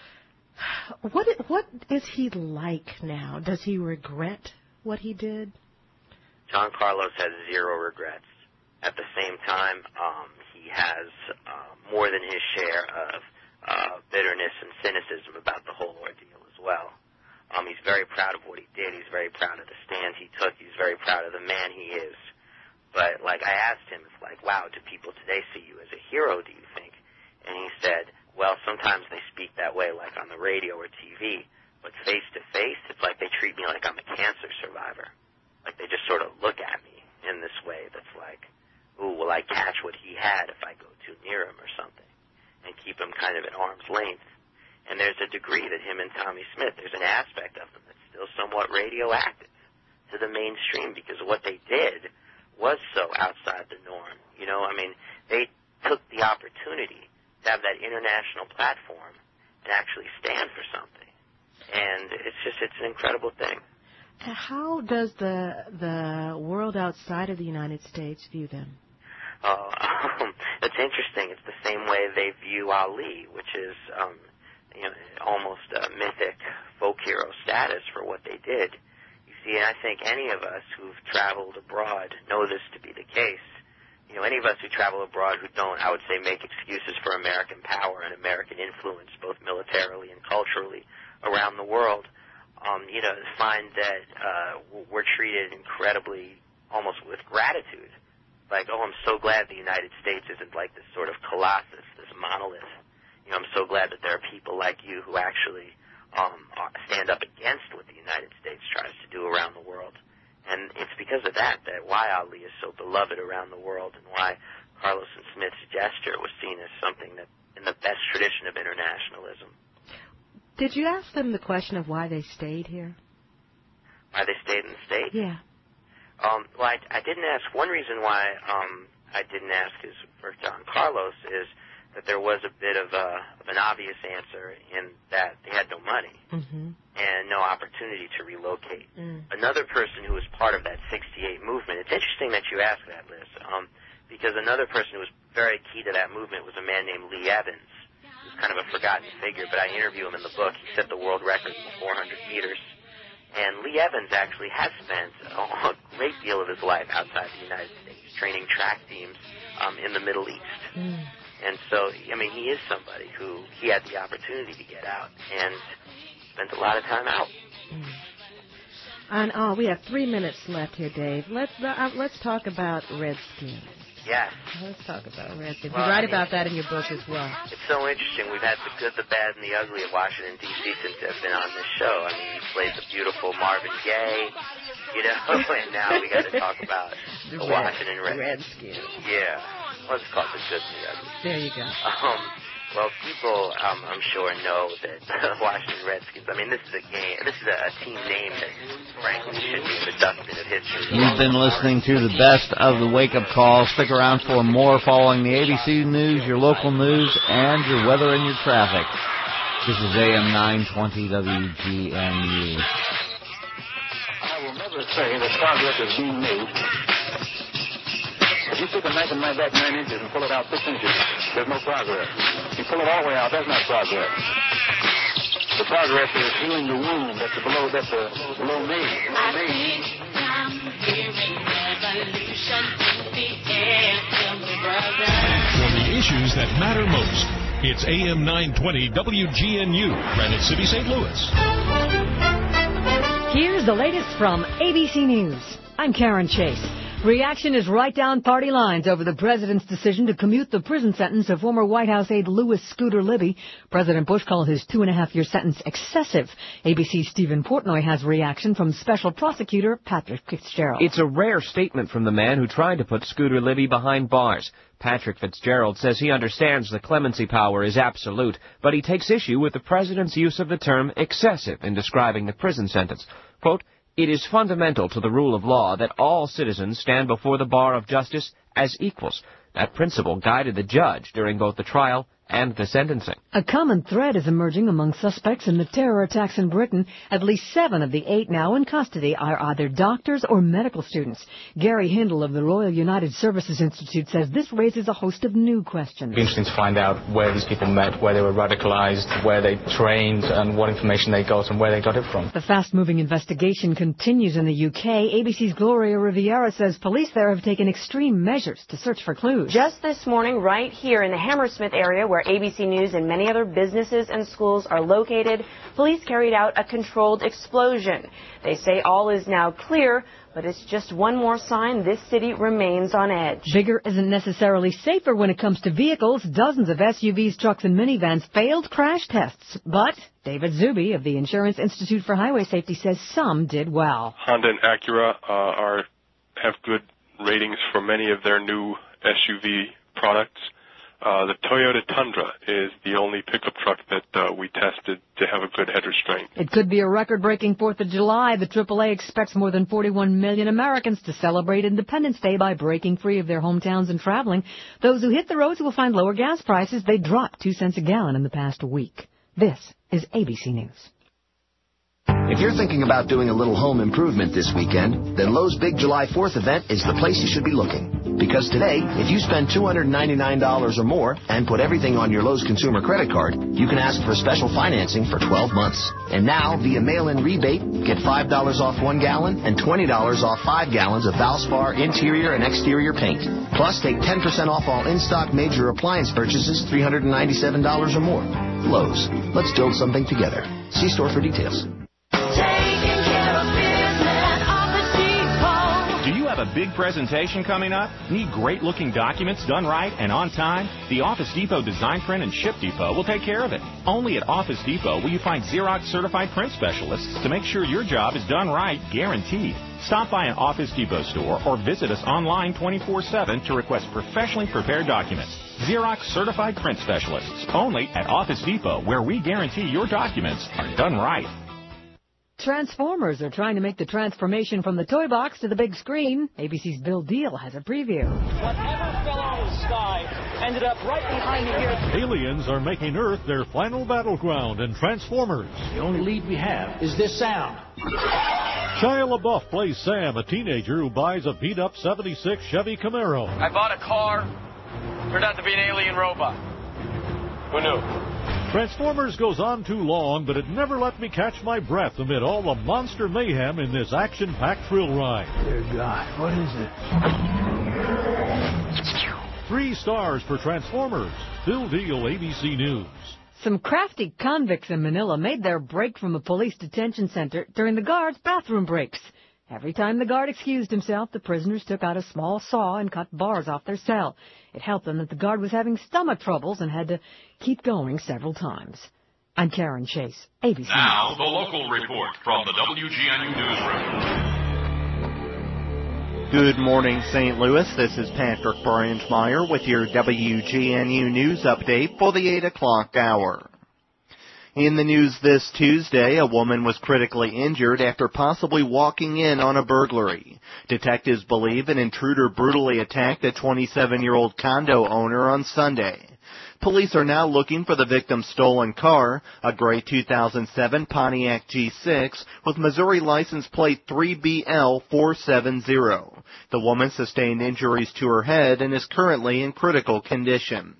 what what is he like now? Does he regret what he did? John Carlos has zero regrets. At the same time, um, he has uh, more than his share of uh, bitterness and cynicism about the whole ordeal as well. Um, he's very proud of what he did. He's very proud of the stand he took. He's very proud of the man he is. But, like, I asked him, it's like, wow, do people today see you as a hero, do you think? And he said, well, sometimes they speak that way, like on the radio or T V, but face-to-face, it's like they treat me like I'm a cancer survivor. Like they just sort of look at me in this way that's like, ooh, will I catch what he had if I go too near him or something? And keep him kind of at arm's length. And there's a degree that him and Tommy Smith, there's an aspect of them that's still somewhat radioactive to the mainstream because what they did was so outside the norm. You know, I mean, they took the opportunity to have that international platform and actually stand for something. And it's just, it's an incredible thing. How does the the world outside of the United States view them? Uh, um, it's interesting. It's the same way they view Ali, which is um, you know, almost a mythic folk hero status for what they did. You see, and I think any of us who've traveled abroad know this to be the case. You know, any of us who travel abroad who don't, I would say, make excuses for American power and American influence, both militarily and culturally, around the world, um, you know, find that uh, we're treated incredibly, almost with gratitude. Like, oh, I'm so glad the United States isn't like this sort of colossus, this monolith. You know, I'm so glad that there are people like you who actually um, stand up against what the United States tries to do around the world. And it's because of that that why Ali is so beloved around the world and why Carlos and Smith's gesture was seen as something that in the best tradition of internationalism. Did you ask them the question of why they stayed here? Why they stayed in the States? Yeah. Um, well, I, I didn't ask. One reason why um, I didn't ask is for John Carlos is that there was a bit of, a, of an obvious answer in that they had no money mm-hmm. and no opportunity to relocate. Mm. Another person who was part of that sixty-eight movement, it's interesting that you asked that, Liz, um, because another person who was very key to that movement was a man named Lee Evans, who's kind of a forgotten figure, but I interview him in the book. He set the world record in four hundred meters. And Lee Evans actually has spent a great deal of his life outside the United States, training track teams um, in the Middle East. Mm. And so, I mean, he is somebody who he had the opportunity to get out and spent a lot of time out. Mm. And oh, we have three minutes left here, Dave. Let's uh, let's talk about Redskins. Yes. Let's talk about Redskins. Well, you write I mean, about that in your book as well. It's so interesting. We've had the good, the bad, and the ugly of Washington, D C since I've been on this show. I mean, he plays the beautiful Marvin Gaye, you know, and now we got to talk about the, the Red, Washington Redskins. Redskins. Yeah. Let's call it the good and the ugly. There you go. Um, well, people, um, I'm sure, know that the Washington Redskins, I mean, this is a game, this is a, a team name that, frankly, should be in the dustbin of history. You've been listening to the best of the wake-up call. Stick around for more following the A B C News, your local news, and your weather and your traffic. This is A M nine twenty W G N U. I will never say that progress is being made. If you stick a knife in my back nine inches and pull it out six inches, there's no progress. If you pull it all the way out, that's not progress. The progress is healing the wound that's below, that's the below me. I think I'm hearing revolution in the air, tell me, brother. For the issues that matter most, it's A M nine twenty W G N U, Granite City, Saint Louis. Here's the latest from A B C News. I'm Karen Chase. Reaction is right down party lines over the president's decision to commute the prison sentence of former White House aide Louis Scooter Libby. President Bush called his two-and-a-half-year sentence excessive. A B C's Stephen Portnoy has reaction from Special Prosecutor Patrick Fitzgerald. It's a rare statement from the man who tried to put Scooter Libby behind bars. Patrick Fitzgerald says he understands the clemency power is absolute, but he takes issue with the president's use of the term excessive in describing the prison sentence. Quote, "It is fundamental to the rule of law that all citizens stand before the bar of justice as equals. That principle guided the judge during both the trial and the sentencing." A common thread is emerging among suspects in the terror attacks in Britain. At least seven of the eight now in custody are either doctors or medical students. Gary Hindle of the Royal United Services Institute says this raises a host of new questions. It'd be interesting to find out where these people met, where they were radicalized, where they trained, and what information they got and where they got it from. The fast-moving investigation continues in the U K. A B C's Gloria Riviera says police there have taken extreme measures to search for clues. Just this morning, right here in the Hammersmith area, where A B C News and many other businesses and schools are located, police carried out a controlled explosion. They say all is now clear, but it's just one more sign this city remains on edge. Bigger isn't necessarily safer when it comes to vehicles. Dozens of S U Vs, trucks, and minivans failed crash tests. But David Zuby of the Insurance Institute for Highway Safety says some did well. Honda and Acura uh, are have good ratings for many of their new S U V products. Uh, the Toyota Tundra is the only pickup truck that uh, we tested to have a good head restraint. It could be a record-breaking fourth of July. The triple A expects more than forty-one million Americans to celebrate Independence Day by breaking free of their hometowns and traveling. Those who hit the roads will find lower gas prices. They dropped two cents a gallon in the past week. This is A B C News. If you're thinking about doing a little home improvement this weekend, then Lowe's Big July fourth event is the place you should be looking. Because today, if you spend two hundred ninety-nine dollars or more and put everything on your Lowe's consumer credit card, you can ask for special financing for twelve months. And now, via mail-in rebate, get five dollars off one gallon and twenty dollars off five gallons of Valspar interior and exterior paint. Plus, take ten percent off all in-stock major appliance purchases three hundred ninety-seven dollars or more. Lowe's. Let's build something together. See store for details. Do you have a big presentation coming up? Need great-looking documents done right and on time? The Office Depot Design Print and Ship Depot will take care of it. Only at Office Depot will you find Xerox certified print specialists to make sure your job is done right, guaranteed. Stop by an Office Depot store or visit us online twenty-four seven to request professionally prepared documents. Xerox certified print specialists. Only at Office Depot, where we guarantee your documents are done right. Transformers are trying to make the transformation from the toy box to the big screen. A B C's Bill Deal has a preview. Whatever fell out of the sky ended up right behind me here. Aliens are making Earth their final battleground in Transformers. The only lead we have is this sound. Shia LaBeouf plays Sam, a teenager who buys a beat-up seventy-six Chevy Camaro. I bought a car. Turned out to be an alien robot. Who knew? Transformers goes on too long, but it never let me catch my breath amid all the monster mayhem in this action-packed thrill ride. Dear God, what is it? Three stars for Transformers. Phil Deal, A B C News. Some crafty convicts in Manila made their break from a police detention center during the guards' bathroom breaks. Every time the guard excused himself, the prisoners took out a small saw and cut bars off their cell. It helped them that the guard was having stomach troubles and had to keep going several times. I'm Karen Chase, A B C Now, News. the local report from the W G N U Newsroom. Good morning, Saint Louis. This is Patrick Branchmeyer with your W G N U News update for the eight o'clock hour. In the news this Tuesday, a woman was critically injured after possibly walking in on a burglary. Detectives believe an intruder brutally attacked a twenty-seven-year-old condo owner on Sunday. Police are now looking for the victim's stolen car, a gray two thousand seven Pontiac G six with Missouri license plate three B L four seven zero. The woman sustained injuries to her head and is currently in critical condition.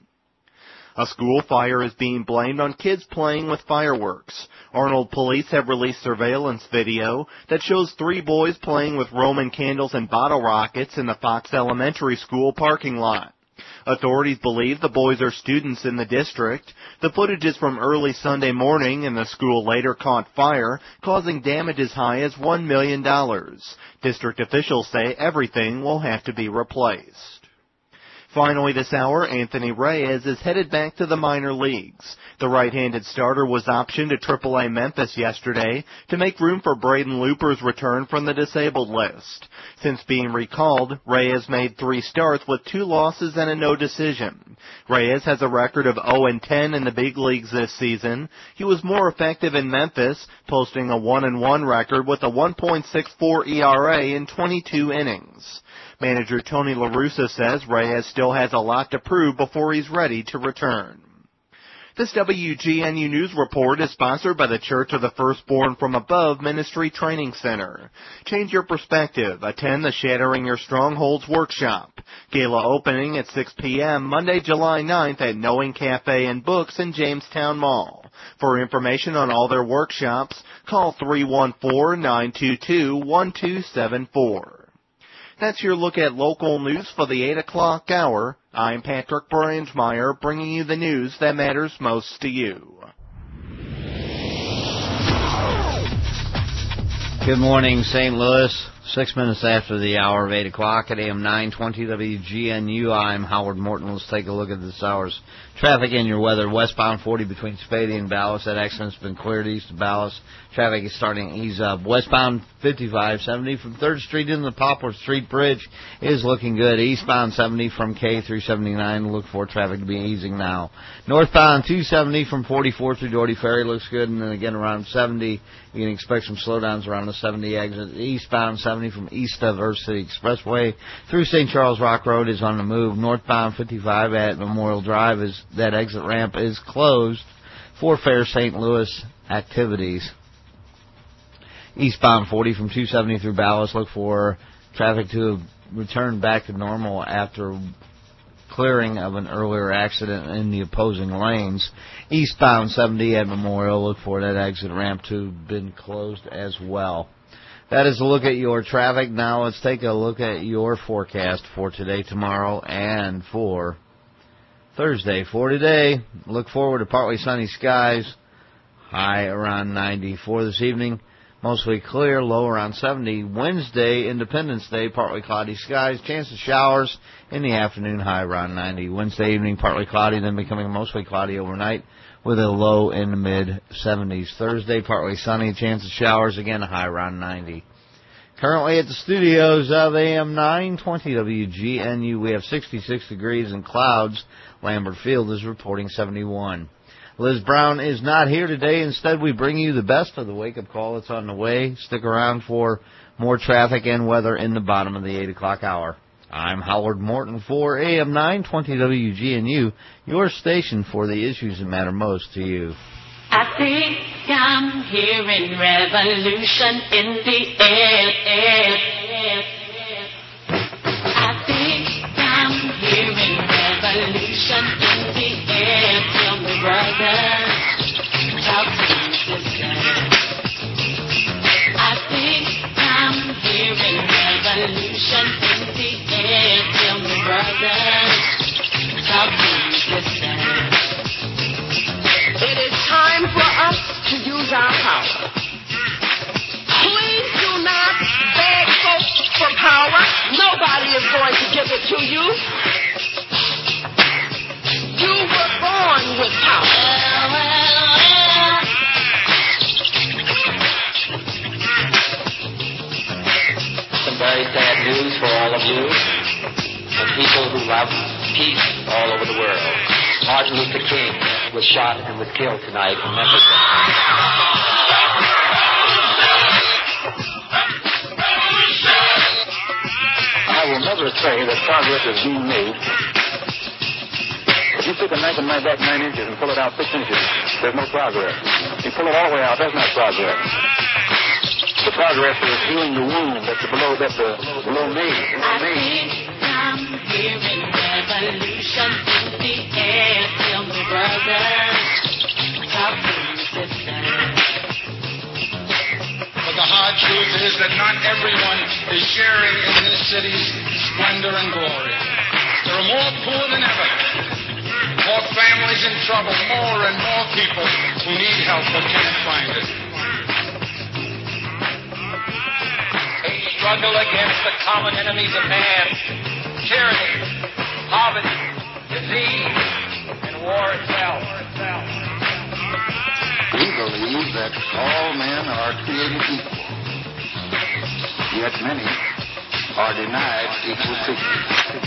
A school fire is being blamed on kids playing with fireworks. Arnold police have released surveillance video that shows three boys playing with Roman candles and bottle rockets in the Fox Elementary School parking lot. Authorities believe the boys are students in the district. The footage is from early Sunday morning, and the school later caught fire, causing damage as high as one million dollars. District officials say everything will have to be replaced. Finally this hour, Anthony Reyes is headed back to the minor leagues. The right-handed starter was optioned to triple A Memphis yesterday to make room for Braden Looper's return from the disabled list. Since being recalled, Reyes made three starts with two losses and a no decision. Reyes has a record of oh and ten in the big leagues this season. He was more effective in Memphis, posting a one and one record with a one point six four E R A in twenty-two innings. Manager Tony La Russa says Reyes still has a lot to prove before he's ready to return. This W G N U News report is sponsored by the Church of the Firstborn from Above Ministry Training Center. Change your perspective. Attend the Shattering Your Strongholds workshop. Gala opening at six p.m. Monday, July ninth at Knowing Cafe and Books in Jamestown Mall. For information on all their workshops, call three one four, nine two two, one two seven four. That's your look at local news for the eight o'clock hour. I'm Patrick Branchmeyer, bringing you the news that matters most to you. Good morning, Saint Louis. Six minutes after the hour of eight o'clock at A M nine twenty W G N U. I'm Howard Morton. Let's take a look at this hour's traffic and your weather. Westbound forty between Spadey and Ballas. That accident's been cleared east of Ballas. Traffic is starting to ease up. Westbound fifty-five seventy from third Street into the Poplar Street Bridge is looking good. Eastbound seventy from K through seventy-nine. Look for traffic to be easing now. Northbound two seventy from forty-four through Doherty Ferry looks good. And then again around seventy, you can expect some slowdowns around the seventy exit. Eastbound seventy from east of Earth City Expressway through Saint Charles Rock Road is on the move. Northbound fifty-five at Memorial Drive, is that exit ramp is closed for Fair Saint Louis activities. Eastbound forty from two seventy through Ballas, look for traffic to return back to normal after clearing of an earlier accident in the opposing lanes. Eastbound seventy at Memorial, look for that exit ramp to have been closed as well. That is a look at your traffic. Now let's take a look at your forecast for today, tomorrow, and for Thursday. For today, look forward to partly sunny skies, high around ninety. For this evening, mostly clear, low around seventy. Wednesday, Independence Day, partly cloudy skies, chance of showers in the afternoon, high around ninety. Wednesday evening, partly cloudy, then becoming mostly cloudy overnight with a low in the mid-seventies. Thursday, partly sunny, chance of showers, again, a high around ninety. Currently at the studios of A M nine twenty W G N U, we have sixty-six degrees and clouds. Lambert Field is reporting seventy-one. Liz Brown is not here today. Instead, we bring you the best of the wake-up call that's on the way. Stick around for more traffic and weather in the bottom of the eight o'clock hour. I'm Howard Morton for A M nine twenty W G N U, your station for the issues that matter most to you. I think I'm hearing revolution in the air, air, air. I think I'm hearing revolution in the air. Tell me, brother. power. Please do not beg folks for power. Nobody is going to give it to you. You were born with power. Some very sad news for all of you, the people who love peace all over the world. Martin Luther King was shot and was killed tonight in Memphis. I will never say that progress is being made. If you stick a knife in my back nine inches and pull it out six inches, there's no progress. You pull it all the way out, that's not progress. The progress is healing the wound that's below, that's the below me. I think I'm hearing revolution in the air. Tell me, brothers, talk to me, sisters. But the hard truth is that not everyone is sharing in this city's splendor and glory. There are more poor than ever, more families in trouble, more and more people who need help but can't find it. They struggle against the common enemies of man, tyranny, poverty, disease, and war itself. We believe that all men are created equal, yet many are denied equal treatment.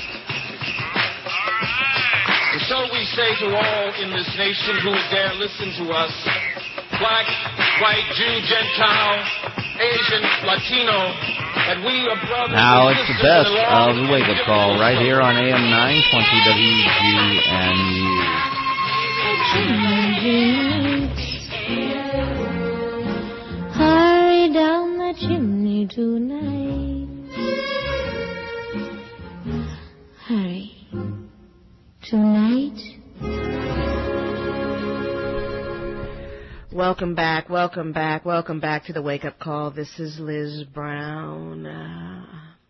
And so we say to all in this nation who dare listen to us, black, white, Jew, Gentile, Asian, Latino, that we are brothers. Now it's the best of the wake-up call right here on A M nine twenty W G N U. Hurry down the chimney tonight. Hurry. Tonight. Welcome back, welcome back, welcome back to the Wake Up Call. This is Liz Brown. Uh,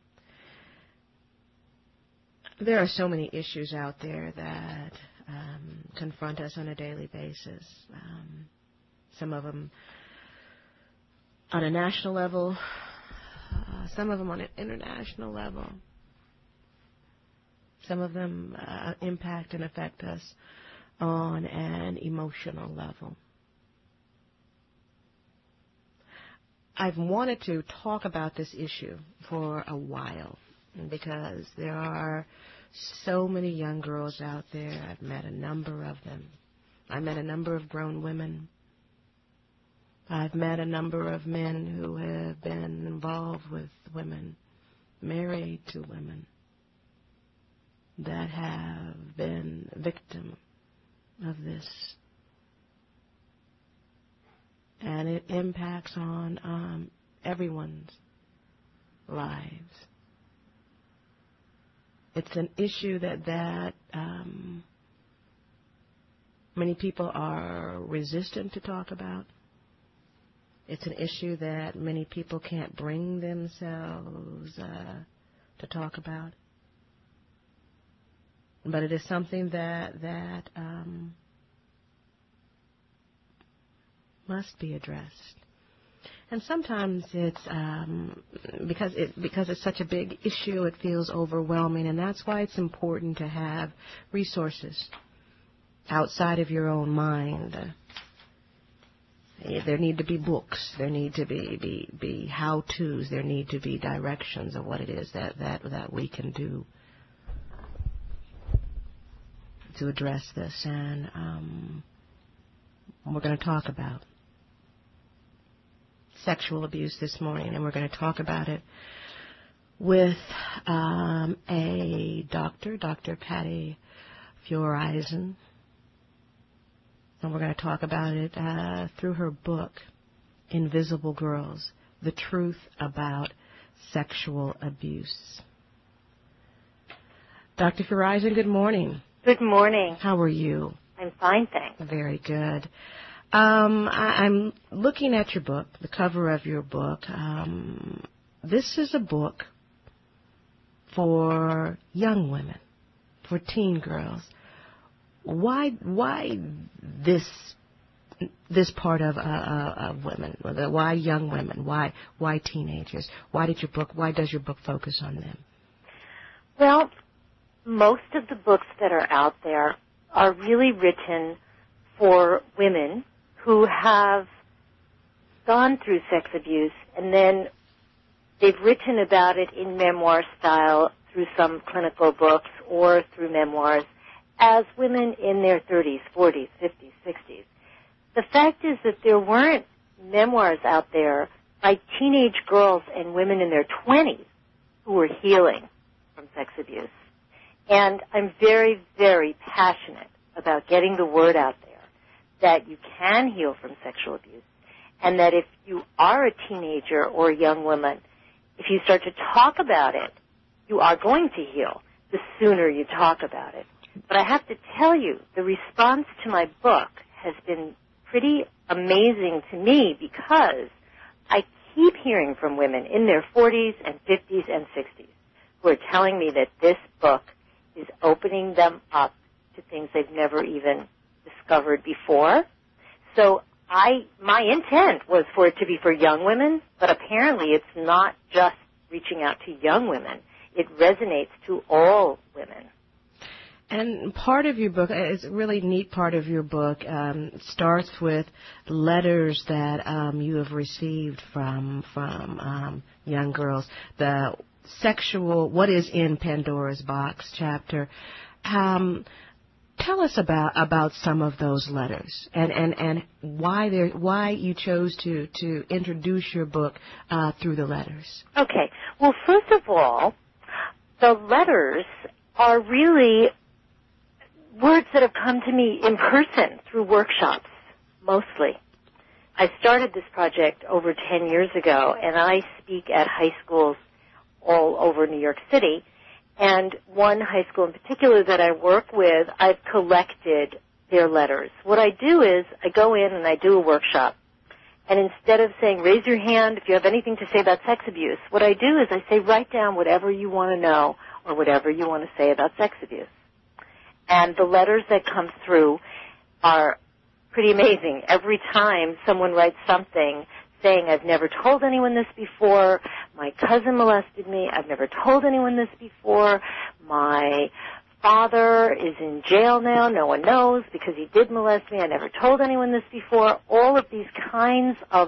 there are so many issues out there that um, confront us on a daily basis. Um, some of them on a national level, uh, some of them on an international level. Some of them uh, impact and affect us on an emotional level. I've wanted to talk about this issue for a while because there are so many young girls out there. I've met a number of them. I met a number of grown women. I've met a number of men who have been involved with women, married to women, that have been victim of this. And it impacts on um, everyone's lives. It's an issue that, that um, many people are resistant to talk about. It's an issue that many people can't bring themselves uh, to talk about. But it is something that that um, must be addressed. And sometimes it's um, because it because it's such a big issue, it feels overwhelming, and that's why it's important to have resources outside of your own mind. There need to be books. There need to be be, be how-tos. There need to be directions of what it is that, that, that we can do to address this. And um, we're going to talk about sexual abuse this morning, and we're going to talk about it with um, a doctor, Doctor Patty Fioreisen. And we're going to talk about it uh, through her book, Invisible Girls, The Truth About Sexual Abuse. Doctor Fioreisen, good morning. Good morning. How are you? I'm fine, thanks. Very good. Um, I, I'm looking at your book, the cover of your book. Um, this is a book for young women, for teen girls. Why, why this this part of, uh, uh, of women? Why young women? Why why teenagers? Why did your book? Why does your book focus on them? Well, most of the books that are out there are really written for women who have gone through sex abuse, and then they've written about it in memoir style through some clinical books or through memoirs as women in their thirties, forties, fifties, sixties. The fact is that there weren't memoirs out there by teenage girls and women in their twenties who were healing from sex abuse. And I'm very, very passionate about getting the word out there that you can heal from sexual abuse, and that if you are a teenager or a young woman, if you start to talk about it, you are going to heal the sooner you talk about it. But I have to tell you, the response to my book has been pretty amazing to me, because I keep hearing from women in their forties and fifties and sixties who are telling me that this book is opening them up to things they've never even discovered before. So I, my intent was for it to be for young women, but apparently it's not just reaching out to young women. It resonates to all women. And part of your book, it's a really neat part of your book, um, starts with letters that um, you have received from from um, young girls. The sexual, what is in Pandora's Box chapter. Um, tell us about about some of those letters and, and, and why there why you chose to, to introduce your book uh, through the letters. Okay. Well, first of all, the letters are really words that have come to me in person through workshops, mostly. I started this project over ten years ago, and I speak at high schools all over New York City. And one high school in particular that I work with, I've collected their letters. What I do is I go in and I do a workshop. And instead of saying, raise your hand if you have anything to say about sex abuse, what I do is I say, write down whatever you want to know or whatever you want to say about sex abuse. And the letters that come through are pretty amazing. Every time someone writes something saying, I've never told anyone this before, my cousin molested me, I've never told anyone this before, my father is in jail now, no one knows because he did molest me, I never told anyone this before, all of these kinds of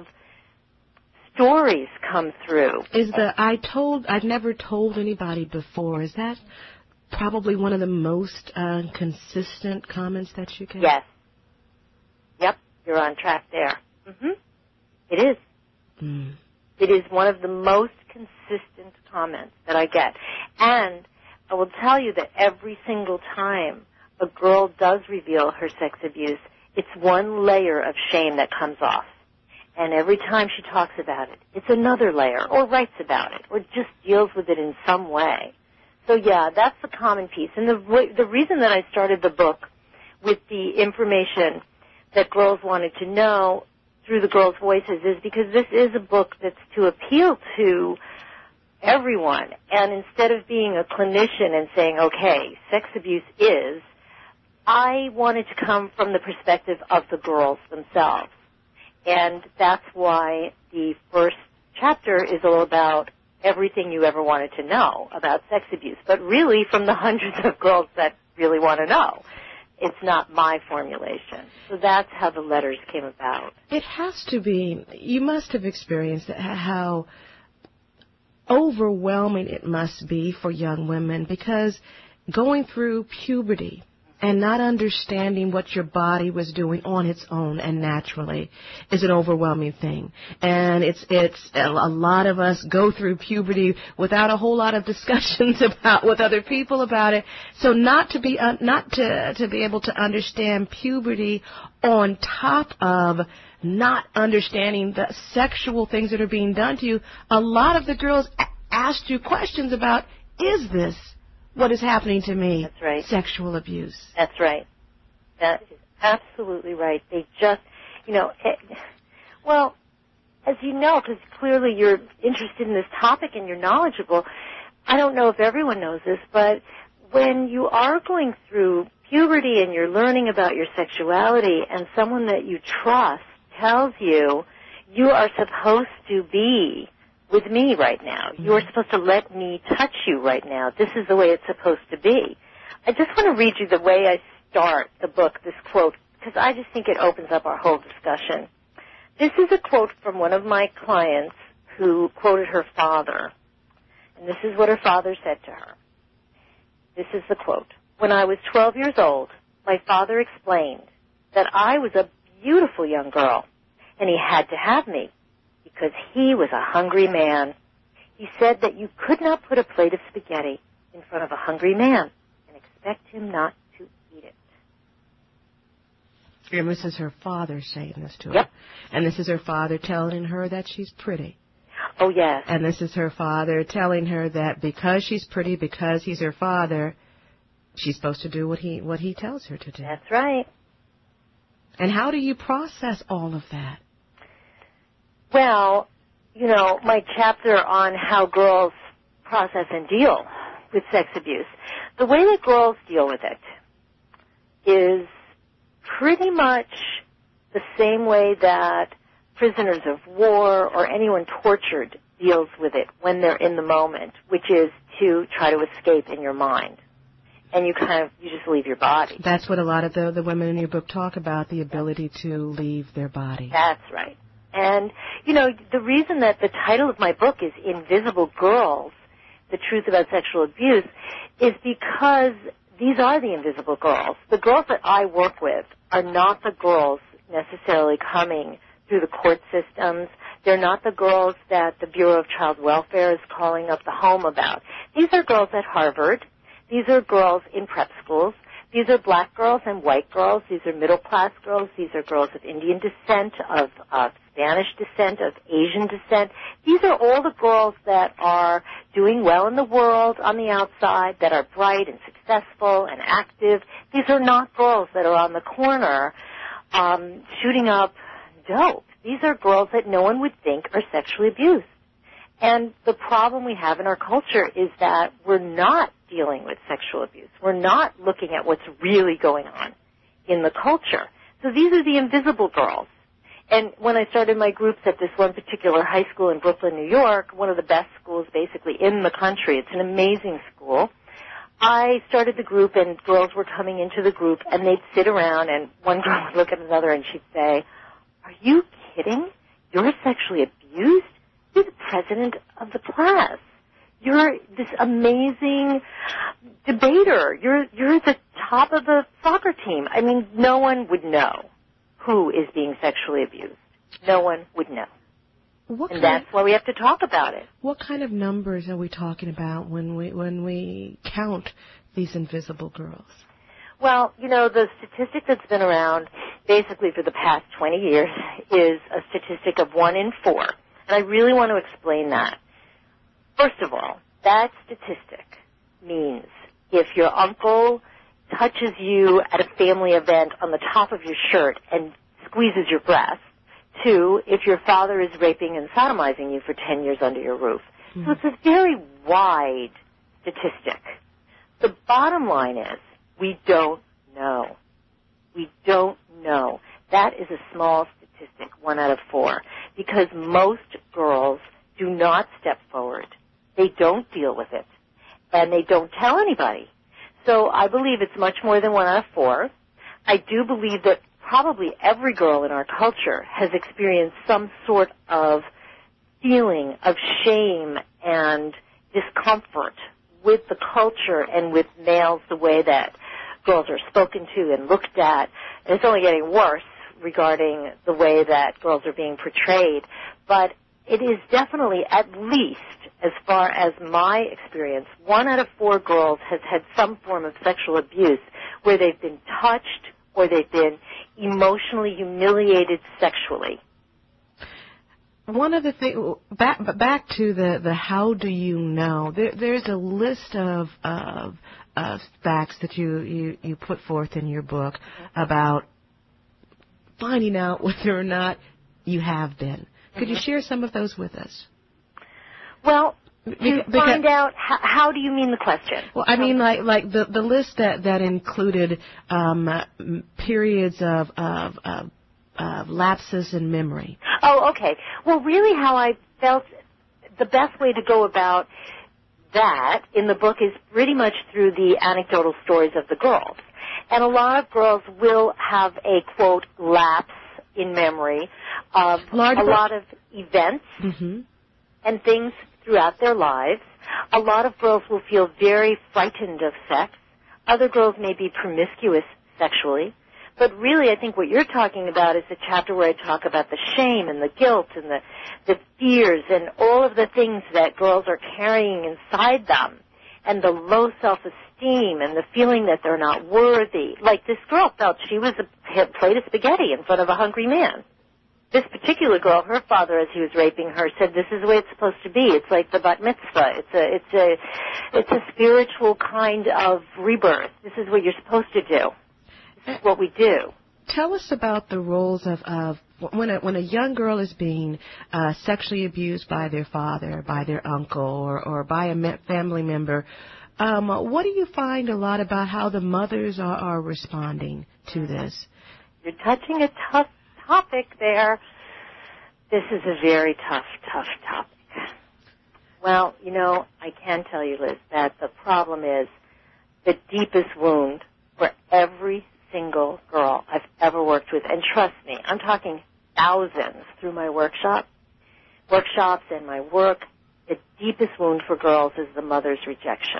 stories come through. Is the I told, I've never told anybody before, is that probably one of the most uh, consistent comments that you get? Yes. Yep, you're on track there. Mm-hmm. It is. Mm. It is one of the most consistent comments that I get. And I will tell you that every single time a girl does reveal her sex abuse, it's one layer of shame that comes off. And every time she talks about it, it's another layer, or writes about it, or just deals with it in some way. So, yeah, that's the common piece. And the, the reason that I started the book with the information that girls wanted to know through the girls' voices is because this is a book that's to appeal to everyone. And instead of being a clinician and saying, okay, sex abuse is, I wanted to come from the perspective of the girls themselves. And that's why the first chapter is all about everything you ever wanted to know about sex abuse, but really from the hundreds of girls that really want to know. It's not my formulation. So that's how the letters came about. It has to be. You must have experienced how overwhelming it must be for young women, because going through puberty and not understanding what your body was doing on its own and naturally is an overwhelming thing. And it's it's a lot of us go through puberty without a whole lot of discussions about with other people about it. So not to be uh, not to to be able to understand puberty on top of not understanding the sexual things that are being done to you. A lot of the girls a- asked you questions about, is this what is happening to me? That's right. Sexual abuse. That's right. That is absolutely right. They just, you know, it, well, as you know, because clearly you're interested in this topic and you're knowledgeable, I don't know if everyone knows this, but when you are going through puberty and you're learning about your sexuality and someone that you trust tells you, you are supposed to be with me right now. You are supposed to let me touch you right now. This is the way it's supposed to be. I just want to read you the way I start the book, this quote, because I just think it opens up our whole discussion. This is a quote from one of my clients who quoted her father. And this is what her father said to her. This is the quote. When I was twelve years old, my father explained that I was a beautiful young girl, and he had to have me because he was a hungry man. He said that you could not put a plate of spaghetti in front of a hungry man and expect him not to eat it. And this is her father saying this to her. Yep. And this is her father telling her that she's pretty. Oh, yes. And this is her father telling her that because she's pretty, because he's her father, she's supposed to do what he what he tells her to do. That's right. And how do you process all of that? Well, you know, my chapter on how girls process and deal with sex abuse, the way that girls deal with it is pretty much the same way that prisoners of war or anyone tortured deals with it when they're in the moment, which is to try to escape in your mind. And you kind of, you just leave your body. That's what a lot of the, the women in your book talk about, the ability to leave their body. That's right. And, you know, the reason that the title of my book is Invisible Girls, The Truth About Sexual Abuse, is because these are the invisible girls. The girls that I work with are not the girls necessarily coming through the court systems. They're not the girls that the Bureau of Child Welfare is calling up the home about. These are girls at Harvard. These are girls in prep schools. These are black girls and white girls. These are middle-class girls. These are girls of Indian descent, of, of Spanish descent, of Asian descent. These are all the girls that are doing well in the world on the outside, that are bright and successful and active. These are not girls that are on the corner um, shooting up dope. These are girls that no one would think are sexually abused. And the problem we have in our culture is that we're not dealing with sexual abuse. We're not looking at what's really going on in the culture. So these are the invisible girls. And when I started my groups at this one particular high school in Brooklyn, New York, one of the best schools basically in the country, it's an amazing school, I started the group and girls were coming into the group and they'd sit around and one girl would look at another and she'd say, "Are you kidding? You're sexually abused? You're the president of the class. You're this amazing debater. You're you're the top of the soccer team." I mean, no one would know who is being sexually abused. No one would know. What and kind that's why we have to talk about it. What kind of numbers are we talking about when we when we count these invisible girls? Well, you know, the statistic that's been around basically for the past twenty years is a statistic of one in four. And I really want to explain that. First of all, that statistic means if your uncle touches you at a family event on the top of your shirt and squeezes your breast, two, if your father is raping and sodomizing you for ten years under your roof. Mm-hmm. So it's a very wide statistic. The bottom line is we don't know. We don't know. That is a small statistic, one out of four, because most girls do not step forward. They don't deal with it, and they don't tell anybody. So I believe it's much more than one out of four. I do believe that probably every girl in our culture has experienced some sort of feeling of shame and discomfort with the culture and with males, the way that girls are spoken to and looked at. And it's only getting worse regarding the way that girls are being portrayed. But it is definitely, at least as far as my experience, one out of four girls has had some form of sexual abuse where they've been touched or they've been emotionally humiliated sexually. One of the things, back, back to the, the how do you know, there, there's a list of, of, of facts that you, you, you put forth in your book about finding out whether or not you have been. Could mm-hmm. you share some of those with us? Well, to find out how, how do you mean the question? Well, I mean, like like the the list that that included um, uh, periods of, of of of lapses in memory. Oh, okay. Well, really, how I felt the best way to go about that in the book is pretty much through the anecdotal stories of the girls, and a lot of girls will have a quote lapse in memory of Large a lot of events mm-hmm. and things throughout their lives. A lot of girls will feel very frightened of sex. Other girls may be promiscuous sexually. But really, I think what you're talking about is the chapter where I talk about the shame and the guilt and the, the fears and all of the things that girls are carrying inside them, and the low self-esteem and the feeling that they're not worthy. Like this girl felt she was a plate of spaghetti in front of a hungry man. This particular girl, her father, as he was raping her, said, "This is the way it's supposed to be. It's like the bat mitzvah. It's a, it's a, it's a spiritual kind of rebirth. This is what you're supposed to do. This is what we do." Tell us about the roles of, of when a when a young girl is being uh, sexually abused by their father, by their uncle, or or by a me- family member. Um, what do you find a lot about how the mothers are, are responding to this? You're touching a tough topic there. This is a very tough, tough topic. Well, you know, I can tell you, Liz, that the problem is the deepest wound for every single girl I've ever worked with, and trust me, I'm talking thousands through my workshop, workshops and my work, the deepest wound for girls is the mother's rejection.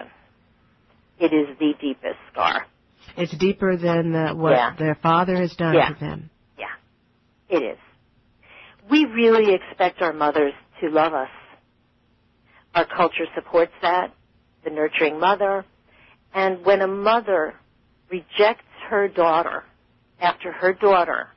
It is the deepest scar. It's deeper than the, what yeah. their father has done yeah. to them. It is. We really expect our mothers to love us. Our culture supports that, the nurturing mother. And when a mother rejects her daughter after her daughter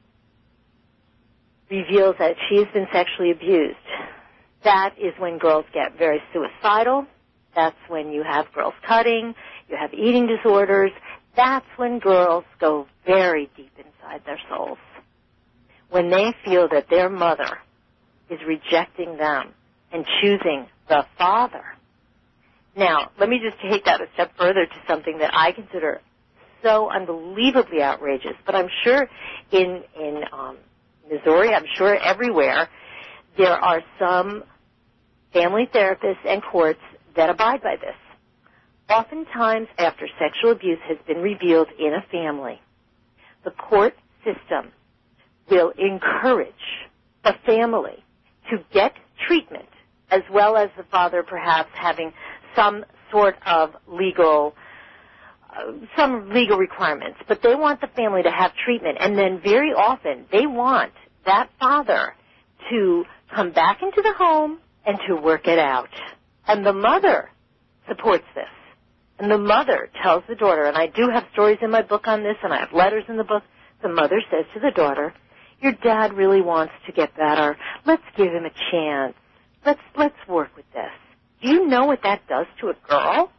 reveals that she has been sexually abused, that is when girls get very suicidal. That's when you have girls cutting, you have eating disorders. That's when girls go very deep inside their souls. When they feel that their mother is rejecting them and choosing the father. Now, let me just take that a step further to something that I consider so unbelievably outrageous, but I'm sure in, in um, Missouri, I'm sure everywhere, there are some family therapists and courts that abide by this. Oftentimes, after sexual abuse has been revealed in a family, the court system will encourage the family to get treatment, as well as the father perhaps having some sort of legal, uh, some legal requirements. But they want the family to have treatment, and then very often they want that father to come back into the home and to work it out. And the mother supports this. And the mother tells the daughter, and I do have stories in my book on this, and I have letters in the book, the mother says to the daughter, "Your dad really wants to get better. Let's give him a chance. Let's let's work with this." Do you know what that does to a girl?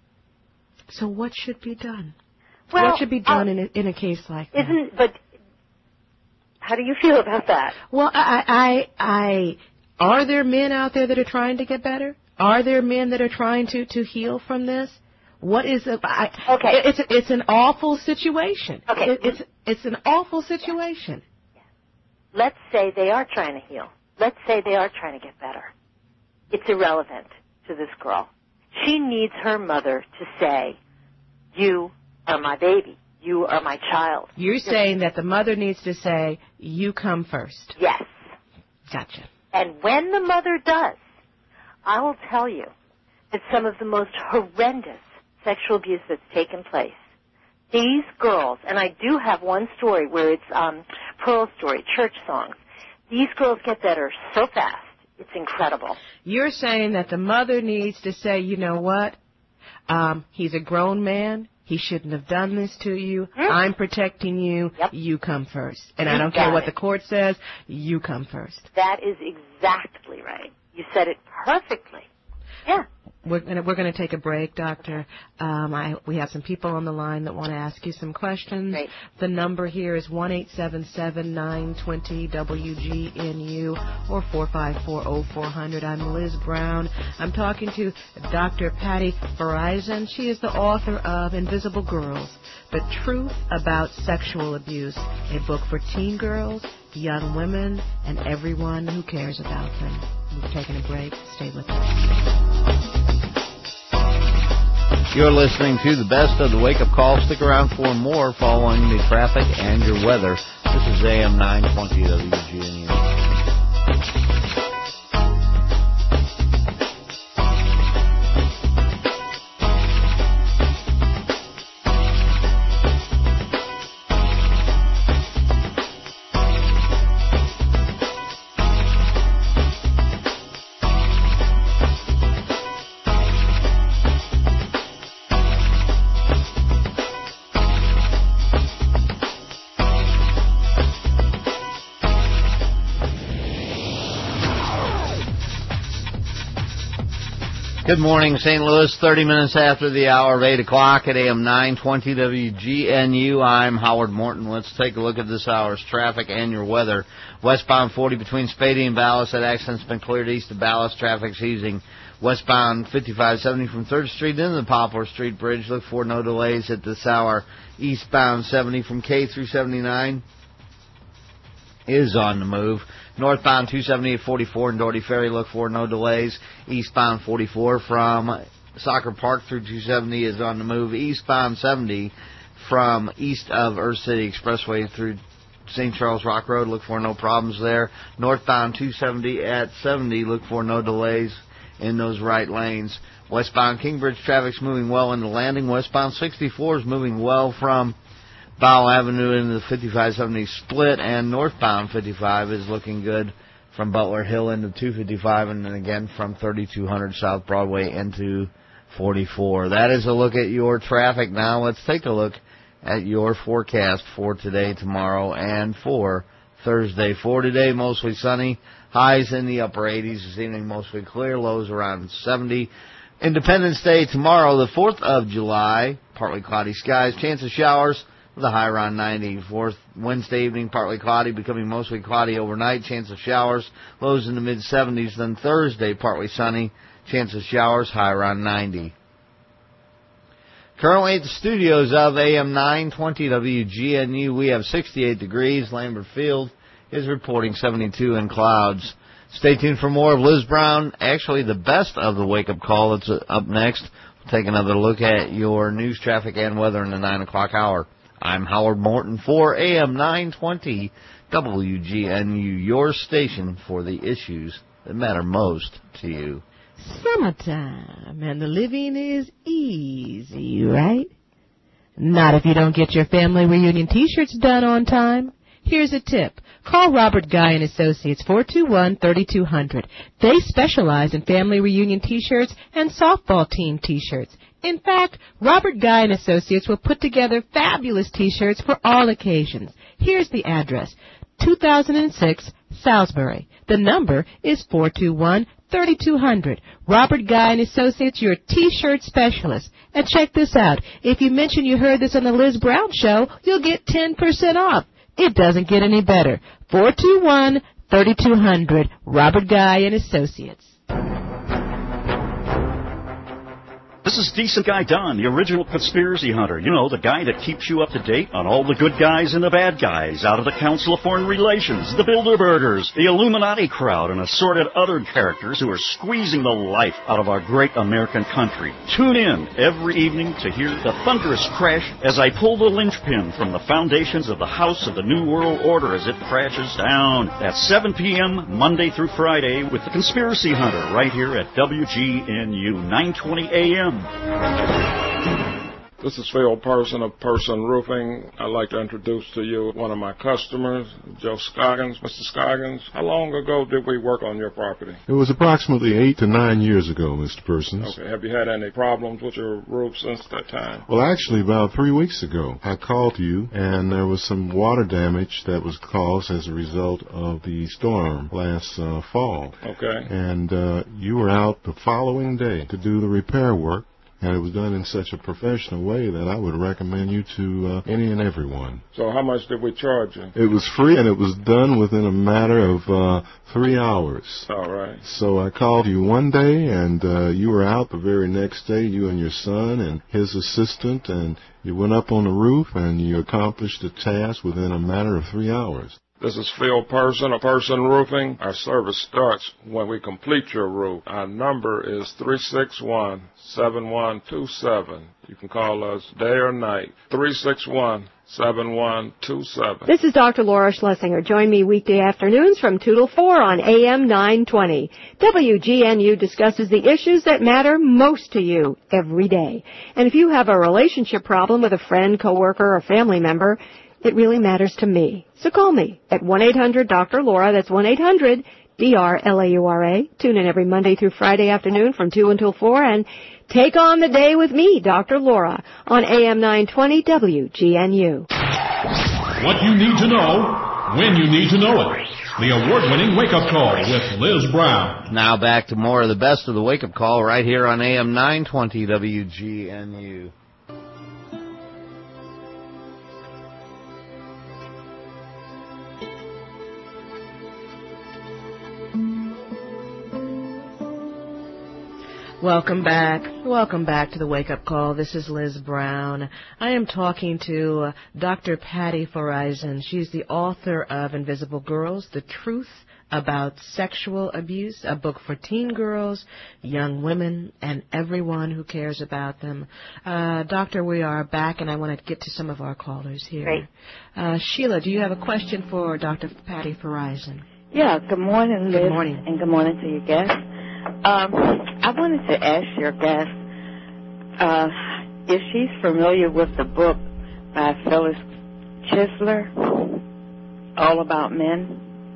So what should be done? Well, what should be done uh, in a, in a case like that? Isn't but how do you feel about that? Well, I, I, I, are there men out there that are trying to get better? Are there men that are trying to, to heal from this? What is it? I, okay. It's it's an awful situation. Okay. It, it's it's an awful situation. Let's say they are trying to heal. Let's say they are trying to get better. It's irrelevant to this girl. She needs her mother to say, "You are my baby. You are my child." You're saying that the mother needs to say, "You come first." Yes. Gotcha. And when the mother does, I will tell you that some of the most horrendous sexual abuse that's taken place, these girls, and I do have one story where it's um, Pearl story, church songs. These girls get better so fast. It's incredible. You're saying that the mother needs to say, "You know what? Um, he's a grown man. He shouldn't have done this to you. Mm. I'm protecting you. Yep. You come first. And you I don't care it. what the court says. You come first." That is exactly right. You said it perfectly. Yeah. we're gonna, we're going to take a break, Doctor. Um, I, we have some people on the line that want to ask you some questions. Great. The number here is one eight seven seven nine two zero W G N U or four five four oh four hundred. I'm Liz Brown. I'm talking to Doctor Patty Verizon. She is the author of Invisible Girls, The Truth About Sexual Abuse, a book for teen girls, young women, and everyone who cares about them. We're taking a break. Stay with us. You're listening to the best of the wake-up call. Stick around for more following the traffic and your weather. This is A M nine twenty W G N U. Good morning, Saint Louis. thirty minutes after the hour of eight o'clock at A M nine twenty W G N U. I'm Howard Morton. Let's take a look at this hour's traffic and your weather. Westbound forty between Spady and Ballas. That accident's been cleared east of Ballas. Traffic's easing. Westbound fifty-five seventy from third Street into the Poplar Street Bridge. Look for no delays at this hour. Eastbound seventy from K through seventy-nine is on the move. Northbound two seventy at forty-four and Doherty Ferry, look for no delays. Eastbound forty-four from Soccer Park through two seventy is on the move. Eastbound seventy from east of Earth City Expressway through Saint Charles Rock Road, look for no problems there. Northbound two seventy at seventy, look for no delays in those right lanes. Westbound Kingbridge traffic's moving well into Landing. Westbound sixty-four is moving well from Bow Avenue into the fifty-five seventy split, and northbound fifty-five is looking good from Butler Hill into two fifty-five, and then again from thirty-two hundred South Broadway into forty-four. That is a look at your traffic. Now let's take a look at your forecast for today, tomorrow, and for Thursday. For today, mostly sunny, highs in the upper eighties, this evening mostly clear, lows around seventy. Independence Day tomorrow, the fourth of July, partly cloudy skies, chance of showers, with a high around ninety. Fourth, Wednesday evening, partly cloudy, becoming mostly cloudy overnight. Chance of showers, lows in the mid-seventies. Then Thursday, partly sunny, chance of showers, high around ninety. Currently at the studios of A M nine twenty W G N U, we have sixty-eight degrees. Lambert Field is reporting seventy-two in clouds. Stay tuned for more of Liz Brown, actually the best of the wake-up call that's up next. We'll take another look at your news, traffic, and weather in the nine o'clock hour. I'm Howard Morton for A M nine twenty W G N U, your station for the issues that matter most to you. Summertime, and the living is easy, right? Not if you don't get your family reunion T-shirts done on time. Here's a tip. Call Robert Guy and Associates, four two one, three two zero zero. They specialize in family reunion T-shirts and softball team T-shirts. In fact, Robert Guy and Associates will put together fabulous T-shirts for all occasions. Here's the address. two thousand six, Salisbury. The number is four two one, three two zero zero. Robert Guy and Associates, your T-shirt specialist. And check this out. If you mention you heard this on the Liz Brown Show, you'll get ten percent off. It doesn't get any better. four two one, three two zero zero. Robert Guy and Associates. This is Decent Guy Don, the original conspiracy hunter. You know, the guy that keeps you up to date on all the good guys and the bad guys out of the Council of Foreign Relations, the Bilderbergers, the Illuminati crowd, and assorted other characters who are squeezing the life out of our great American country. Tune in every evening to hear the thunderous crash as I pull the linchpin from the foundations of the House of the New World Order as it crashes down at seven p.m. Monday through Friday with the Conspiracy Hunter right here at W G N U nine twenty A M. This is Phil Person of Person Roofing. I'd like to introduce to you one of my customers, Joe Scoggins. Mister Scoggins, how long ago did we work on your property? It was approximately eight to nine years ago, Mister Persons. Okay. Have you had any problems with your roof since that time? Well, actually, about three weeks ago, I called you, and there was some water damage that was caused as a result of the storm last uh, fall. Okay. And uh, you were out the following day to do the repair work. And it was done in such a professional way that I would recommend you to uh, any and everyone. So how much did we charge you? It was free, and it was done within a matter of uh, three hours. All right. So I called you one day, and uh, you were out the very next day, you and your son and his assistant, and you went up on the roof, and you accomplished the task within a matter of three hours. This is Phil Person of Person Roofing. Our service starts when we complete your roof. Our number is three six one, seven one two seven. You can call us day or night. three six one, seven one two seven. This is Doctor Laura Schlesinger. Join me weekday afternoons from two till four on A M nine twenty. W G N U discusses the issues that matter most to you every day. And if you have a relationship problem with a friend, coworker, or family member, it really matters to me. So call me at one eight hundred Doctor Laura. That's one eight hundred D R L A U R A. Tune in every Monday through Friday afternoon from two until four and take on the day with me, Doctor Laura, on A M nine twenty W G N U. What you need to know, when you need to know it. The award-winning Wake-Up Call with Liz Brown. Now back to more of the best of the Wake-Up Call right here on A M nine twenty W G N U. Welcome back. Welcome back to the Wake Up Call. This is Liz Brown. I am talking to uh, Doctor Patty Farizon. She's the author of Invisible Girls, The Truth About Sexual Abuse, a book for teen girls, young women, and everyone who cares about them. Uh, doctor, we are back, and I want to get to some of our callers here. Great. Uh, Sheila, do you have a question for Doctor Patty Farizon? Yeah, good morning, Liz. Good morning. And good morning to your guest. Um, I wanted to ask your guest uh, if she's familiar with the book by Phyllis Chisler, All About Men.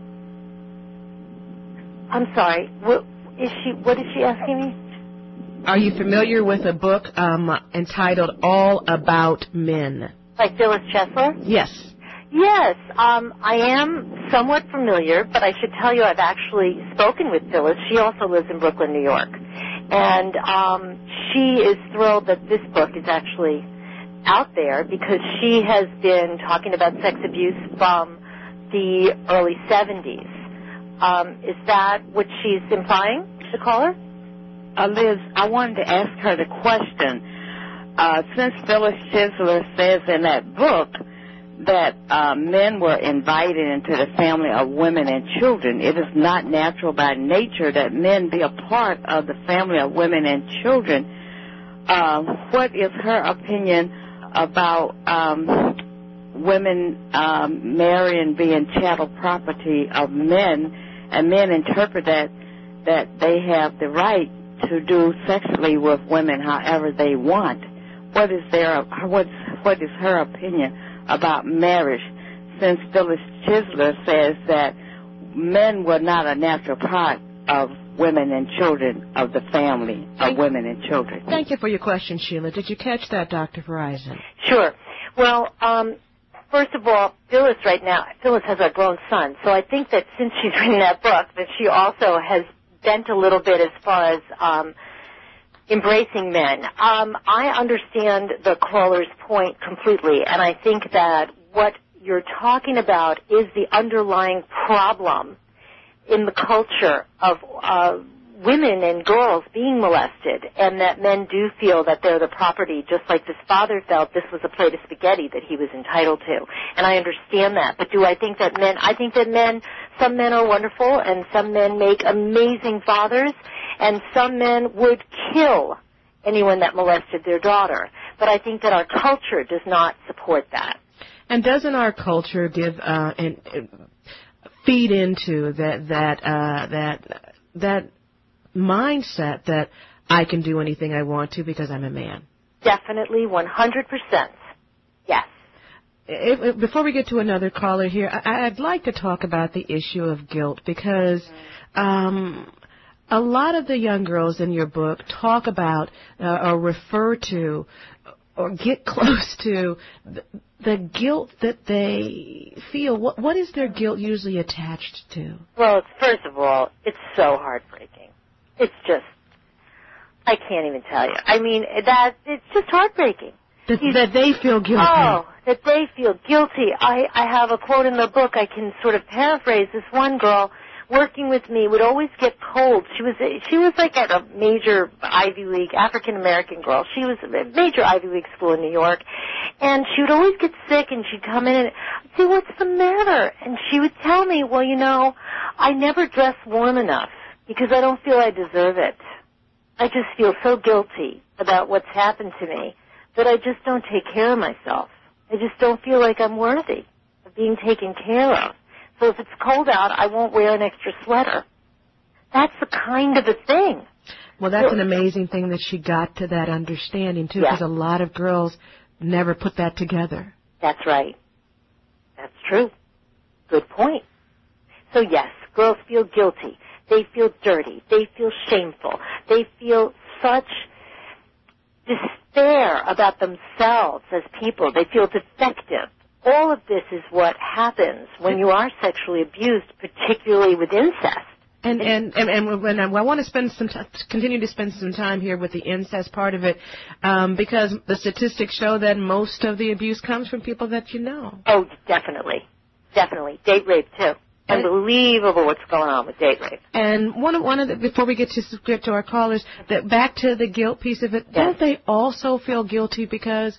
I'm sorry. What is she? What is she asking me? Are you familiar with a book um, entitled All About Men? Like Phyllis Chisler? Yes. Yes, um, I am somewhat familiar, but I should tell you I've actually spoken with Phyllis. She also lives in Brooklyn, New York. And um, she is thrilled that this book is actually out there because she has been talking about sex abuse from the early seventies. Um, is that what she's implying, the caller? Uh, Liz, I wanted to ask her the question. Uh, since Phyllis Chisler says in that book that uh, men were invited into the family of women and children, it is not natural by nature that men be a part of the family of women and children. Uh, what is her opinion about um, women um, marrying, being chattel property of men, and men interpret that that they have the right to do sexually with women however they want? What is their what what is her opinion about marriage, since Phyllis Chisler says that men were not a natural part of women and children, of the family of women and children? Thank you for your question, Sheila. Did you catch that, Doctor Verizon? Sure. Well, um, first of all, Phyllis right now, Phyllis has a grown son, so I think that since she's written that book, that she also has bent a little bit as far as um, embracing men. Um, I understand the caller's point completely, and I think that what you're talking about is the underlying problem in the culture of uh, women and girls being molested, and that men do feel that they're the property, just like this father felt this was a plate of spaghetti that he was entitled to. And I understand that. But do I think that men, I think that men, some men are wonderful, and some men make amazing fathers, and some men would kill anyone that molested their daughter. But I think that our culture does not support that. And doesn't our culture give uh, and uh, feed into that that uh, that that mindset that I can do anything I want to because I'm a man? definitely one hundred percent. Yes. If, if, before we get to another caller here, I, I'd like to talk about the issue of guilt because um, a lot of the young girls in your book talk about uh, or refer to or get close to the, the guilt that they feel. What, what is their guilt usually attached to? Well, it's, first of all, it's so heartbreaking. It's just, I can't even tell you. I mean, that it's just heartbreaking. That, that they feel guilty. Oh, that they feel guilty. I, I have a quote in the book I can sort of paraphrase. This one girl working with me would always get colds. She was she was like at a major Ivy League African American girl. She was at a major Ivy League school in New York, and she would always get sick. And she'd come in and I'd say, "What's the matter?" And she would tell me, "Well, you know, I never dress warm enough because I don't feel I deserve it. I just feel so guilty about what's happened to me that I just don't take care of myself. I just don't feel like I'm worthy of being taken care of. So if it's cold out, I won't wear an extra sweater." That's the kind of a thing. Well, that's an amazing thing that she got to that understanding, too, because Yeah. a lot of girls never put that together. That's right. That's true. Good point. So, yes, girls feel guilty. They feel dirty. They feel shameful. They feel such despair about themselves as people. They feel defective. All of this is what happens when you are sexually abused, particularly with incest. And and and, and when I, I want to spend some t- continue to spend some time here with the incest part of it, um, because the statistics show that most of the abuse comes from people that you know. Oh, definitely, definitely. Date rape too. Unbelievable what's going on with date rape. And one of one of the, before we get to get to our callers, that back to the guilt piece of it, don't they also feel guilty because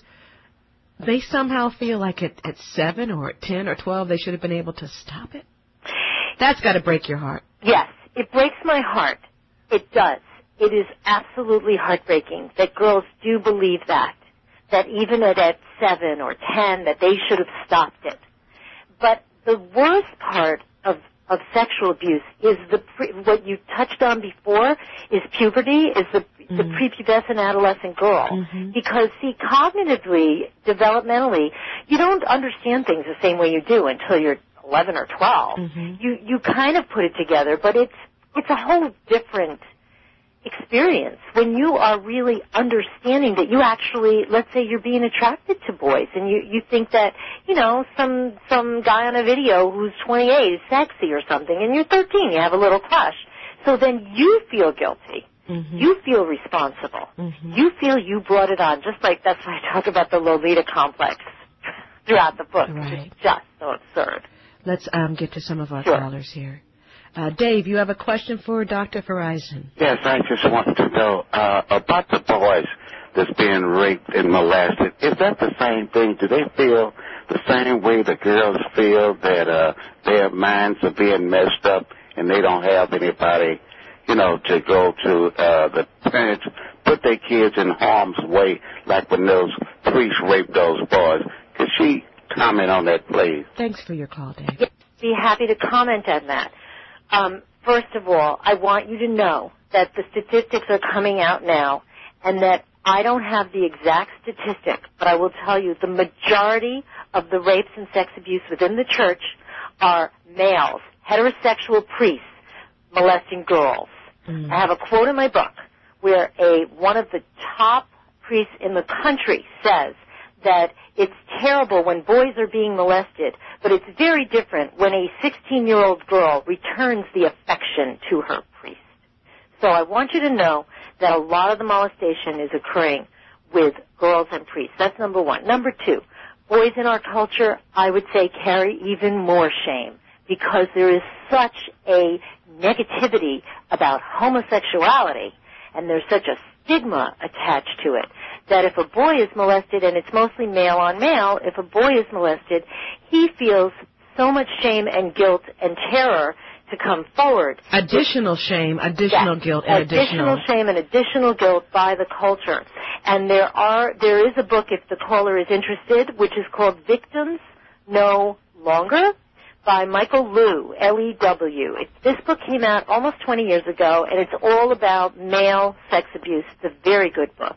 they somehow feel like at, at seven or at ten or twelve they should have been able to stop it? That's got to break your heart. Yes, it breaks my heart. It does. It is absolutely heartbreaking that girls do believe that, that even at, at seven or ten that they should have stopped it. But the worst part of, of sexual abuse is the pre, what you touched on before is puberty, is the, mm-hmm. the prepubescent adolescent girl. Mm-hmm. Because, see, cognitively, developmentally, you don't understand things the same way you do until you're eleven or twelve. Mm-hmm. You you kind of put it together, but it's it's a whole different experience when you are really understanding that you actually, let's say you're being attracted to boys and you, you think that, you know, some some guy on a video who's twenty-eight is sexy or something, and you're thirteen, you have a little crush. So then you feel guilty. Mm-hmm. You feel responsible. Mm-hmm. You feel you brought it on, just like that's why I talk about the Lolita complex throughout the book. Right. It's just so absurd. Let's um, get to some of our Sure. callers here. Uh, Dave, you have a question for Doctor Verizon. Yes, I just want to know uh, about the boys that's being raped and molested. Is that the same thing? Do they feel the same way the girls feel, that uh, their minds are being messed up and they don't have anybody, you know, to go to? Uh, the parents put their kids in harm's way, like when those priests raped those boys. Could she comment on that, please? Thanks for your call, Dave. Be happy to comment on that. Um, first of all, I want you to know that the statistics are coming out now, and that I don't have the exact statistic, but I will tell you the majority of the rapes and sex abuse within the church are males, heterosexual priests molesting girls. Mm. I have a quote in my book where a one of the top priests in the country says that it's terrible when boys are being molested, but it's very different when a sixteen-year-old girl returns the affection to her priest. So I want you to know that a lot of the molestation is occurring with girls and priests. That's number one. Number two, boys in our culture, I would say, carry even more shame because there is such a negativity about homosexuality, and there's such a stigma attached to it, that if a boy is molested, and it's mostly male on male, if a boy is molested, he feels so much shame and guilt and terror to come forward. Additional shame, additional yes, guilt, and additional... additional shame and additional guilt by the culture. And there are there is a book, if the caller is interested, which is called Victims No Longer, by Michael Lew, L E W. It, this book came out almost twenty years ago, and it's all about male sex abuse. It's a very good book.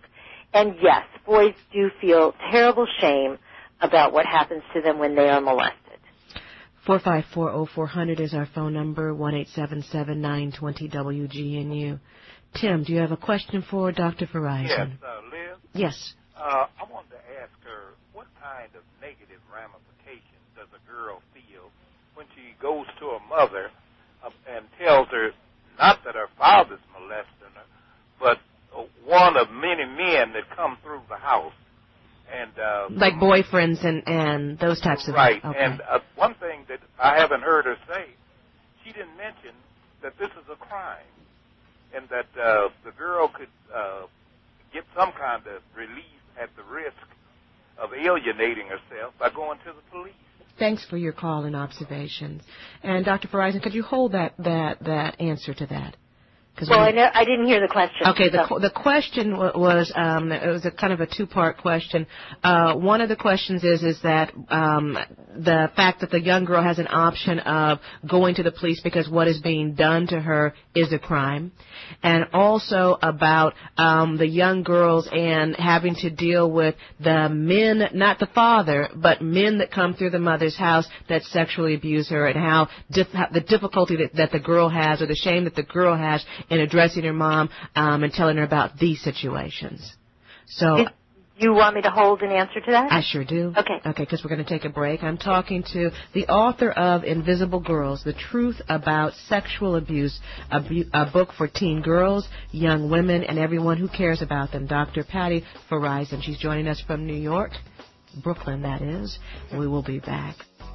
And yes, boys do feel terrible shame about what happens to them when they are molested. four five four, oh four hundred is our phone number, one eight seven seven, nine two zero, W G N U. Tim, do you have a question for Doctor Verizon? Yes, uh, Liz? Yes. Uh, I wanted to ask her, what kind of negative ramifications does a girl feel when she goes to a mother uh, and tells her, not that her father's molesting her, but uh, one of many men that come through the house? And uh, Like boyfriends and, and those types of Right. Okay. And uh, one thing that I haven't heard her say, she didn't mention that this is a crime and that uh, the girl could uh, get some kind of relief at the risk of alienating herself by going to the police. Thanks for your call and observations. And Doctor Verizon, could you hold that, that, that answer to that? Well, I, know, I didn't hear the question. Okay, the so. the question w- was um, it was a kind of a two-part question. Uh, one of the questions is is that um, the fact that the young girl has an option of going to the police because what is being done to her is a crime, and also about um, the young girls and having to deal with the men, not the father, but men that come through the mother's house that sexually abuse her, and how dif- the difficulty that, that the girl has, or the shame that the girl has in addressing her mom um, and telling her about these situations. So, Did you want me to hold an answer to that? I sure do. Okay. Okay, because we're going to take a break. I'm talking to the author of Invisible Girls, The Truth About Sexual Abuse, a, bu- a book for teen girls, young women, and everyone who cares about them, Doctor Patty Verizon. She's joining us from New York, Brooklyn, that is. We will be back.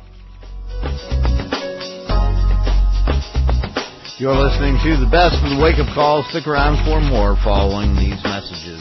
You're listening to the best of the wake-up calls. Stick around for more following these messages.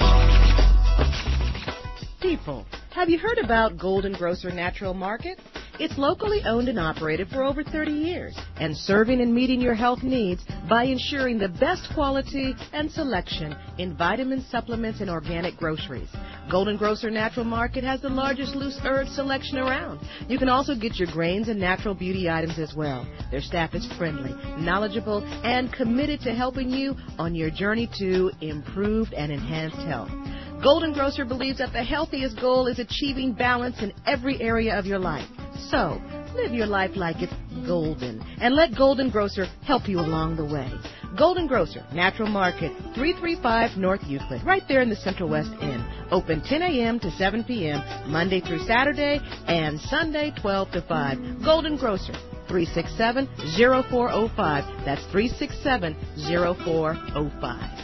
People, have you heard about Golden Grocer Natural Market? It's locally owned and operated for over thirty years and serving and meeting your health needs by ensuring the best quality and selection in vitamins, supplements, and organic groceries. Golden Grocer Natural Market has the largest loose herb selection around. You can also get your grains and natural beauty items as well. Their staff is friendly, knowledgeable, and committed to helping you on your journey to improved and enhanced health. Golden Grocer believes that the healthiest goal is achieving balance in every area of your life. So, live your life like it's golden, and let Golden Grocer help you along the way. Golden Grocer, Natural Market, three thirty-five North Euclid, right there in the Central West End. Open ten a.m. to seven p.m., Monday through Saturday, and Sunday twelve to five. Golden Grocer, three six seven, oh four oh five. That's three six seven, oh four oh five.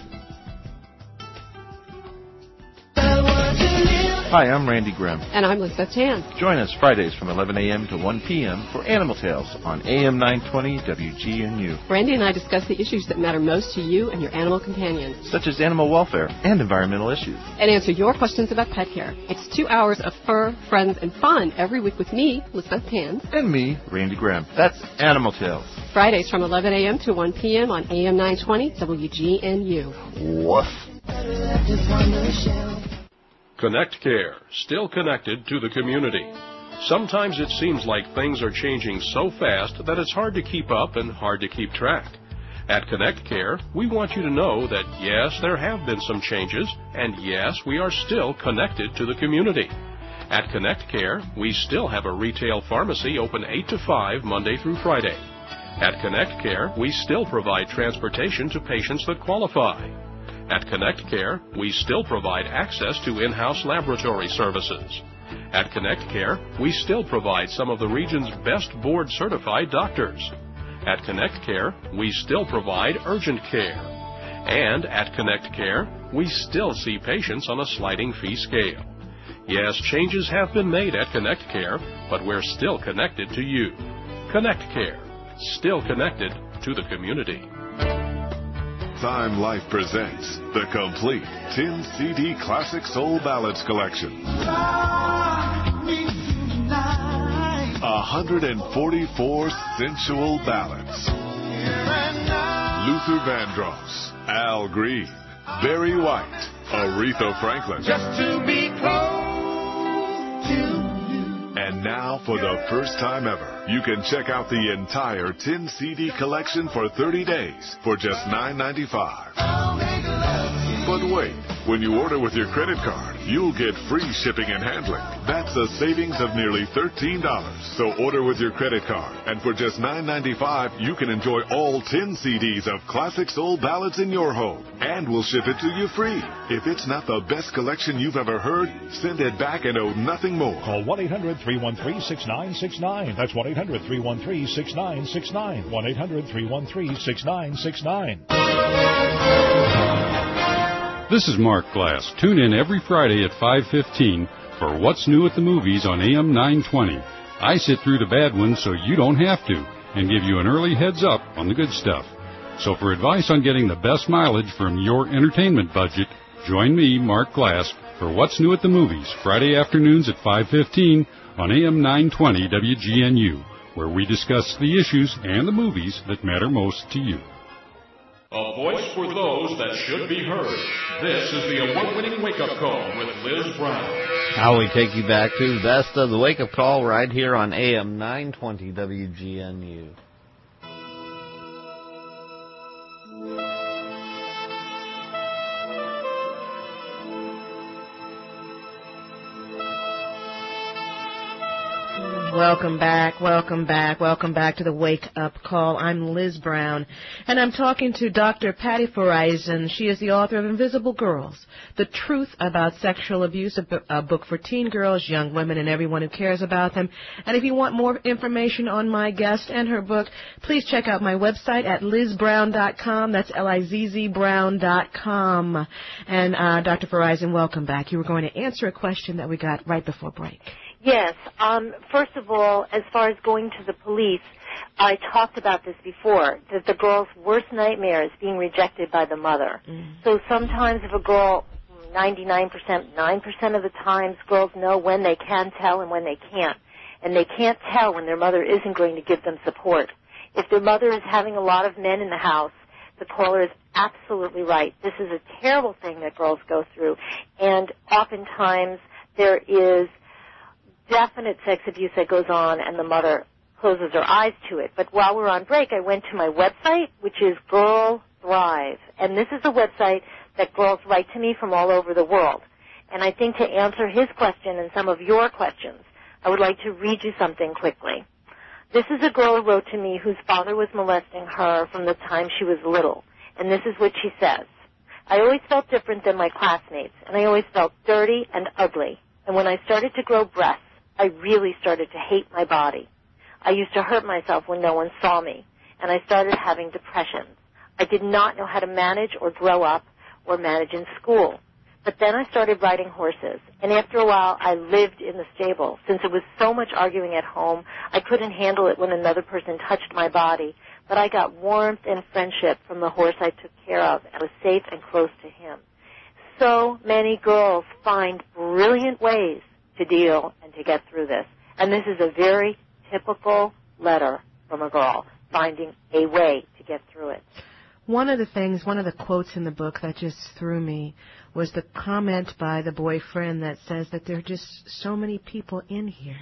Hi, I'm Randy Grimm. And I'm Lisa Tan. Join us Fridays from eleven a.m. to one p.m. for Animal Tales on A M nine twenty W G N U. Randy and I discuss the issues that matter most to you and your animal companions, such as animal welfare and environmental issues, and answer your questions about pet care. It's two hours of fur, friends, and fun every week with me, Lisa Tan. And me, Randy Grimm. That's Animal Tales. Fridays from eleven a.m. to one p.m. on A M nine twenty W G N U. Woof. Connect Care, still connected to the community. Sometimes it seems like things are changing so fast that it's hard to keep up and hard to keep track. At Connect Care, we want you to know that yes, there have been some changes, and yes, we are still connected to the community. At Connect Care, we still have a retail pharmacy open eight to five Monday through Friday. At Connect Care, we still provide transportation to patients that qualify. At Connect Care, we still provide access to in-house laboratory services. At Connect Care, we still provide some of the region's best board-certified doctors. At Connect Care, we still provide urgent care. And at Connect Care, we still see patients on a sliding fee scale. Yes, changes have been made at Connect Care, but we're still connected to you. Connect Care, still connected to the community. Time Life presents the complete ten C D Classic Soul Ballads collection. one hundred forty-four sensual ballads. Luther Vandross, Al Green, Barry White, Aretha Franklin. Just to be close to you. And now, for the first time ever, you can check out the entire ten C D collection for thirty days for just nine ninety-five. But But wait, when you order with your credit card, you'll get free shipping and handling. That's a savings of nearly thirteen dollars. So order with your credit card, and for just nine ninety-five, you can enjoy all ten C Ds of classic soul ballads in your home, and we'll ship it to you free. If it's not the best collection you've ever heard, send it back and owe nothing more. Call one eight hundred, three one three, six nine six nine. That's one eight hundred, three one three, six nine six nine. one eight hundred, three one three, six nine six nine. This is Mark Glass. Tune in every Friday at five fifteen for What's New at the Movies on A M nine twenty. I sit through the bad ones so you don't have to, and give you an early heads up on the good stuff. So for advice on getting the best mileage from your entertainment budget, join me, Mark Glass, for What's New at the Movies, Friday afternoons at five fifteen on A M nine twenty W G N U, where we discuss the issues and the movies that matter most to you. A voice for those that should be heard. This is the award-winning wake-up call with Liz Brown. How we take you back to the best of the wake-up call right here on A M nine twenty W G N U. Welcome back, welcome back, welcome back to the Wake Up Call. I'm Liz Brown, and I'm talking to Doctor Patty Farizon. She is the author of Invisible Girls, The Truth About Sexual Abuse, a book for teen girls, young women, and everyone who cares about them. And if you want more information on my guest and her book, please check out my website at liz brown dot com. That's L I Z Z brown dot com. And uh, Doctor Farizon, welcome back. You were going to answer a question that we got right before break. Yes. Um, first of all, as far as going to the police, I talked about this before, that the girl's worst nightmare is being rejected by the mother. Mm. So sometimes if a girl, ninety-nine percent, nine percent of the times, girls know when they can tell and when they can't. And they can't tell when their mother isn't going to give them support. If their mother is having a lot of men in the house, the caller is absolutely right. This is a terrible thing that girls go through. And oftentimes there is definite sex abuse that goes on, and the mother closes her eyes to it. But while we're on break, I went to my website, which is Girl Thrive. And this is a website that girls write to me from all over the world. And I think to answer his question and some of your questions, I would like to read you something quickly. This is a girl who wrote to me whose father was molesting her from the time she was little. And this is what she says. I always felt different than my classmates, and I always felt dirty and ugly. And when I started to grow breasts, I really started to hate my body. I used to hurt myself when no one saw me, and I started having depression. I did not know how to manage or grow up or manage in school. But then I started riding horses, and after a while I lived in the stable. Since it was so much arguing at home, I couldn't handle it when another person touched my body, but I got warmth and friendship from the horse I took care of and was safe and close to him. So many girls find brilliant ways to deal and to get through this. And this is a very typical letter from a girl, finding a way to get through it. One of the things, one of the quotes in the book that just threw me was the comment by the boyfriend that says that there are just so many people in here.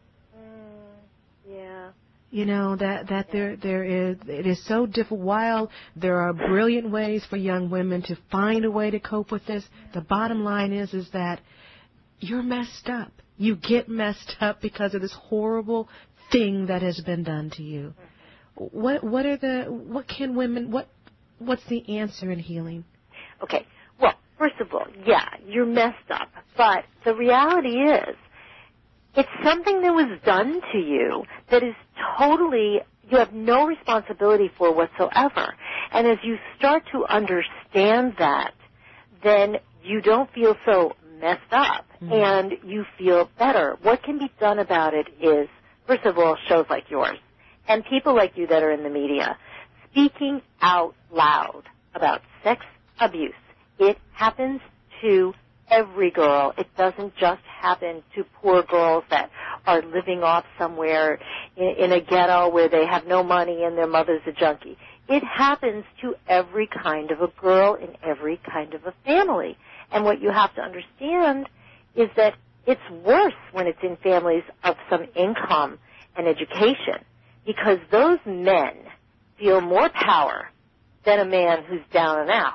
Mm, yeah. You know, that, that there there is, it is so difficult. While there are brilliant ways for young women to find a way to cope with this, the bottom line is, is that you're messed up. You get messed up because of this horrible thing that has been done to you. What what are the what can women what what's the answer in healing? Okay. Well, first of all, yeah, you're messed up. But the reality is, it's something that was done to you that is totally, you have no responsibility for whatsoever. And as you start to understand that, then you don't feel so messed up, mm-hmm. and you feel better. What can be done about it is, first of all, shows like yours and people like you that are in the media speaking out loud about sex abuse. It happens to every girl. It doesn't just happen to poor girls that are living off somewhere in, in a ghetto where they have no money and their mother's a junkie. It happens to every kind of a girl in every kind of a family. And what you have to understand is that it's worse when it's in families of some income and education, because those men feel more power than a man who's down and out.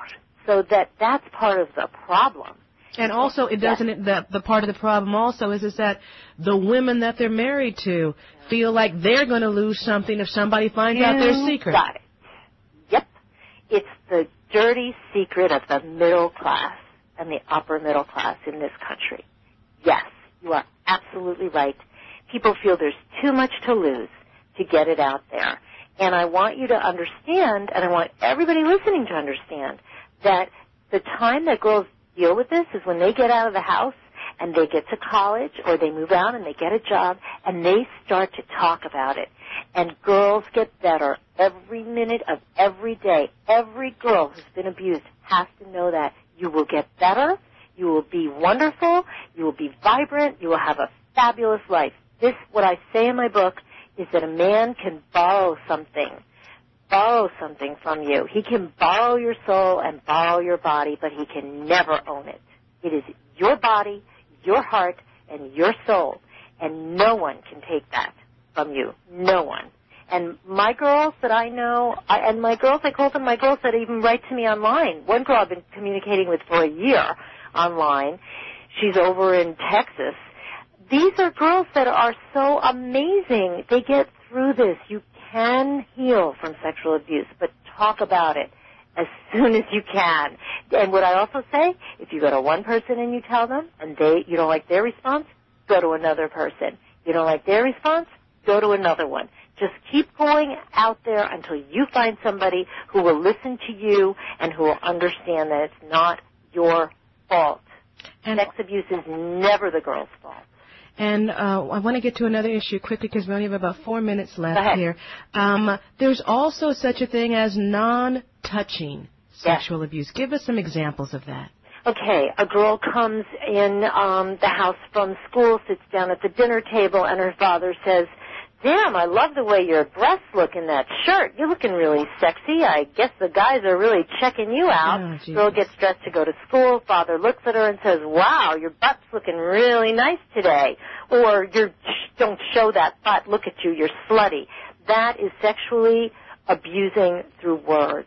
So that that's part of the problem. And also, it doesn't. It, the the part of the problem also is is that the women that they're married to feel like they're going to lose something if somebody finds you out their secret. Got it. Yep. It's the dirty secret of the middle class and the upper middle class in this country. Yes, you are absolutely right. People feel there's too much to lose to get it out there. And I want you to understand, and I want everybody listening to understand, that the time that girls deal with this is when they get out of the house and they get to college, or they move out and they get a job and they start to talk about it. And girls get better every minute of every day. Every girl who's been abused has to know that you will get better, you will be wonderful, you will be vibrant, you will have a fabulous life. This, what I say in my book, is that a man can borrow something. borrow something from you. He can borrow your soul and borrow your body, but he can never own it. It is your body, your heart, and your soul, and no one can take that from you. No one. And my girls that I know, I, and my girls, I call them my girls that even write to me online. One girl I've been communicating with for a year online. She's over in Texas. These are girls that are so amazing. They get through this. You can heal from sexual abuse, but talk about it as soon as you can. And what I also say, if you go to one person and you tell them, and they you don't like their response, go to another person. You don't like their response, go to another one. Just keep going out there until you find somebody who will listen to you and who will understand that it's not your fault. And sex abuse is never the girl's fault. And uh, I want to get to another issue quickly because we only have about four minutes left here. Um, there's also such a thing as non-touching sexual yes. abuse. Give us some examples of that. Okay, a girl comes in um, the house from school, sits down at the dinner table, and her father says, "Damn, I love the way your breasts look in that shirt. You're looking really sexy. I guess the guys are really checking you out." Oh, girl gets dressed to go to school. Father looks at her and says, "Wow, your butt's looking really nice today." Or, "You don't show that butt. Look at you. You're slutty." That is sexually abusing through words.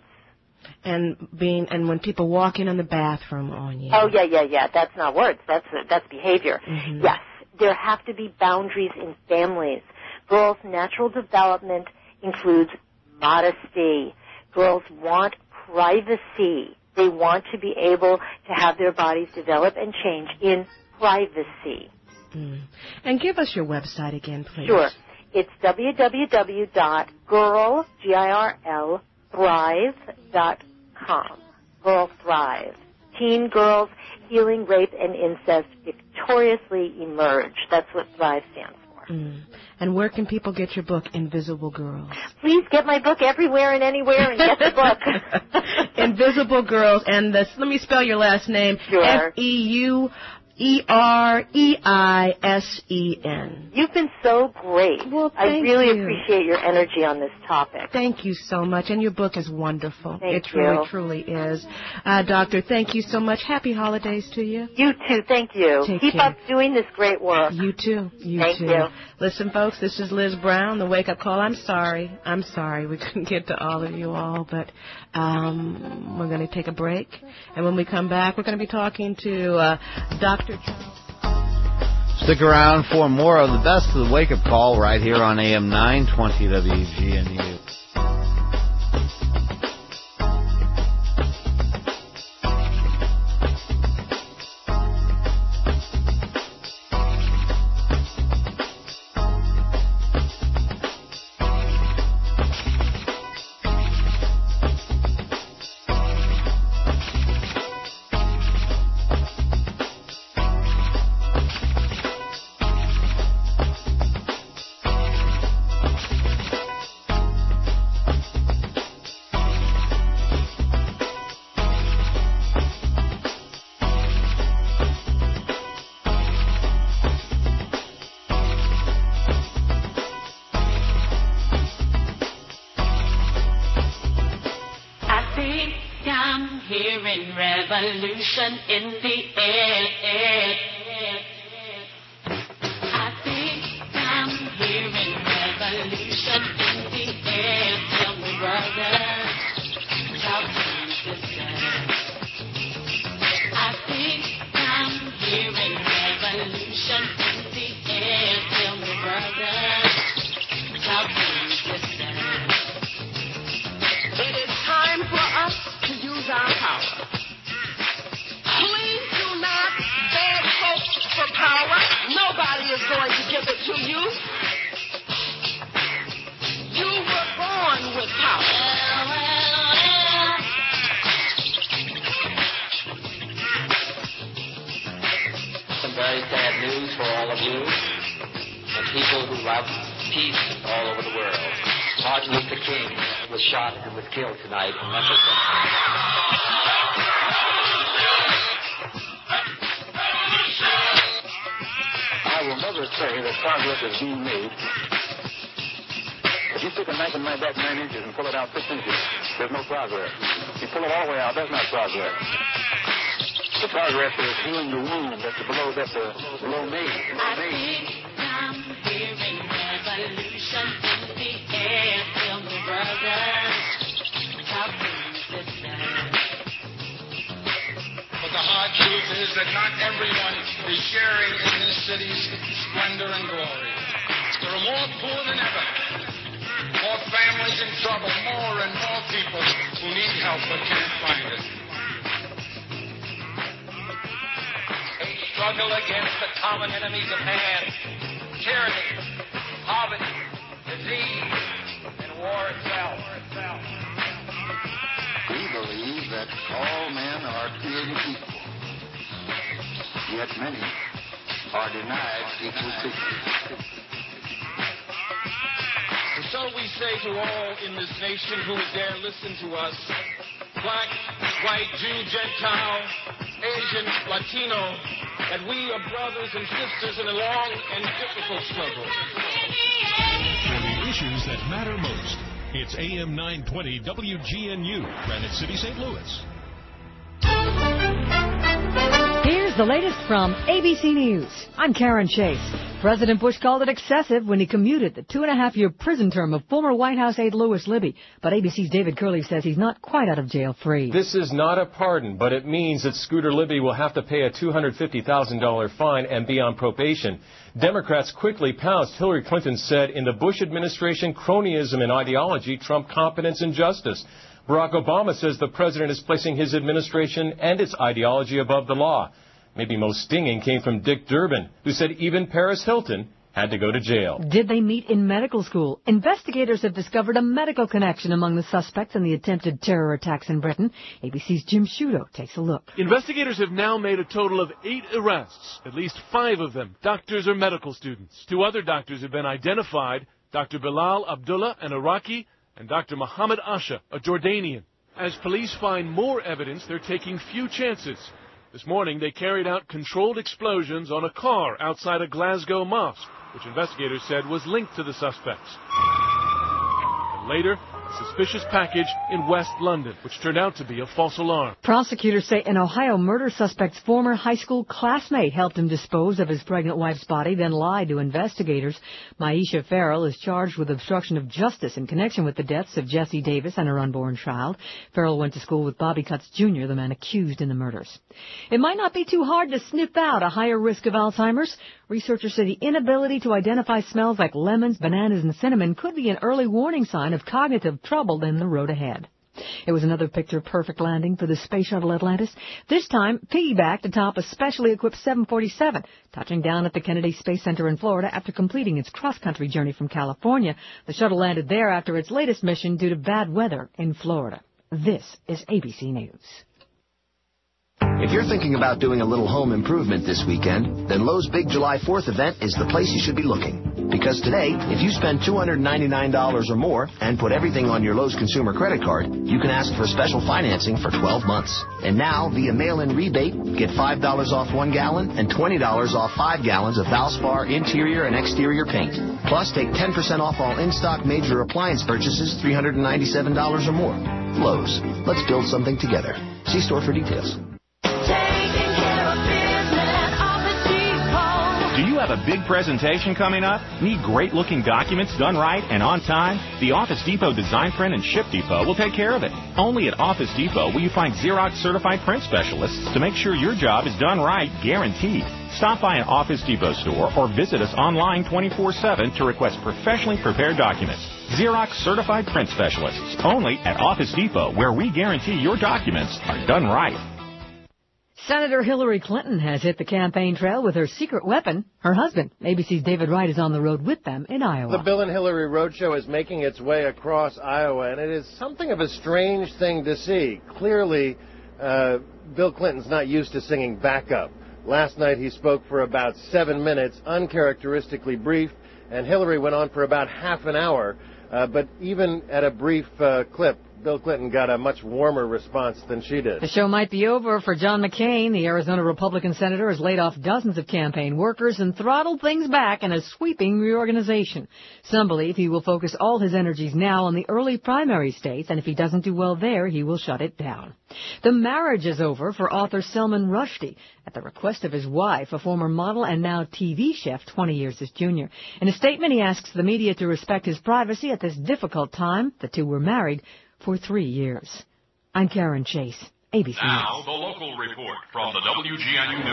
And being and when people walk in on the bathroom on you. Oh, yeah, yeah, yeah. That's not words. That's that's behavior. Mm-hmm. Yes, there have to be boundaries in families. Girls' natural development includes modesty. Girls want privacy. They want to be able to have their bodies develop and change in privacy. Mm. And give us your website again, please. Sure. It's w w w dot girl, G I R L, thrive dot com. Girl Thrive. Teen girls healing rape and incest victoriously emerge. That's what Thrive stands for. Mm. And where can people get your book, Invisible Girls? Please get my book everywhere and anywhere and get the book. Invisible Girls. And this, let me spell your last name. Sure. F E U E R E I S E N. You've been so great. Well, I thank really you. appreciate your energy on this topic. Thank you so much. And your book is wonderful. Thank it truly, you. truly is. Uh, Doctor, thank you so much. Happy holidays to you. You too. Thank you. Take Keep care. up doing this great work. You too. You Thank too. you. Listen, folks, this is Liz Brown, the Wake Up Call. I'm sorry. I'm sorry we couldn't get to all of you all, but um, we're going to take a break. And when we come back, we're going to be talking to uh, Doctor Charles. Stick around for more of the best of the Wake Up Call right here on A M nine twenty W G N U. Revolution in the air. I think I'm hearing revolution in the air. Tell me, brother, talk to me, sister. you. You were born with power. Some very sad news for all of you and people who love peace all over the world. Martin Luther King was shot and was killed tonight in Memphis. I will never say that progress is being made. If you stick a knife in my back nine inches and pull it out six inches, there's no progress. If you pull it all the way out, that's not progress. The progress is healing the wound that's below, that's the below me. I think I'm hearing revolution in the air. Tell me, brothers, talk to me, sisters. But the hard truth is that not everyone is sharing in this city's splendor and glory. There are more poor than ever, more families in trouble, more and more people who need help but can't find it. They struggle against the common enemies of man, tyranny, poverty, disease, and war itself. We believe that all men are created equal, yet many are denied equal treatment. And so we say to all in this nation who would dare listen to us, black, white, Jew, Gentile, Asian, Latino, that we are brothers and sisters in a long and difficult struggle. For the issues that matter most, it's A M nine twenty W G N U, Granite City, Saint Louis. Here's the latest from A B C News. I'm Karen Chase. President Bush called it excessive when he commuted the two-and-a-half-year prison term of former White House aide Louis Libby. But A B C's David Curley says he's not quite out of jail free. This is not a pardon, but it means that Scooter Libby will have to pay a two hundred fifty thousand dollars fine and be on probation. Democrats quickly pounced. Hillary Clinton said, in the Bush administration, cronyism and ideology trump competence and justice. Barack Obama says the president is placing his administration and its ideology above the law. Maybe most stinging came from Dick Durbin, who said even Paris Hilton had to go to jail. Did they meet in medical school? Investigators have discovered a medical connection among the suspects in the attempted terror attacks in Britain. A B C's Jim Sciutto takes a look. Investigators have now made a total of eight arrests, at least five of them doctors or medical students. Two other doctors have been identified, Doctor Bilal Abdullah, an Iraqi, and Doctor Mohammed Asha, a Jordanian. As police find more evidence, they're taking few chances. This morning, they carried out controlled explosions on a car outside a Glasgow mosque, which investigators said was linked to the suspects. And later, a suspicious package in West London, which turned out to be a false alarm. Prosecutors say an Ohio murder suspect's former high school classmate helped him dispose of his pregnant wife's body, then lied to investigators. Maisha Farrell is charged with obstruction of justice in connection with the deaths of Jessie Davis and her unborn child. Farrell went to school with Bobby Cutts Junior, the man accused in the murders. It might not be too hard to sniff out a higher risk of Alzheimer's. Researchers say the inability to identify smells like lemons, bananas, and cinnamon could be an early warning sign of cognitive trouble in the road ahead. It was another picture-perfect landing for the Space Shuttle Atlantis, this time piggybacked atop a specially equipped seven forty-seven, touching down at the Kennedy Space Center in Florida after completing its cross-country journey from California. The shuttle landed there after its latest mission due to bad weather in Florida. This is A B C News. If you're thinking about doing a little home improvement this weekend, then Lowe's Big July fourth event is the place you should be looking. Because today, if you spend two hundred ninety-nine dollars or more and put everything on your Lowe's consumer credit card, you can ask for special financing for twelve months. And now, via mail-in rebate, get five dollars off one gallon and twenty dollars off five gallons of Valspar interior and exterior paint. Plus, take ten percent off all in-stock major appliance purchases three hundred ninety-seven dollars or more. Lowe's. Let's build something together. See store for details. Do you have a big presentation coming up? Need great-looking documents done right and on time? The Office Depot Design Print and Ship Depot will take care of it. Only at Office Depot will you find Xerox certified print specialists to make sure your job is done right, guaranteed. Stop by an Office Depot store or visit us online twenty-four seven to request professionally prepared documents. Xerox certified print specialists, only at Office Depot, where we guarantee your documents are done right. Senator Hillary Clinton has hit the campaign trail with her secret weapon, her husband. A B C's David Wright is on the road with them in Iowa. The Bill and Hillary Roadshow is making its way across Iowa, and it is something of a strange thing to see. Clearly, uh, Bill Clinton's not used to singing backup. Last night he spoke for about seven minutes, uncharacteristically brief, and Hillary went on for about half an hour. Uh, but even at a brief uh, clip, Bill Clinton got a much warmer response than she did. The show might be over for John McCain. The Arizona Republican senator has laid off dozens of campaign workers and throttled things back in a sweeping reorganization. Some believe he will focus all his energies now on the early primary states, and if he doesn't do well there, he will shut it down. The marriage is over for author Salman Rushdie at the request of his wife, a former model and now T V chef, twenty years his junior. In a statement, he asks the media to respect his privacy at this difficult time. The two were married for three years. I'm Karen Chase, A B C Now, News. the local report from the W G N U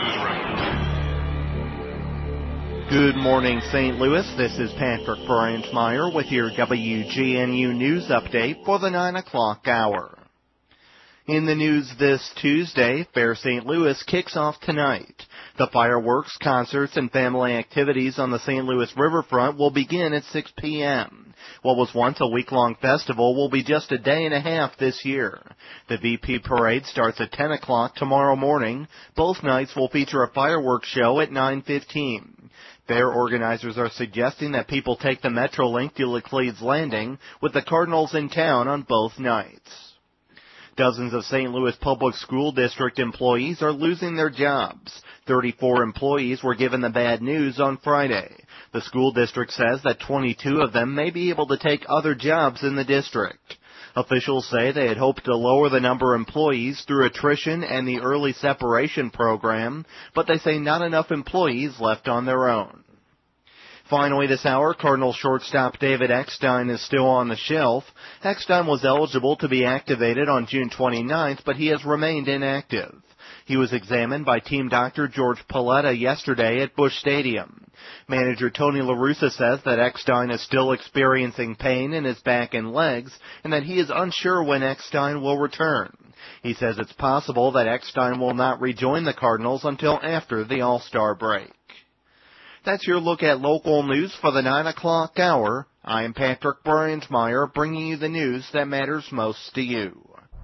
Newsroom. Good morning, Saint Louis. This is Patrick Bryant-Meyer with your W G N U News update for the nine o'clock hour. In the news this Tuesday, Fair Saint Louis kicks off tonight. The fireworks, concerts, and family activities on the Saint Louis riverfront will begin at six p.m. What was once a week-long festival will be just a day and a half this year. The V P Parade starts at ten o'clock tomorrow morning. Both nights will feature a fireworks show at nine fifteen. Fair organizers are suggesting that people take the Metrolink to Laclede's Landing with the Cardinals in town on both nights. Dozens of Saint Louis Public School District employees are losing their jobs. thirty-four employees were given the bad news on Friday. The school district says that twenty-two of them may be able to take other jobs in the district. Officials say they had hoped to lower the number of employees through attrition and the early separation program, but they say not enough employees left on their own. Finally this hour, Cardinals shortstop David Eckstein is still on the shelf. Eckstein was eligible to be activated on June twenty-ninth, but he has remained inactive. He was examined by team doctor George Paletta yesterday at Busch Stadium. Manager Tony La Russa says that Eckstein is still experiencing pain in his back and legs and that he is unsure when Eckstein will return. He says it's possible that Eckstein will not rejoin the Cardinals until after the All-Star break. That's your look at local news for the nine o'clock hour. I am Patrick Bryant-Meyer, bringing you the news that matters most to you.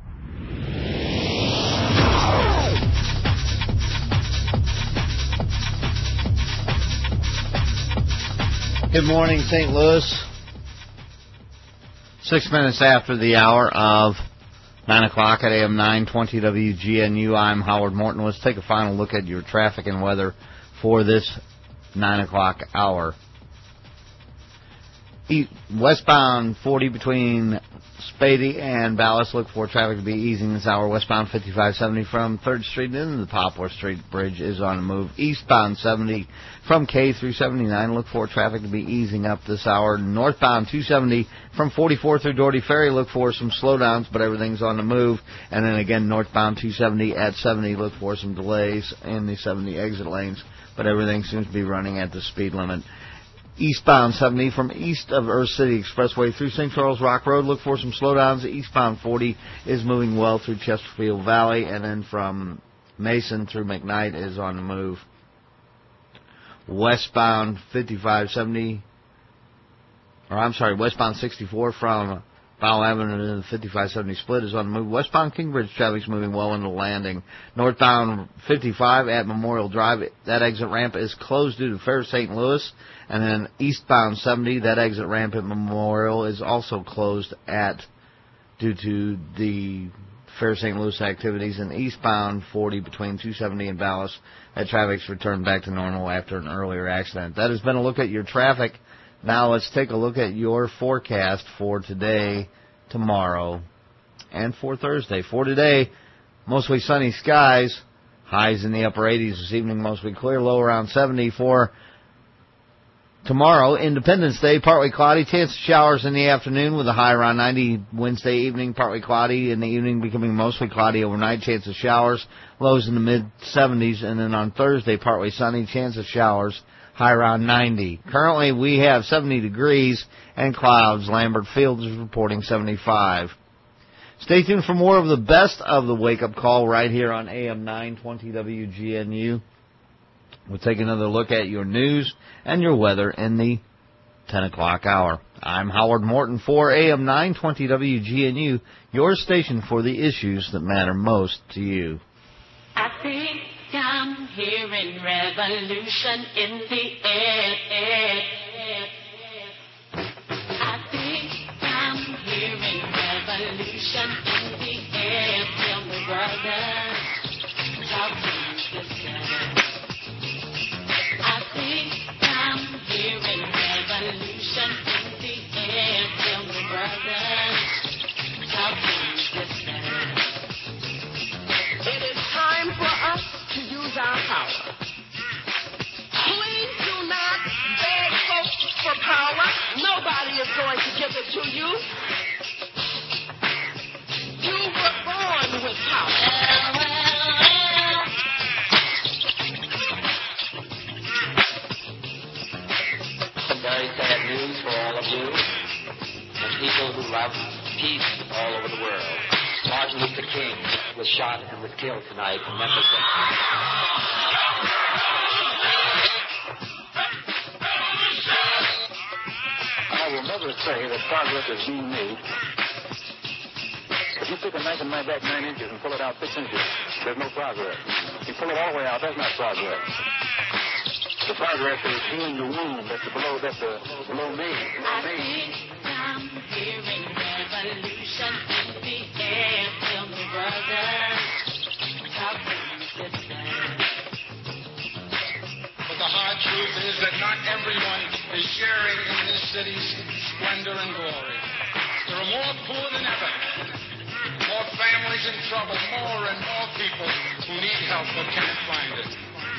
Good morning, Saint Louis. Six minutes after the hour of nine o'clock at A M nine twenty W G N U, I'm Howard Morton. Let's take a final look at your traffic and weather for this nine o'clock hour. Westbound forty between Spady and Ballas. Look for traffic to be easing this hour. Westbound fifty-five seventy from third Street into the Poplar Street Bridge is on the move. Eastbound seventy from K through seventy-nine. Look for traffic to be easing up this hour. Northbound two seventy from forty-four through Doherty Ferry. Look for some slowdowns, but everything's on the move. And then again, northbound two seventy at seventy. Look for some delays in the seventy exit lanes, but everything seems to be running at the speed limit. Eastbound seventy from east of Earth City Expressway through Saint Charles Rock Road. Look for some slowdowns. Eastbound forty is moving well through Chesterfield Valley, and then from Mason through McKnight is on the move. Westbound fifty-five seventy, or I'm sorry, westbound sixty-four from Powell Avenue to the fifty-five seventy split is on the move. Westbound Kingbridge traffic is moving well into Landing. Northbound fifty-five at Memorial Drive, that exit ramp is closed due to Fair Saint Louis. And then eastbound seventy, that exit ramp at Memorial is also closed at due to the Fair Saint Louis activities. And eastbound forty between two seventy and Ballas, that traffic's returned back to normal after an earlier accident. That has been a look at your traffic. Now let's take a look at your forecast for today, tomorrow, and for Thursday. For today, mostly sunny skies, highs in the upper eighties this evening, mostly clear, low around seventy. For tomorrow, Independence Day, partly cloudy, chance of showers in the afternoon with a high around ninety. Wednesday evening, partly cloudy, in the evening becoming mostly cloudy overnight, chance of showers, lows in the mid seventies. And then on Thursday, partly sunny, chance of showers, high around ninety. Currently, we have seventy degrees and clouds. Lambert Fields is reporting seventy-five. Stay tuned for more of the best of the wake-up call right here on A M nine twenty W G N U. We'll take another look at your news and your weather in the ten o'clock hour. I'm Howard Morton for A M nine twenty W G N U, your station for the issues that matter most to you. I think I'm hearing revolution in the air. I think I'm hearing revolution in the air. Tell me, brother, talk to me, sister. I think I'm hearing revolution in the air. Tell me, brother, talk to me, sister. It is time for us to use our power. Please do not beg folks for power. Nobody is going to give it to you. You were born with power. Some very sad news for all of you and people who love peace all over the world. Martin Luther King was shot and was killed tonight in Memphis. I will never say that progress is being made. If you pick a knife and knife back nine inches and pull it out six inches, there's no progress. You pull it all the way out, that's not progress. The progress is healing the wound that's below, that's the below me. I think I'm hearing revolution in the air. Tell me, brother, talk to me, sister. But the hard truth is that not everyone is sharing in this city's splendor and glory. There are more poor than ever, more families in trouble, more and more people who need help but can't find it.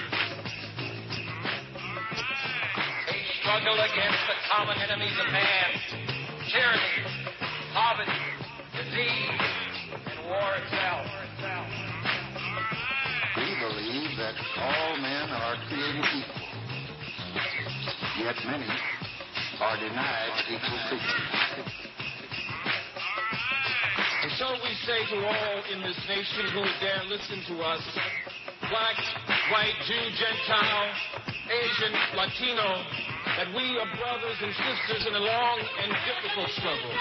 They struggle against the common enemies of man, tyranny, poverty, disease, and war itself. We believe that all men are created equal, yet many are denied equal treatment. And so we say to all in this nation who dare listen to us, black, white, Jew, Gentile, Asian, Latino, that we are brothers and sisters in a long and difficult struggle.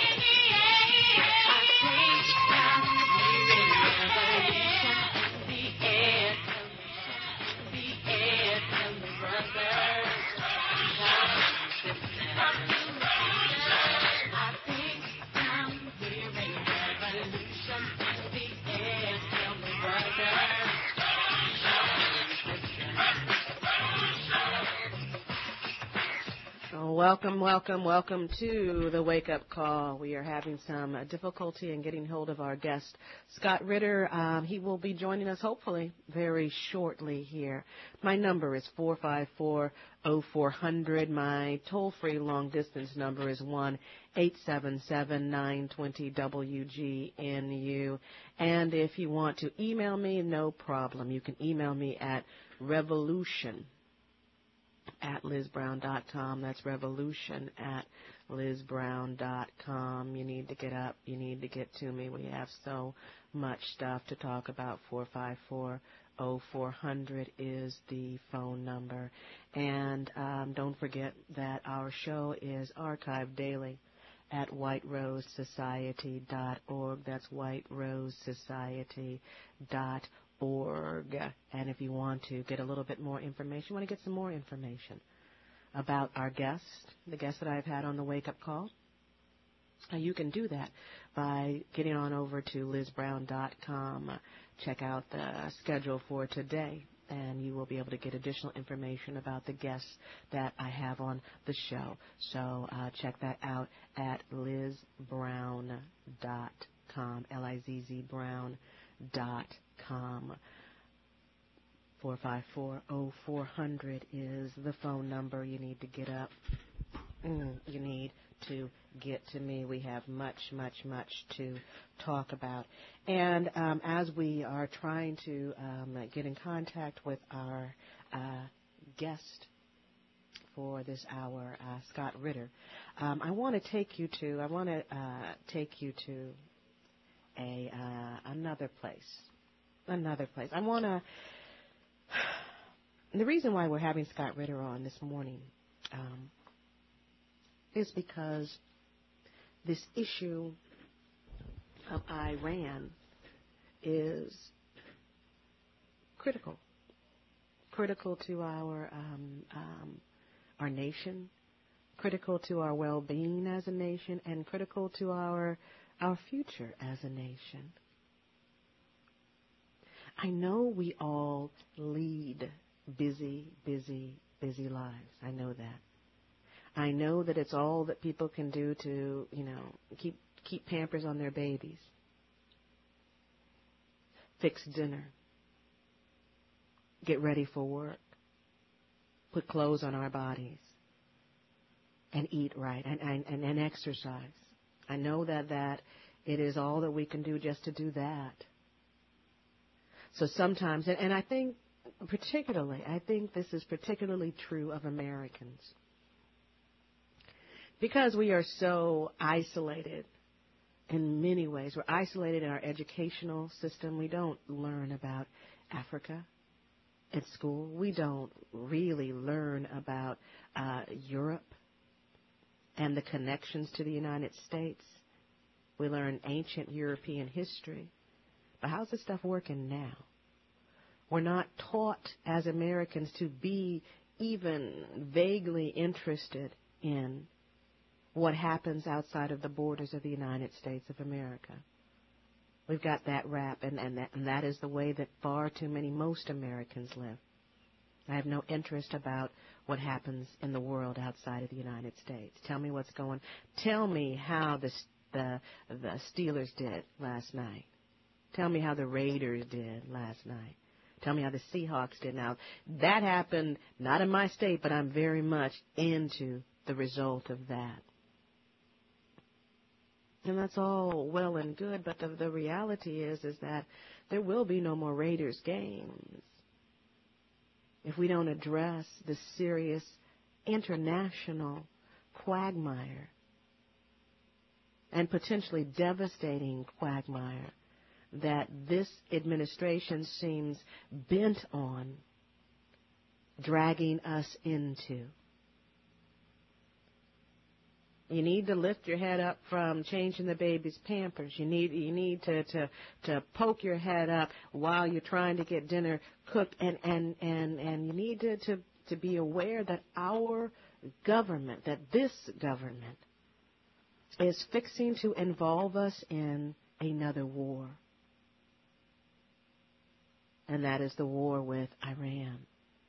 Welcome, welcome, welcome to the Wake Up Call. We are having some uh, difficulty in getting hold of our guest, Scott Ritter. Um, he will be joining us hopefully very shortly here. My number is four five four, oh four hundred. My toll-free long-distance number is one eight seven seven, nine two zero, W G N U. And if you want to email me, no problem. You can email me at revolution at liz brown dot com. That's revolution at liz brown dot com. You need to get up. You need to get to me. We have so much stuff to talk about. four five four, oh four hundred is the phone number. And um, don't forget that our show is archived daily at white rose society dot org. That's white rose society dot org. And if you want to get a little bit more information, want to get some more information about our guest, the guest that I've had on the Wake Up Call, uh, you can do that by getting on over to liz brown dot com. Check out the schedule for today, and you will be able to get additional information about the guests that I have on the show. So uh, check that out at liz brown dot com, L I Z Z Brown dot com. four five four, oh four hundred is the phone number. You need to get up. Mm, you need to get to me. We have much, much, much to talk about. And um, as we are trying to um, get in contact with our uh, guest for this hour, uh, Scott Ritter, um, I want to take you to, I want to uh, take you to a uh, another place. Another place. I want to... The reason why we're having Scott Ritter on this morning um, is because this issue of Iran is critical. Critical to our um, um, our nation, critical to our well-being as a nation, and critical to our our future as a nation. I know we all lead busy, busy, busy lives. I know that. I know that it's all that people can do to, you know, keep keep Pampers on their babies, fix dinner, get ready for work, put clothes on our bodies, and eat right, and, and, and, and exercise. I know that, that it is all that we can do just to do that. So sometimes, and, and I think particularly, I think this is particularly true of Americans. Because we are so isolated in many ways. We're isolated in our educational system. We don't learn about Africa at school. We don't really learn about uh, Europe and the connections to the United States. We learn ancient European history. But how's this stuff working now? We're not taught as Americans to be even vaguely interested in what happens outside of the borders of the United States of America. We've got that rap, and, and, that, and that is the way that far too many, most Americans live. I have no interest about what happens in the world outside of the United States. Tell me what's going. Tell me how the the the Steelers did last night. Tell me how the Raiders did last night. Tell me how the Seahawks did. Now, that happened not in my state, but I'm very much into the result of that. And that's all well and good, but the, the reality is is that there will be no more Raiders games if we don't address the serious international quagmire and potentially devastating quagmire that this administration seems bent on dragging us into. You need to lift your head up from changing the baby's Pampers. You need you need to, to, to poke your head up while you're trying to get dinner cooked, and, and, and, and you need to, to, to be aware that our government, that this government, is fixing to involve us in another war. And that is the war with Iran.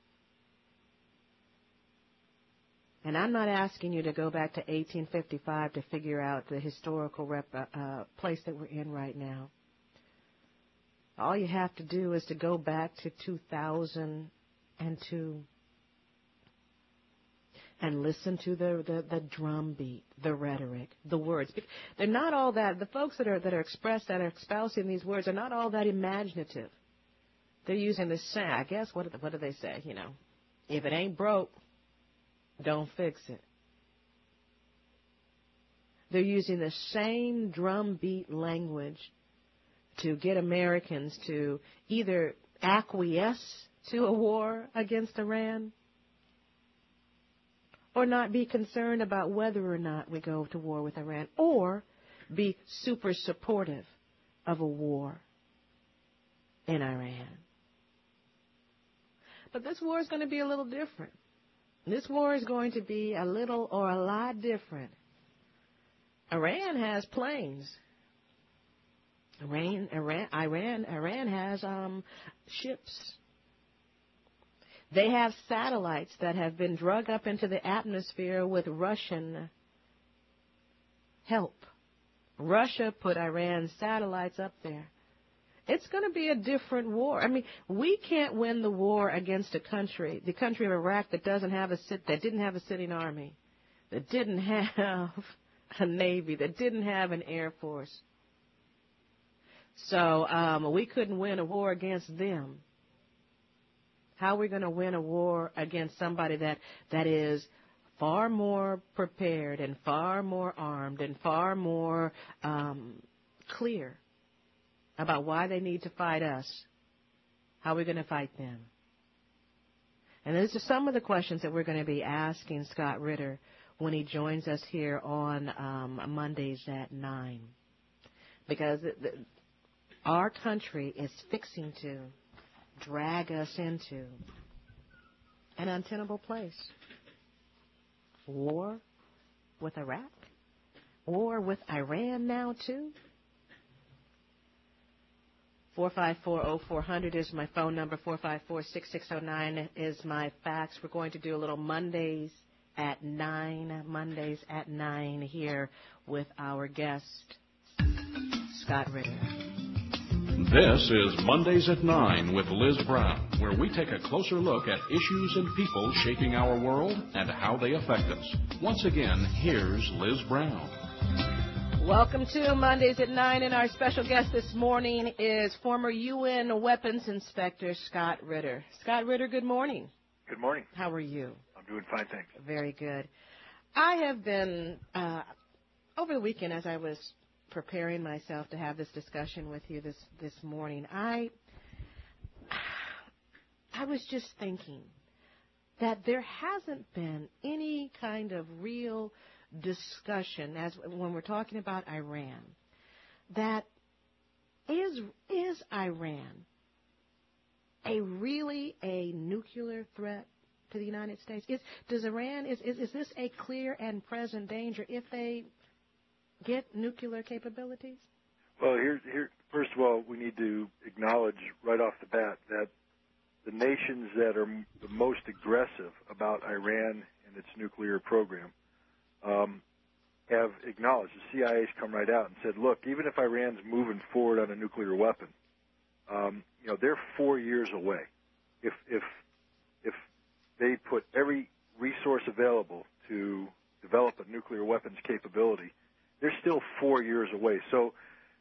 And I'm not asking you to go back to eighteen fifty-five to figure out the historical rep, uh, place that we're in right now. All you have to do is to go back to two thousand two and listen to the, the, the drum beat, the rhetoric, the words. They're not all that, the folks that are, that are expressed, that are espousing these words are not all that imaginative. They're using the same, I guess, what do, what do they say, you know, if it ain't broke, don't fix it. They're using the same drum beat language to get Americans to either acquiesce to a war against Iran or not be concerned about whether or not we go to war with Iran, or be super supportive of a war in Iran. But this war is going to be a little different. This war is going to be a little or a lot different. Iran has planes. Iran, Iran, Iran, Iran has um, ships. They have satellites that have been drug up into the atmosphere with Russian help. Russia put Iran's satellites up there. It's going to be a different war. I mean, we can't win the war against a country, the country of Iraq, that doesn't have a sit, that didn't have a sitting army, that didn't have a navy, that didn't have an air force. So um, we couldn't win a war against them. How are we going to win a war against somebody that, that is far more prepared and far more armed and far more um, clear about why they need to fight us, how we're going to fight them. And those are some of the questions that we're going to be asking Scott Ritter when he joins us here on um, Mondays at nine. Because the, the, our country is fixing to drag us into an untenable place. War with Iraq? War with Iran now, too? four five four, oh four hundred is my phone number. four five four, six six oh nine is my fax. We're going to do a little Mondays at nine. Mondays at nine here with our guest, Scott Ritter. This is Mondays at nine with Liz Brown, where we take a closer look at issues and people shaping our world and how they affect us. Once again, here's Liz Brown. Welcome to Mondays at nine, and our special guest this morning is former U N Weapons Inspector Scott Ritter. Scott Ritter, good morning. Good morning. How are you? I'm doing fine, thanks. Very good. I have been, uh, over the weekend as I was preparing myself to have this discussion with you this, this morning, I, I was just thinking that there hasn't been any kind of real discussion as when we're talking about Iran, that is is Iran a really a nuclear threat to the United States? Is does Iran is, is is this a clear and present danger if they get nuclear capabilities? Well, here here first of all, we need to acknowledge right off the bat that the nations that are m- the most aggressive about Iran and its nuclear program Um, have acknowledged, the C I A's come right out and said, look, even if Iran's moving forward on a nuclear weapon, um, you know, they're four years away. If if if they put every resource available to develop a nuclear weapons capability, they're still four years away. So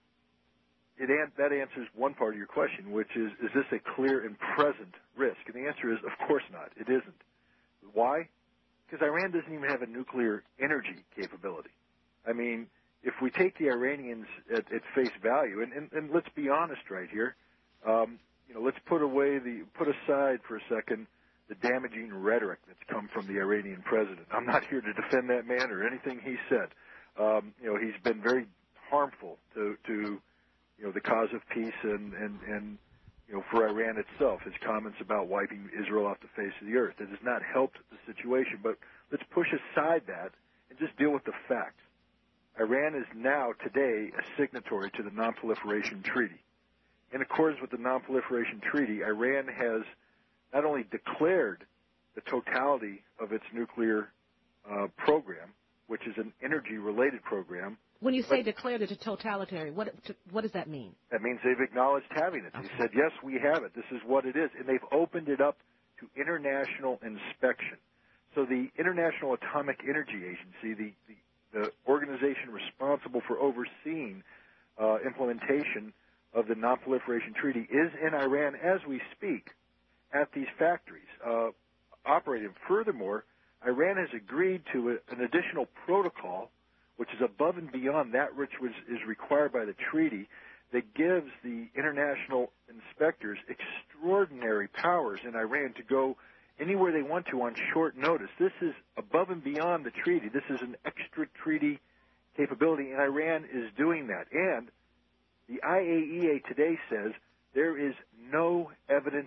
it an- that answers one part of your question, which is, is this a clear and present risk? And the answer is, of course not. It isn't. Why? Because Iran doesn't even have a nuclear energy capability. I mean, if we take the Iranians at, at face value, and, and, and let's be honest right here, um, you know, let's put away the put aside for a second the damaging rhetoric that's come from the Iranian president. I'm not here to defend that man or anything he said. Um, you know, he's been very harmful to, to you know, the cause of peace and and and. You know, for Iran itself, his comments about wiping Israel off the face of the earth. It has not helped the situation, but let's push aside that and just deal with the facts. Iran is now, today, a signatory to the Non-Proliferation Treaty. In accordance with the Non-Proliferation Treaty, Iran has not only declared the totality of its nuclear uh, program, which is an energy-related program. When you say declared it a totalitarian, what what does that mean? That means they've acknowledged having it. They said, yes, we have it. This is what it is. And they've opened it up to international inspection. So the International Atomic Energy Agency, the, the, the organization responsible for overseeing uh, implementation of the Non-Proliferation Treaty, is in Iran as we speak at these factories uh, operating. Furthermore, Iran has agreed to a, an additional protocol, which is above and beyond that which was, is required by the treaty, that gives the international inspectors extraordinary powers in Iran to go anywhere they want to on short notice. This is above and beyond the treaty. This is an extra treaty capability, and Iran is doing that. And the I A E A today says there is no evidence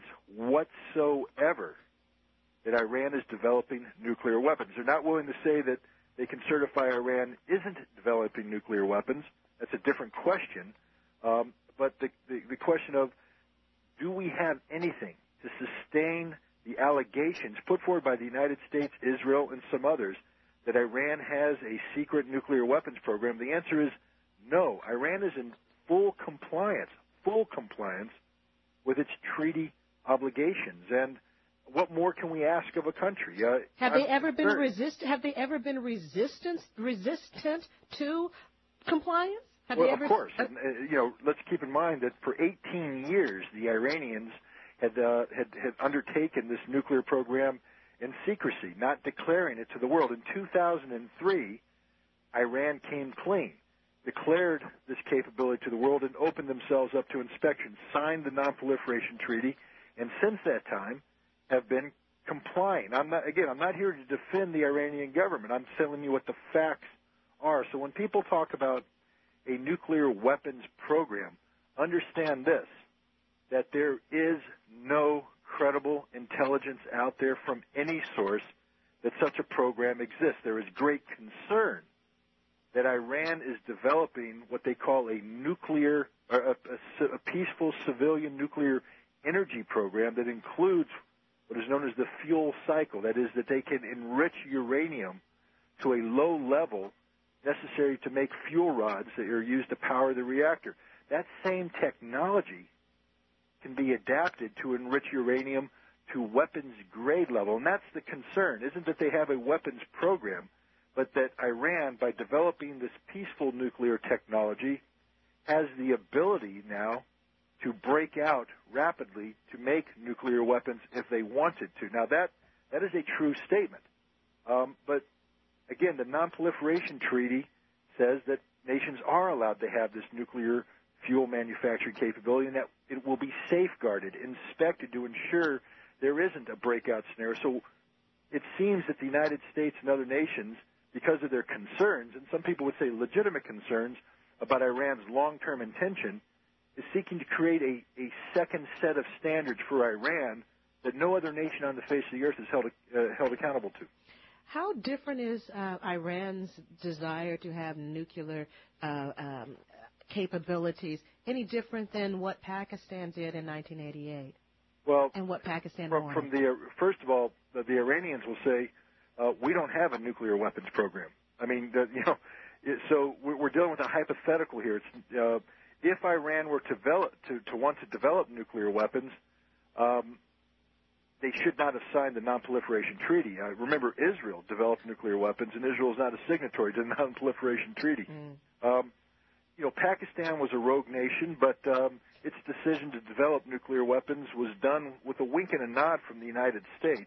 whatsoever that Iran is developing nuclear weapons. They're not willing to say that they can certify Iran isn't developing nuclear weapons. That's a different question. Um, but the, the, the question of, do we have anything to sustain the allegations put forward by the United States, Israel, and some others that Iran has a secret nuclear weapons program? The answer is no. Iran is in full compliance, full compliance with its treaty obligations. And what more can we ask of a country? Uh, have I'm they ever been very, resist? Have they ever been resistant resistant to compliance? Have well, they ever, of course. uh, and, uh, you know, let's keep in mind that for eighteen years, the Iranians had, uh, had had undertaken this nuclear program in secrecy, not declaring it to the world. In two thousand three, Iran came clean. declared this capability to the world and opened themselves up to inspection, signed the Non-Proliferation Treaty, and since that time have been complying. I'm not, again, I'm not here to defend the Iranian government. I'm telling you what the facts are. So when people talk about a nuclear weapons program, understand this, that there is no credible intelligence out there from any source that such a program exists. There is great concern that Iran is developing what they call a nuclear, or a, a, a peaceful civilian nuclear energy program that includes what is known as the fuel cycle. That is, that they can enrich uranium to a low level necessary to make fuel rods that are used to power the reactor. That same technology can be adapted to enrich uranium to weapons grade level. And that's the concern, isn't that they have a weapons program, but that Iran, by developing this peaceful nuclear technology, has the ability now to break out rapidly to make nuclear weapons if they wanted to. Now, that, that is a true statement. Um, but, again, the Non-Proliferation Treaty says that nations are allowed to have this nuclear fuel manufacturing capability and that it will be safeguarded, inspected to ensure there isn't a breakout scenario. So it seems that the United States and other nations, because of their concerns, and some people would say legitimate concerns about Iran's long-term intention, is seeking to create a, a second set of standards for Iran that no other nation on the face of the earth is held, uh, held accountable to. How different is uh, Iran's desire to have nuclear uh, um, capabilities any different than what Pakistan did in nineteen eighty-eight? Well, and what Pakistan from, wanted? from the uh, first of all, the, the Iranians will say uh, we don't have a nuclear weapons program. I mean, the, you know, it, so we're, we're dealing with a hypothetical here. It's, uh, if Iran were to develop to, to want to develop nuclear weapons, um, they should not have signed the Non-Proliferation Treaty. Uh, remember, Israel developed nuclear weapons, and Israel is not a signatory to the Non-Proliferation Treaty. Mm. Um, you know, Pakistan was a rogue nation, but um, its decision to develop nuclear weapons was done with a wink and a nod from the United States.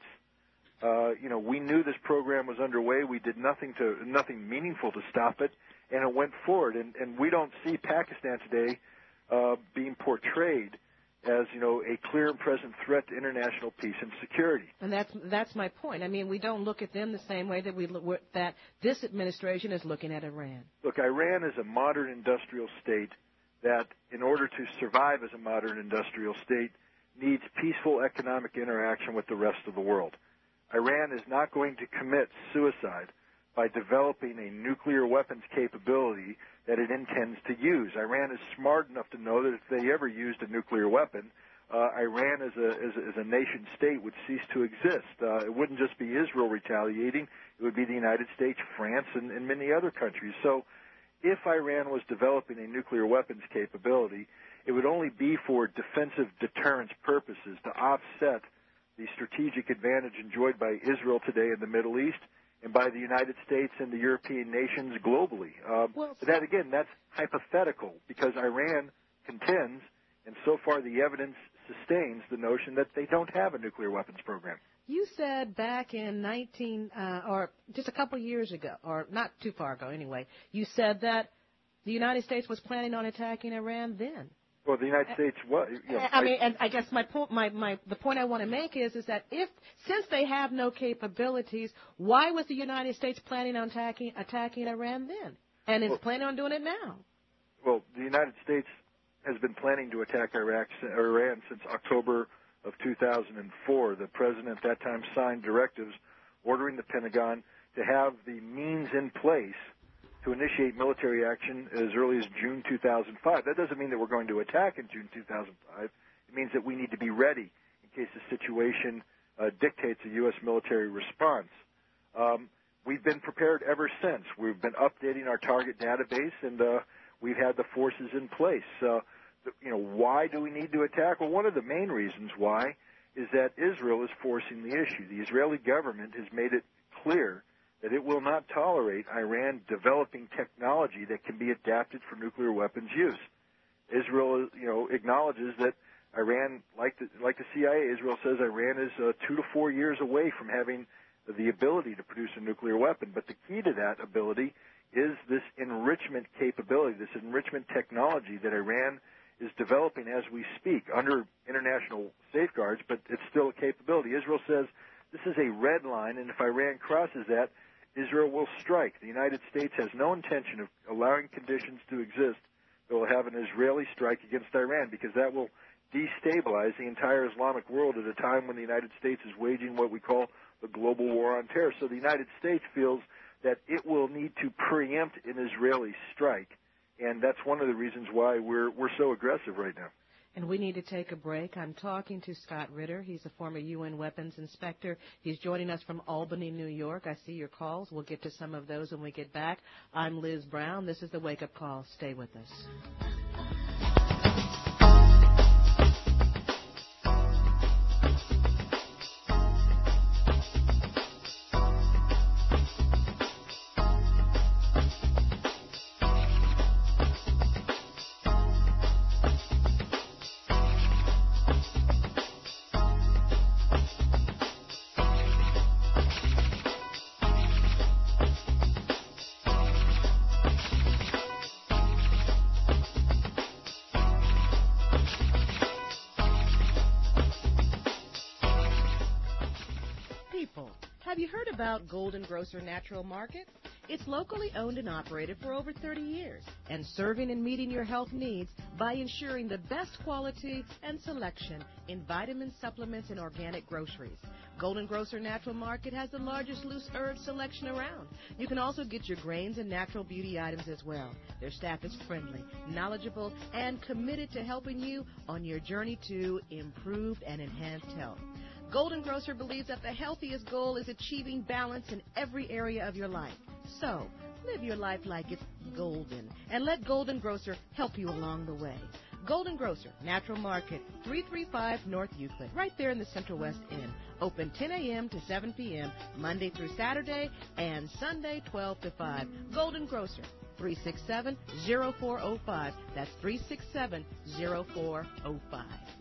Uh, you know, we knew this program was underway. We did nothing to nothing meaningful to stop it, and it went forward. And, and we don't see Pakistan today uh, being portrayed as, you know, a clear and present threat to international peace and security. And that's that's my point. I mean, we don't look at them the same way that we look, that this administration is looking at Iran. Look, Iran is a modern industrial state that, in order to survive as a modern industrial state, needs peaceful economic interaction with the rest of the world. Iran is not going to commit suicide by developing a nuclear weapons capability that it intends to use. Iran is smart enough to know that if they ever used a nuclear weapon, uh, Iran as a, as a as a nation state would cease to exist. Uh, it wouldn't just be Israel retaliating; it would be the United States, France, and, and many other countries. So, if Iran was developing a nuclear weapons capability, it would only be for defensive deterrence purposes to offset the strategic advantage enjoyed by Israel today in the Middle East and by the United States and the European nations globally. Um, well, but that, again, that's hypothetical because Iran contends, and so far the evidence sustains the notion that they don't have a nuclear weapons program. You said back in nineteen, uh, or just a couple years ago, or not too far ago anyway, you said that the United States was planning on attacking Iran then. Well, the United States was. You know, I mean, and I guess my point, my, my, the point I want to make is, is that if, since they have no capabilities, why was the United States planning on attacking, attacking Iran then, and is well, planning on doing it now? Well, the United States has been planning to attack Iraq, Iran since October of two thousand four. The president at that time signed directives ordering the Pentagon to have the means in place to initiate military action as early as June two thousand five. That doesn't mean that we're going to attack in June two thousand five. It means that we need to be ready in case the situation uh, dictates a U S military response. Um, we've been prepared ever since. We've been updating our target database, and uh, we've had the forces in place. Uh, the, you know, why do we need to attack? Well, one of the main reasons why is that Israel is forcing the issue. The Israeli government has made it clear that it will not tolerate Iran developing technology that can be adapted for nuclear weapons use. Israel, you know, acknowledges that Iran, like the, like the C I A, Israel says Iran is uh, two to four years away from having the ability to produce a nuclear weapon. But the key to that ability is this enrichment capability, this enrichment technology that Iran is developing as we speak under international safeguards, but it's still a capability. Israel says this is a red line, and if Iran crosses that, Israel will strike. The United States has no intention of allowing conditions to exist that will have an Israeli strike against Iran, because that will destabilize the entire Islamic world at a time when the United States is waging what we call the global war on terror. So the United States feels that it will need to preempt an Israeli strike, and that's one of the reasons why we're we're so aggressive right now. And we need to take a break. I'm talking to Scott Ritter. He's a former U N weapons inspector. He's joining us from Albany, New York. I see your calls. We'll get to some of those when we get back. I'm Liz Brown. This is the Wake Up Call. Stay with us. About Golden Grocer Natural Market. It's locally owned and operated for over thirty years and serving and meeting your health needs by ensuring the best quality and selection in vitamins, supplements, and organic groceries. Golden Grocer Natural Market has the largest loose herb selection around. You can also get your grains and natural beauty items as well. Their staff is friendly, knowledgeable, and committed to helping you on your journey to improved and enhanced health. Golden Grocer believes that the healthiest goal is achieving balance in every area of your life. So, live your life like it's golden, and let Golden Grocer help you along the way. Golden Grocer, Natural Market, three thirty-five North Euclid, right there in the Central West End. Open ten a.m. to seven p.m., Monday through Saturday, and Sunday twelve to five. Golden Grocer, three six seven, zero four zero five. That's three six seven, zero four zero five.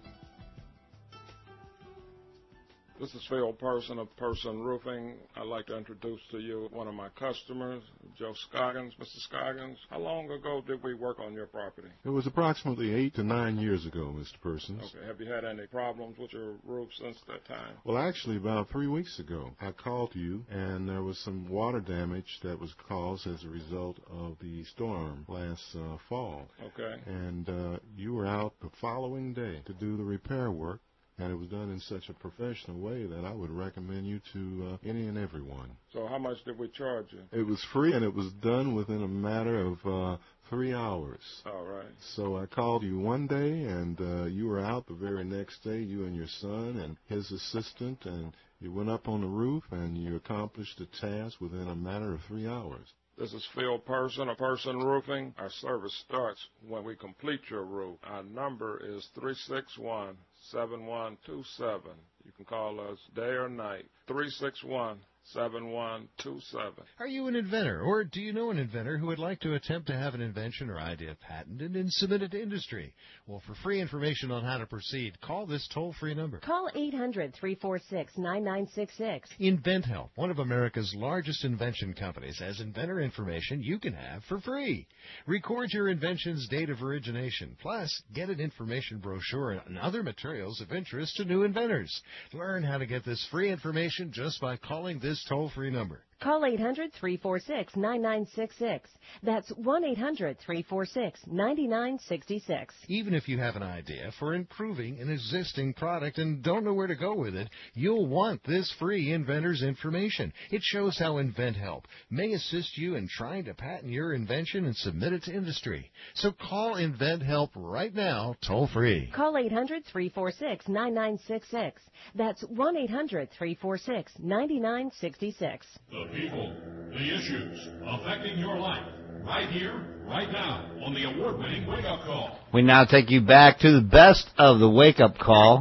This is Phil Person of Person Roofing. I'd like to introduce to you one of my customers, Joe Scoggins. Mister Scoggins, how long ago did we work on your property? It was approximately eight to nine years ago, Mister Persons. Okay. Have you had any problems with your roof since that time? Well, actually, about three weeks ago, I called you, and there was some water damage that was caused as a result of the storm last uh, fall. Okay. And uh, you were out the following day to do the repair work. And it was done in such a professional way that I would recommend you to uh, any and everyone. So how much did we charge you? It was free, and it was done within a matter of uh, three hours. All right. So I called you one day, and uh, you were out the very next day, you and your son and his assistant, and you went up on the roof, and you accomplished the task within a matter of three hours. This is Phil Person of Person Roofing. Our service starts when we complete your roof. Our number is three six one, seven one two seven. You can call us day or night, three six one, seven one two seven. Are you an inventor, or do you know an inventor who would like to attempt to have an invention or idea patented and submit it to industry? Well, for free information on how to proceed, call this toll-free number. Call eight hundred, three four six, nine nine six six. InventHelp, one of America's largest invention companies, has inventor information you can have for free. Record your invention's date of origination, plus get an information brochure and other materials of interest to new inventors. Learn how to get this free information just by calling this toll-free number. Call eight hundred, three four six, nine nine six six. That's one eight hundred, three four six, nine nine six six. Even if you have an idea for improving an existing product and don't know where to go with it, you'll want this free inventor's information. It shows how InventHelp may assist you in trying to patent your invention and submit it to industry. So call InventHelp right now, toll-free. Call eight hundred, three four six, nine nine six six. That's one eight hundred, three four six, nine nine six six. The people, the issues affecting your life, right here, right now, on the award-winning Wake Up Call. We now take you back to the best of the Wake Up Call,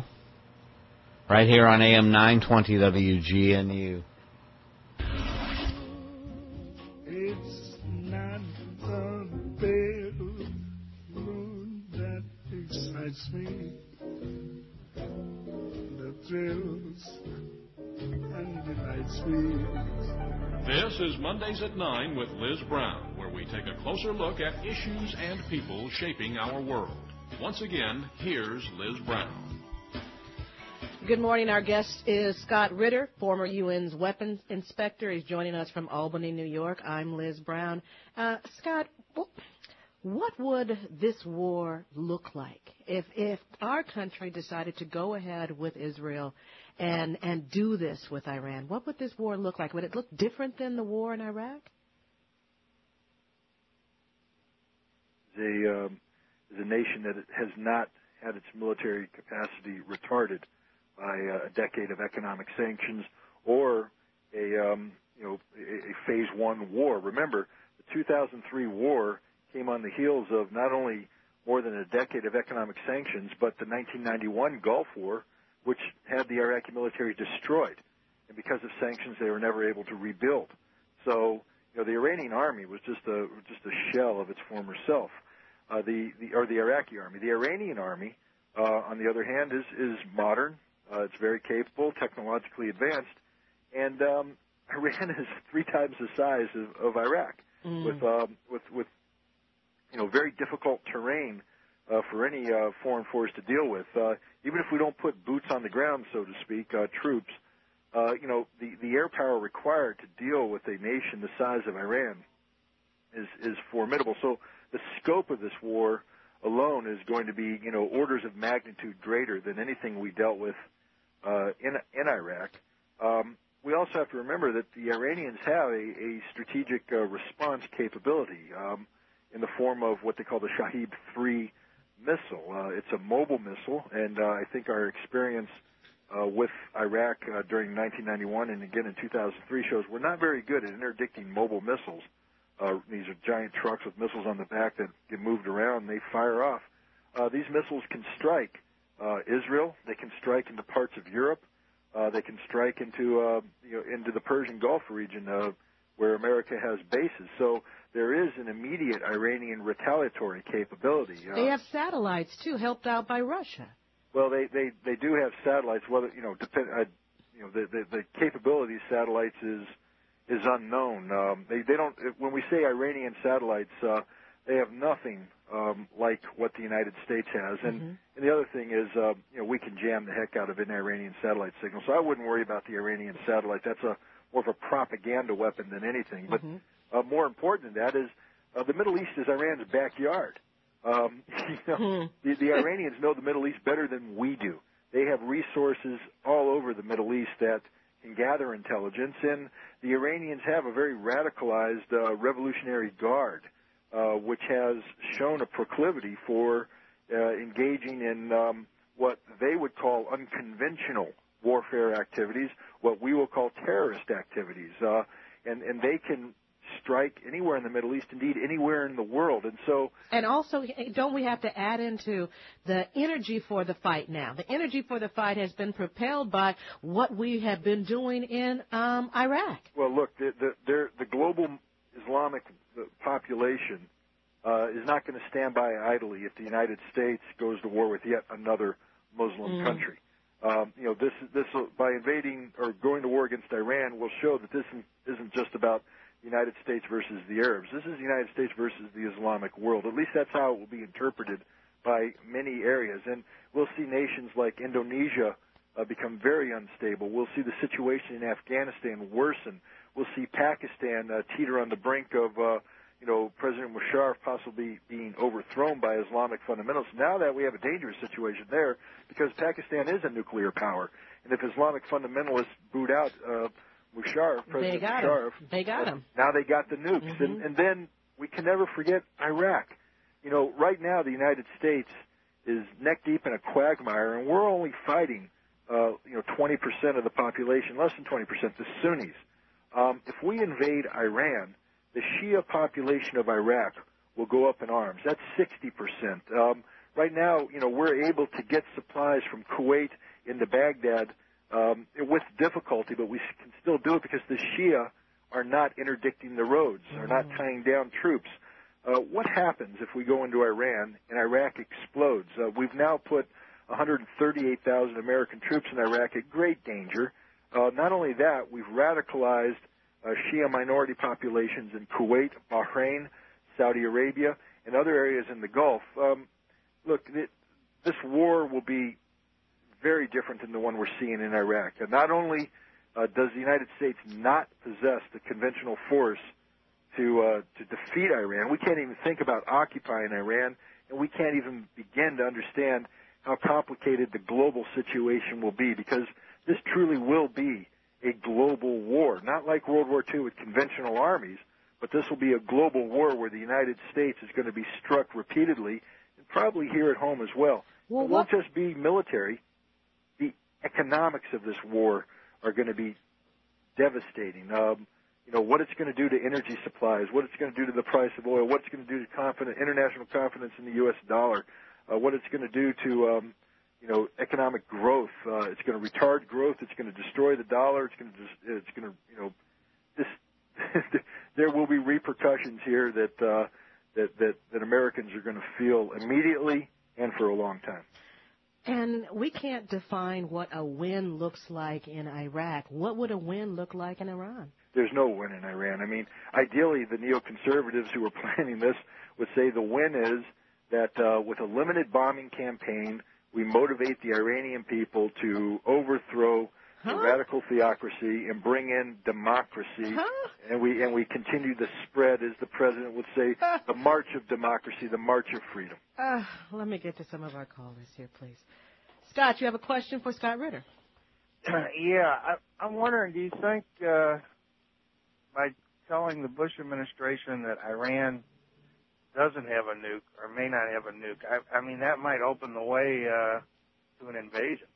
right here on A M nine twenty W G N U. It's not the bedroom that excites me, the thrills and delights me. This is Mondays at nine with Liz Brown, where where we take a closer look at issues and people shaping our world. Once again, here's Liz Brown. Good morning. Our guest is Scott Ritter, former U N's weapons inspector. He's joining us from Albany, New York. I'm Liz Brown. Uh, Scott, what would this war look like if if our country decided to go ahead with Israel and and do this with Iran? What would this war look like? Would it look different than the war in Iraq? The um, is a nation that has not had its military capacity retarded by a decade of economic sanctions or a um, you know a, a phase one war. Remember, the two thousand three war came on the heels of not only more than a decade of economic sanctions, but the nineteen ninety-one Gulf War, which had the Iraqi military destroyed, and because of sanctions, they were never able to rebuild. So, you know, the Iranian army was just a just a shell of its former self. Uh, the, the or the Iraqi army. The Iranian army, uh, on the other hand, is is modern. Uh, it's very capable, technologically advanced, and um, Iran is three times the size of, of Iraq, mm. with um, with with you know very difficult terrain uh, for any uh, foreign force to deal with. Uh, even if we don't put boots on the ground, so to speak, uh, troops, uh, you know the the air power required to deal with a nation the size of Iran is is formidable. So the scope of this war alone is going to be, you know, orders of magnitude greater than anything we dealt with uh, in in Iraq. Um, we also have to remember that the Iranians have a, a strategic uh, response capability um, in the form of what they call the Shahid three missile. Uh, it's a mobile missile, and uh, I think our experience uh, with Iraq uh, during nineteen ninety-one and again in two thousand three shows we're not very good at interdicting mobile missiles. Uh, these are giant trucks with missiles on the back that get moved around and they fire off. Uh, these missiles can strike uh, Israel. They can strike into parts of Europe. Uh, they can strike into uh, you know, into the Persian Gulf region uh, where America has bases. So there is an immediate Iranian retaliatory capability. Uh, they have satellites too, helped out by Russia. Well, they, they, they do have satellites. Whether you know, depend, uh, you know, the, the the capability of satellites is. is unknown. Um, they, they don't. When we say Iranian satellites, uh, they have nothing um, like what the United States has. And, mm-hmm. and the other thing is, uh, you know, we can jam the heck out of an Iranian satellite signal. So I wouldn't worry about the Iranian satellite. That's a more of a propaganda weapon than anything. But mm-hmm. uh, more important than that is uh, the Middle East is Iran's backyard. Um, you know, mm-hmm. the, the Iranians know the Middle East better than we do. They have resources all over the Middle East that can gather intelligence, and the Iranians have a very radicalized uh, revolutionary guard, uh, which has shown a proclivity for uh, engaging in um, what they would call unconventional warfare activities, what we will call terrorist activities, uh, and and they can strike anywhere in the Middle East, indeed anywhere in the world. And so, and also, don't we have to add into the energy for the fight now? The energy for the fight has been propelled by what we have been doing in um, Iraq. Well, look, the the, the global Islamic population uh, is not going to stand by idly if the United States goes to war with yet another Muslim mm. country. Um, you know, this this by invading or going to war against Iran will show that this isn't just about the United States versus the Arabs. This is the United States versus the Islamic world. At least that's how it will be interpreted by many areas. And we'll see nations like Indonesia uh, become very unstable. We'll see the situation in Afghanistan worsen. We'll see Pakistan uh, teeter on the brink of, uh, you know, President Musharraf possibly being overthrown by Islamic fundamentalists. Now that we have a dangerous situation there because Pakistan is a nuclear power. And if Islamic fundamentalists boot out uh, Musharraf, President they got Musharraf. Him. They got him. Now they got the nukes. Mm-hmm. And, and then we can never forget Iraq. You know, right now the United States is neck deep in a quagmire, and we're only fighting, uh, you know, twenty percent of the population, less than twenty percent, the Sunnis. Um, if we invade Iran, the Shia population of Iraq will go up in arms. That's sixty percent. Um, right now, you know, we're able to get supplies from Kuwait into Baghdad Um, with difficulty, but we can still do it because the Shia are not interdicting the roads, are not tying down troops. Uh, what happens if we go into Iran and Iraq explodes? Uh, we've now put one hundred thirty-eight thousand American troops in Iraq at great danger. Uh, not only that, we've radicalized uh, Shia minority populations in Kuwait, Bahrain, Saudi Arabia, and other areas in the Gulf. Um, look, it, this war will be very different than the one we're seeing in Iraq. And not only uh, does the United States not possess the conventional force to uh, to defeat Iran, we can't even think about occupying Iran, and we can't even begin to understand how complicated the global situation will be, because this truly will be a global war, not like World War Two with conventional armies, but this will be a global war where the United States is going to be struck repeatedly, and probably here at home as well. Well, it won't just be military. The economics of this war are going to be devastating. Um, you know, what it's going to do to energy supplies, what it's going to do to the price of oil, what it's going to do to confidence, international confidence in the U S dollar, uh, what it's going to do to, um, you know, economic growth. Uh, it's going to retard growth. It's going to destroy the dollar. It's going to, just, it's going to, you know, this. There will be repercussions here that, uh, that that that Americans are going to feel immediately and for a long time. And we can't define what a win looks like in Iraq. What would a win look like in Iran? There's no win in Iran. I mean, ideally, the neoconservatives who are planning this would say the win is that uh, with a limited bombing campaign, we motivate the Iranian people to overthrow huh? the radical theocracy and bring in democracy, huh? and we and we continue the spread, as the president would say, the march of democracy, the march of freedom. Uh, let me get to some of our callers here, please. Scott, you have a question for Scott Ritter? Yeah, I, I'm wondering, do you think uh, by telling the Bush administration that Iran doesn't have a nuke or may not have a nuke, I, I mean, that might open the way uh, to an invasion?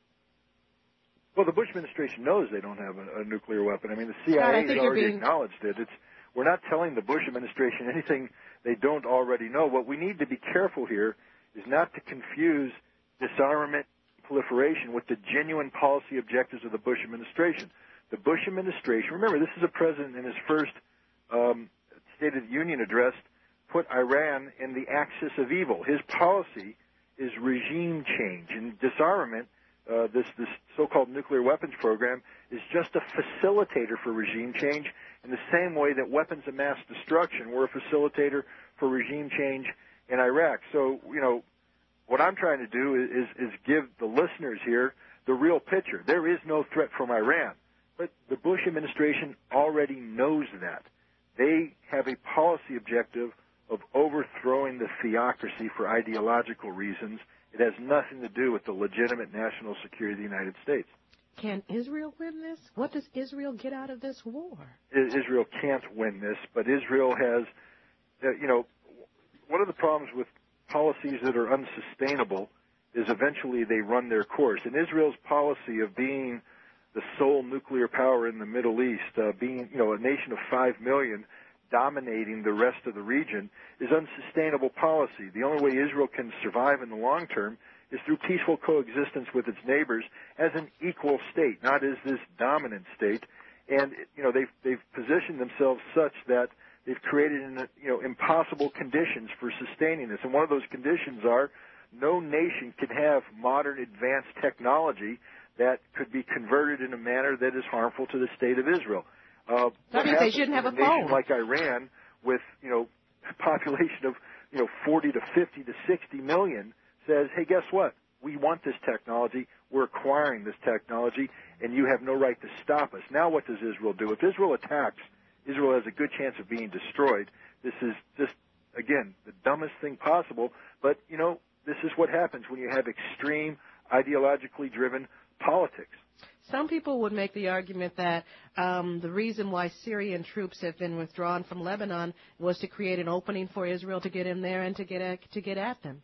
Well, the Bush administration knows they don't have a, a nuclear weapon. I mean, the C I A God, I has think already you're being... acknowledged it. It's, we're not telling the Bush administration anything they don't already know. What we need to be careful here is not to confuse disarmament proliferation with the genuine policy objectives of the Bush administration. The Bush administration, remember, this is a president in his first um, State of the Union address, put Iran in the axis of evil. His policy is regime change, and disarmament, uh, this, this so-called nuclear weapons program, is just a facilitator for regime change in the same way that weapons of mass destruction were a facilitator for regime change in Iraq. So, you know, what I'm trying to do is, is give the listeners here the real picture. There is no threat from Iran, but the Bush administration already knows that. They have a policy objective of overthrowing the theocracy for ideological reasons. It has nothing to do with the legitimate national security of the United States. Can Israel win this? What does Israel get out of this war? Israel can't win this, but Israel has, uh, you know, one of the problems with policies that are unsustainable is eventually they run their course. And Israel's policy of being the sole nuclear power in the Middle East, uh, being, you know, a nation of five million, dominating the rest of the region, is unsustainable policy. The only way Israel can survive in the long term is through peaceful coexistence with its neighbors as an equal state, not as this dominant state. And, you know, they've, they've positioned themselves such that they've created, you know, impossible conditions for sustaining this. And one of those conditions are no nation can have modern advanced technology that could be converted in a manner that is harmful to the state of Israel. Uh, that means they shouldn't have a, a nation phone. like Iran, with, you know, a population of, you know, forty to fifty to sixty million, says, hey, guess what? We want this technology. We're acquiring this technology, and you have no right to stop us. Now what does Israel do? If Israel attacks, Israel has a good chance of being destroyed. This is just, again, the dumbest thing possible. But, you know, this is what happens when you have extreme, ideologically driven politics. Some people would make the argument that um, the reason why Syrian troops have been withdrawn from Lebanon was to create an opening for Israel to get in there and to get at, to get at them.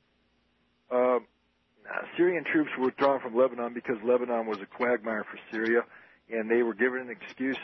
Uh, Syrian troops were withdrawn from Lebanon because Lebanon was a quagmire for Syria, and they were given an excuse,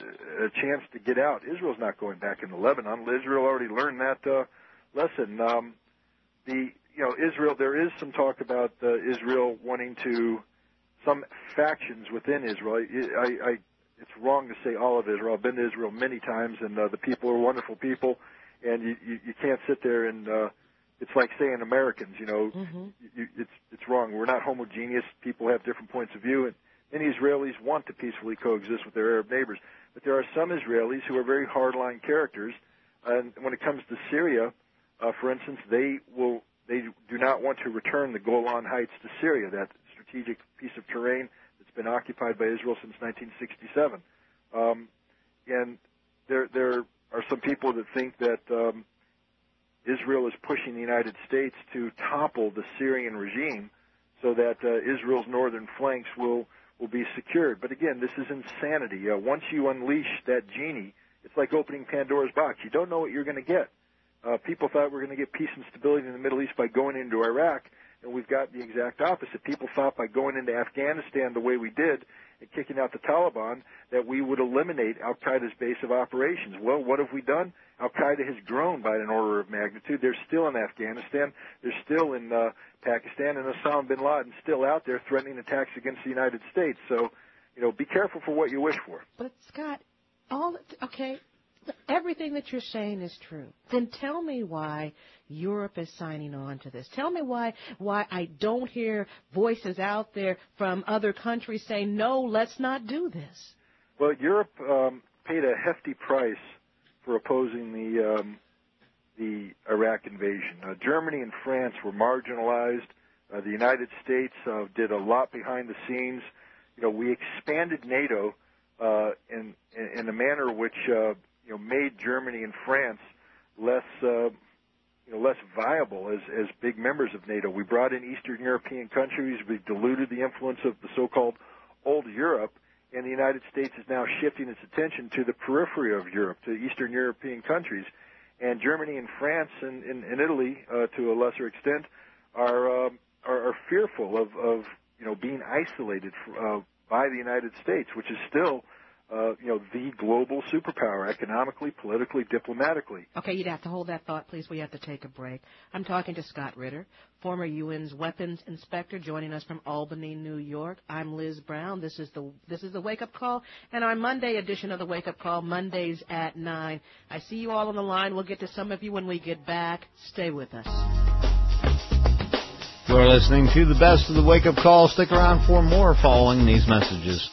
a chance to get out. Israel's not going back into Lebanon. Israel already learned that uh, lesson. Um, the you know Israel, there is some talk about uh, Israel wanting to, some factions within Israel. I, I, it's wrong to say all of Israel. I've been to Israel many times, and uh, the people are wonderful people, and you, you, you can't sit there and uh, it's like saying Americans. You know, mm-hmm. you, it's it's wrong. We're not homogeneous. People have different points of view, and many Israelis want to peacefully coexist with their Arab neighbors. But there are some Israelis who are very hardline characters. And when it comes to Syria, uh, for instance, they will they do not want to return the Golan Heights to Syria, that strategic piece of terrain that's been occupied by Israel since nineteen sixty-seven. Um, and there there are some people that think that um, Israel is pushing the United States to topple the Syrian regime so that uh, Israel's northern flanks will, will be secured. But again, this is insanity. Uh, once you unleash that genie, it's like opening Pandora's box. You don't know what you're going to get. Uh, people thought we were going to get peace and stability in the Middle East by going into Iraq, and we've got the exact opposite. People thought by going into Afghanistan the way we did and kicking out the Taliban that we would eliminate Al-Qaeda's base of operations. Well, what have we done? Al-Qaeda has grown by an order of magnitude. They're still in Afghanistan. They're still in uh, Pakistan, and Osama bin Laden's still out there threatening attacks against the United States. So, you know, be careful for what you wish for. But, Scott, all okay, everything that you're saying is true. Then tell me why Europe is signing on to this. Tell me why why I don't hear voices out there from other countries saying, no, let's not do this. Well, Europe um, paid a hefty price for opposing the um, the Iraq invasion. Uh, Germany and France were marginalized. Uh, the United States uh, did a lot behind the scenes. You know, we expanded NATO uh, in, in in a manner which uh, you know made Germany and France less uh, you know less viable as as big members of NATO. We brought in Eastern European countries. We diluted the influence of the so-called old Europe. And the United States is now shifting its attention to the periphery of Europe, to Eastern European countries. And Germany and France and, and, and Italy, uh, to a lesser extent, are, uh, are are fearful of, of you know being isolated uh, by the United States, which is still uh, you know the global superpower, economically, politically, diplomatically. Okay, you'd have to hold that thought, please. We have to take a break. I'm talking to Scott Ritter, former U N's weapons inspector, joining us from Albany, New York. I'm Liz Brown. This is the this is the Wake Up Call, and our Monday edition of the Wake Up Call, Mondays at nine. I see you all on the line. We'll get to some of you when we get back. Stay with us. You're listening to the best of the Wake Up Call. Stick around for more following these messages.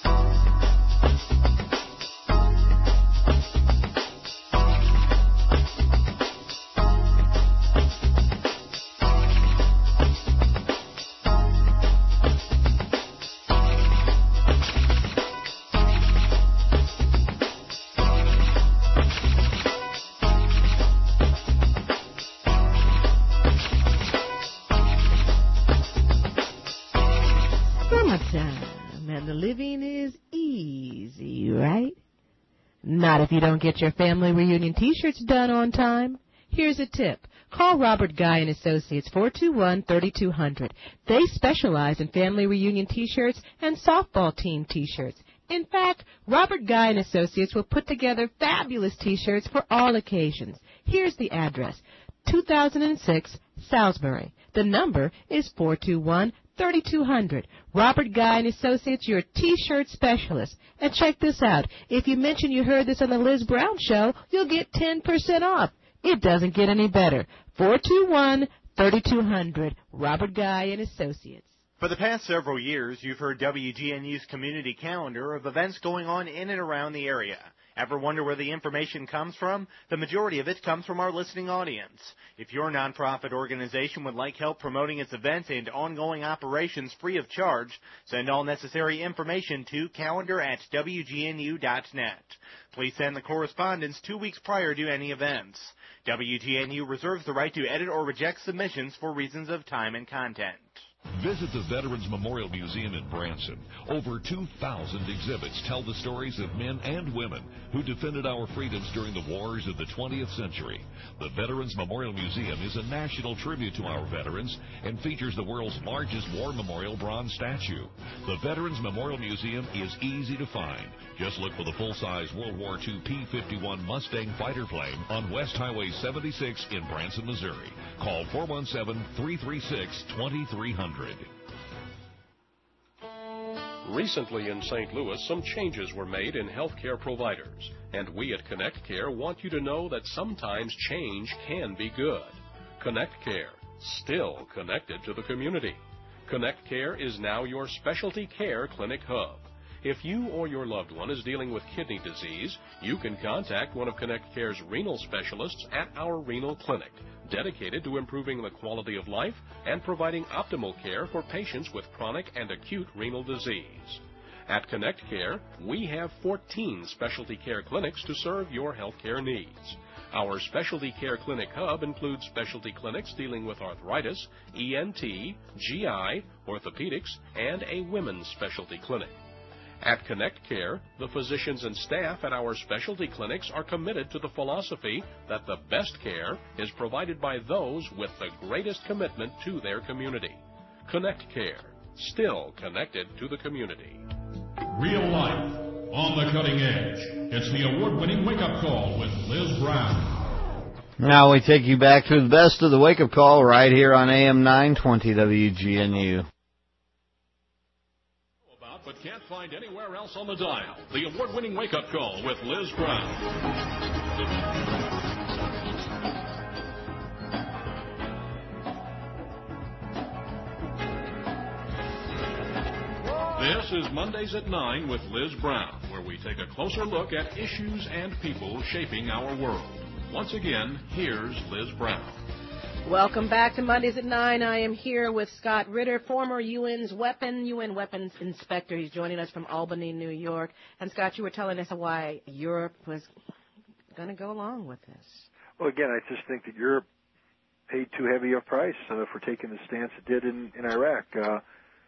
Not if you don't get your family reunion T-shirts done on time. Here's a tip. Call Robert Guy and Associates, four two one, three two zero zero. They specialize in family reunion T-shirts and softball team T-shirts. In fact, Robert Guy and Associates will put together fabulous T-shirts for all occasions. Here's the address. two thousand six, Salisbury. The number is four two one, three two zero zero. Robert Guy and Associates, your T-shirt specialist. And check this out. If you mention you heard this on the Liz Brown Show, you'll get ten percent off. It doesn't get any better. four two one, three two zero zero. Robert Guy and Associates. For the past several years, you've heard W G N U's community calendar of events going on in and around the area. Ever wonder where the information comes from? The majority of it comes from our listening audience. If your nonprofit organization would like help promoting its events and ongoing operations free of charge, send all necessary information to calendar at W G N U dot net. Please send the correspondence two weeks prior to any events. W G N U reserves the right to edit or reject submissions for reasons of time and content. Visit the Veterans Memorial Museum in Branson. Over two thousand exhibits tell the stories of men and women who defended our freedoms during the wars of the twentieth century. The Veterans Memorial Museum is a national tribute to our veterans and features the world's largest war memorial bronze statue. The Veterans Memorial Museum is easy to find. Just look for the full-size World War Two P fifty-one Mustang fighter plane on West Highway seventy-six in Branson, Missouri. Call four one seven, three three six, two three zero zero. Recently in Saint Louis, some changes were made in healthcare providers, and we at Connect Care want you to know that sometimes change can be good. Connect Care, still connected to the community. Connect Care is now your specialty care clinic hub. If you or your loved one is dealing with kidney disease, you can contact one of Connect Care's renal specialists at our renal clinic, dedicated to improving the quality of life and providing optimal care for patients with chronic and acute renal disease. At Connect Care, we have fourteen specialty care clinics to serve your health care needs. Our specialty care clinic hub includes specialty clinics dealing with arthritis, E N T, G I, orthopedics, and a women's specialty clinic. At Connect Care, the physicians and staff at our specialty clinics are committed to the philosophy that the best care is provided by those with the greatest commitment to their community. Connect Care, still connected to the community. Real life, on the cutting edge. It's the award-winning wake-up call with Liz Brown. Now we take you back to the best of the wake-up call right here on A M nine twenty W G N U. About but can't find anywhere else on the dial. The award-winning wake-up call with Liz Brown. This is Mondays at nine with Liz Brown, where we take a closer look at issues and people shaping our world. Once again, here's Liz Brown. Welcome back to Mondays at nine. I am here with Scott Ritter, former U N's weapon, U N weapons inspector. He's joining us from Albany, New York. And, Scott, you were telling us why Europe was going to go along with this. Well, again, I just think that Europe paid too heavy a price uh, for taking the stance it did in, in Iraq. Uh,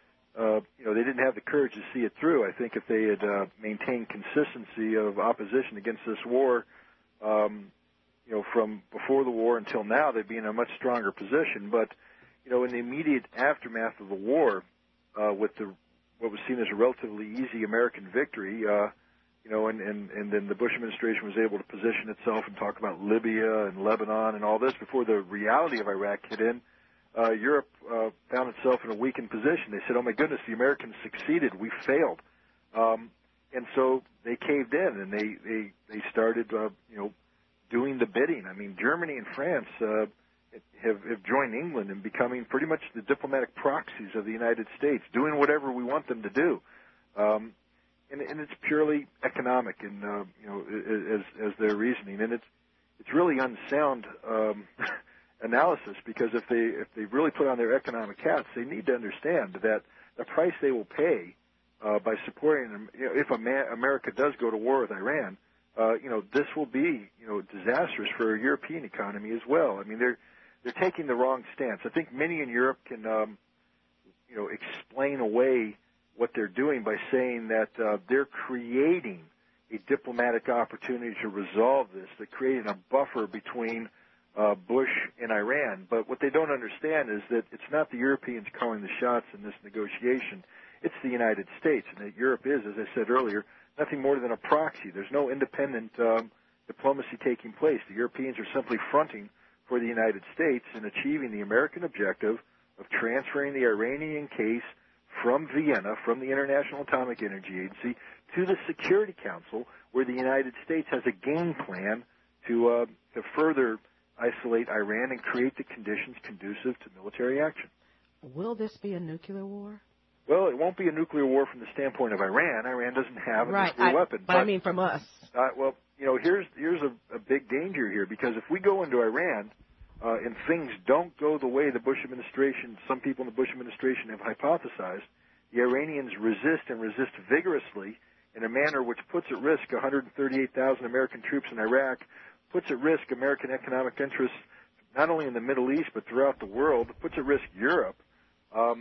Uh, you know, they didn't have the courage to see it through. I think if they had uh, maintained consistency of opposition against this war, um, you know, from before the war until now, they'd be in a much stronger position. But, you know, in the immediate aftermath of the war, uh, with the what was seen as a relatively easy American victory, uh, you know, and, and, and then the Bush administration was able to position itself and talk about Libya and Lebanon and all this before the reality of Iraq hit in. Uh, Europe uh, found itself in a weakened position. They said, oh, my goodness, the Americans succeeded. We failed. Um, and so they caved in, and they, they, they started, uh, you know, doing the bidding. I mean, Germany and France uh, have, have joined England in becoming pretty much the diplomatic proxies of the United States, doing whatever we want them to do. Um, and, and it's purely economic, and, uh, you know, as, as their reasoning. And it's, it's really unsound um analysis, because if they if they really put on their economic hats, they need to understand that the price they will pay uh, by supporting them, you know, if America does go to war with Iran, uh, you know, this will be, you know, disastrous for a European economy as well. I mean, they're they're taking the wrong stance. I think many in Europe can, um, you know, explain away what they're doing by saying that uh, they're creating a diplomatic opportunity to resolve this. They're creating a buffer between Uh, Bush and Iran. But what they don't understand is that it's not the Europeans calling the shots in this negotiation. It's the United States, and that Europe is, as I said earlier, nothing more than a proxy. There's no independent um, diplomacy taking place. The Europeans are simply fronting for the United States in achieving the American objective of transferring the Iranian case from Vienna, from the International Atomic Energy Agency, to the Security Council, where the United States has a game plan to uh, to further isolate Iran and create the conditions conducive to military action. Will this be a nuclear war? Well, it won't be a nuclear war from the standpoint of Iran. Iran doesn't have a right. nuclear I, weapon. But, but I mean from us. Uh, well, you know, here's here's a, a big danger here, because if we go into Iran uh, and things don't go the way the Bush administration, some people in the Bush administration have hypothesized, the Iranians resist and resist vigorously in a manner which puts at risk one hundred thirty-eight thousand American troops in Iraq, puts at risk American economic interests not only in the Middle East but throughout the world, puts at risk Europe. Um,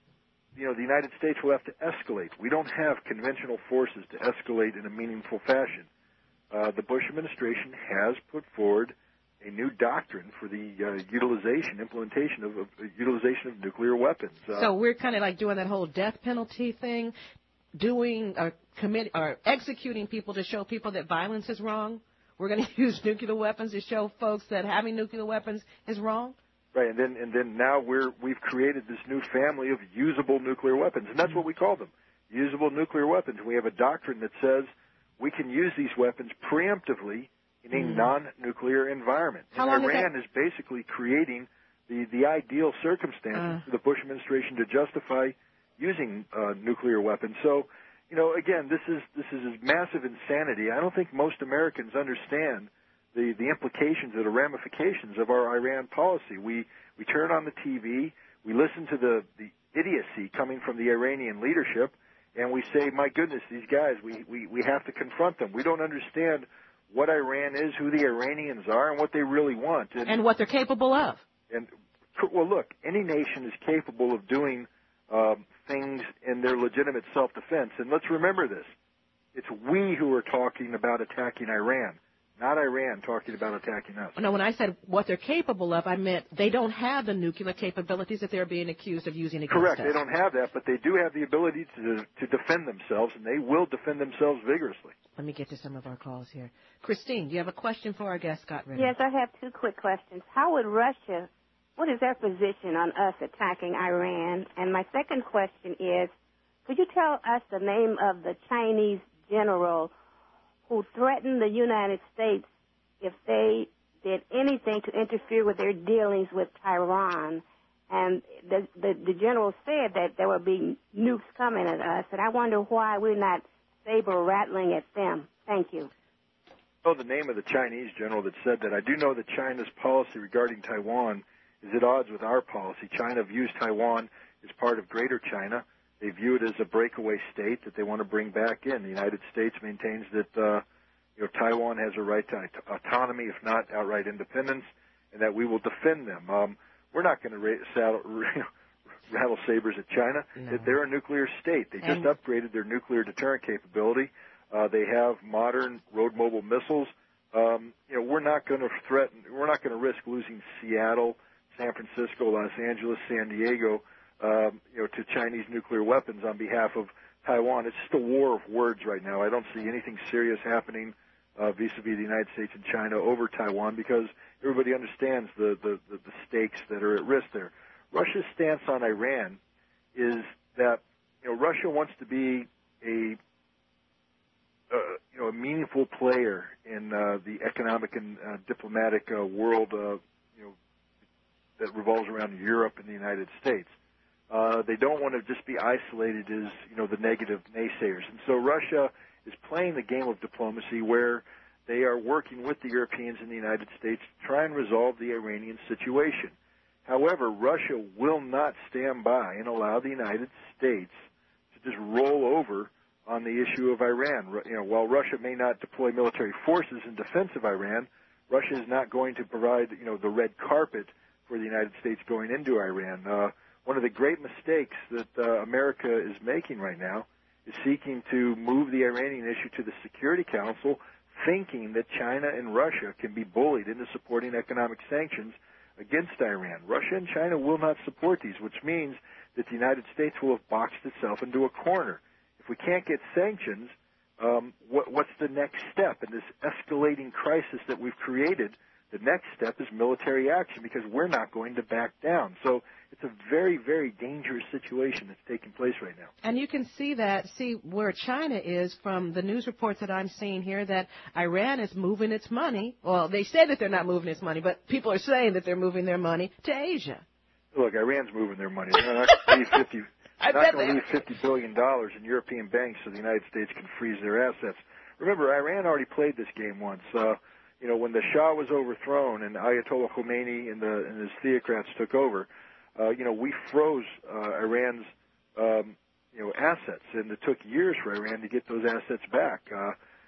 you know, the United States will have to escalate. We don't have conventional forces to escalate in a meaningful fashion. Uh, the Bush administration has put forward a new doctrine for the uh, utilization, implementation of, of uh, utilization of nuclear weapons. Uh, so we're kind of like doing that whole death penalty thing, doing or commit or executing people to show people that violence is wrong. We're going to use nuclear weapons to show folks that having nuclear weapons is wrong? Right, and then and then now we're we've created this new family of usable nuclear weapons, and that's what we call them, usable nuclear weapons. We have a doctrine that says we can use these weapons preemptively in a mm. non-nuclear environment. How and long Iran is, is basically creating the, the ideal circumstances Uh. for the Bush administration to justify using uh, nuclear weapons. So, you know, again, this is this is massive insanity. I don't think most Americans understand the, the implications or the ramifications of our Iran policy. We we turn on the T V, we listen to the, the idiocy coming from the Iranian leadership, and we say, my goodness, these guys, we, we, we have to confront them. We don't understand what Iran is, who the Iranians are, and what they really want. And, And what they're capable of. and well, look, any nation is capable of doing um, things in their legitimate self-defense. And let's remember this. It's we who are talking about attacking Iran, not Iran talking about attacking us. No, when I said what they're capable of, I meant they don't have the nuclear capabilities that they're being accused of using against Correct. us. They don't have that, but they do have the ability to to defend themselves, and they will defend themselves vigorously. Let me get to some of our calls here. Christine, do you have a question for our guest, Scott Ritter? Yes, I have two quick questions. How would Russia, what is their position on us attacking Iran? And my second question is, could you tell us the name of the Chinese general who threatened the United States if they did anything to interfere with their dealings with Taiwan? And the, the, the general said that there would be nukes coming at us, and I wonder why we're not saber rattling at them. Thank you. I know the name of the Chinese general that said that. I do know that China's policy regarding Taiwan is at odds with our policy. China views Taiwan as part of Greater China. They view it as a breakaway state that they want to bring back in. The United States maintains that uh, you know, Taiwan has a right to autonomy, if not outright independence, and that we will defend them. Um, we're not going to ra- saddle, rattle sabers at China. No. They're a nuclear state. They just And- upgraded their nuclear deterrent capability. Uh, they have modern road mobile missiles. Um, you know, we're not going to threaten. We're not going to risk losing Seattle, San Francisco, Los Angeles, San Diego, um, you know, to Chinese nuclear weapons on behalf of Taiwan. It's just a war of words right now. I don't see anything serious happening uh, vis-a-vis the United States and China over Taiwan because everybody understands the, the, the, the stakes that are at risk there. Russia's stance on Iran is that, you know, Russia wants to be a Uh, you know, a meaningful player in uh, the economic and uh, diplomatic uh, world, uh, you know, that revolves around Europe and the United States. Uh, they don't want to just be isolated as, you know, the negative naysayers. And so Russia is playing the game of diplomacy where they are working with the Europeans and the United States to try and resolve the Iranian situation. However, Russia will not stand by and allow the United States to just roll over on the issue of Iran. You know, while Russia may not deploy military forces in defense of Iran, Russia is not going to provide, you know, the red carpet for the United States going into Iran. Uh, one of the great mistakes that uh, America is making right now is seeking to move the Iranian issue to the Security Council, thinking that China and Russia can be bullied into supporting economic sanctions against Iran. Russia and China will not support these, which means that the United States will have boxed itself into a corner. If we can't get sanctions, um, what, what's the next step in this escalating crisis that we've created? The next step is military action because we're not going to back down. So it's a very, very dangerous situation that's taking place right now. And you can see that, see where China is from the news reports that I'm seeing here, that Iran is moving its money. Well, they say that they're not moving its money, but people are saying that they're moving their money to Asia. Look, Iran's moving their money. They're not going to leave fifty. I not bet going they to leave fifty billion dollars in European banks so the United States can freeze their assets. Remember, Iran already played this game once. Uh, you know, when the Shah was overthrown and Ayatollah Khomeini and, the, and his theocrats took over, uh, you know, we froze uh, Iran's, um, you know, assets, and it took years for Iran to get those assets back. Uh,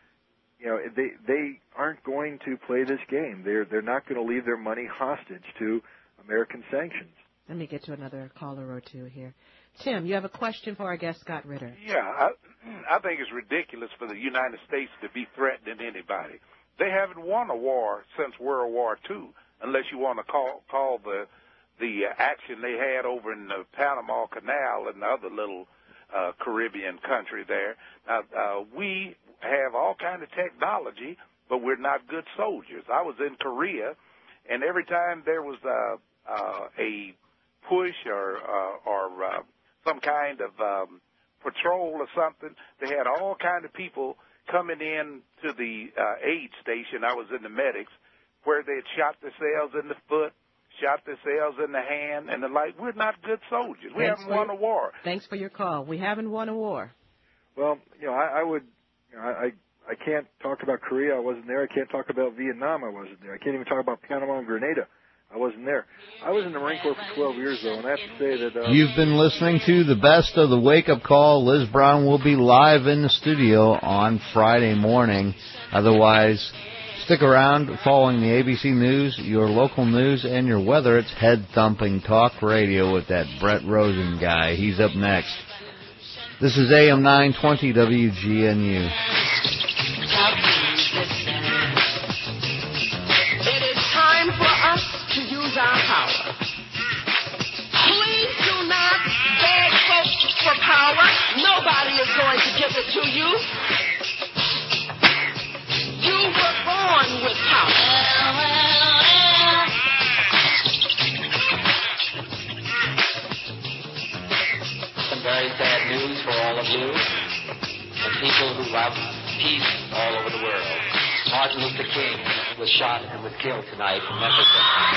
you know, they they aren't going to play this game. They're they're not going to leave their money hostage to American sanctions. Let me get to another caller or two here. Tim, you have a question for our guest, Scott Ritter. Yeah, I, I think it's ridiculous for the United States to be threatening anybody. They haven't won a war since World War Two, unless you want to call call the the action they had over in the Panama Canal and the other little uh, Caribbean country there. Now, uh, we have all kind of technology, but we're not good soldiers. I was in Korea, and every time there was a, uh, a push or uh, or uh, some kind of um, patrol or something, they had all kind of people coming in to the uh, aid station. I was in the medics, where they had shot themselves in the foot, shot themselves in the hand and the like. We're not good soldiers. We Thanks haven't won your, a war. Thanks for your call. We haven't won a war. Well, you know, I, I would, you know, I, I can't talk about Korea. I wasn't there. I can't talk about Vietnam. I wasn't there. I can't even talk about Panama and Grenada. I wasn't there. I was in the Marine Corps for twelve years, though, and I have to say that... Uh, You've been listening to the best of the wake-up call. Liz Brown will be live in the studio on Friday morning. Otherwise, stick around following the A B C News, your local news, and your weather. It's head-thumping talk radio with that Brett Rosen guy. He's up next. This is A M nine twenty W G N U. It is time for us to use our power. Please do not beg folks for power. Nobody is going to give it to you. You were born with power. Some very sad news for all of you and people who love peace all over the world. Martin Luther King was shot and was killed tonight in Memphis.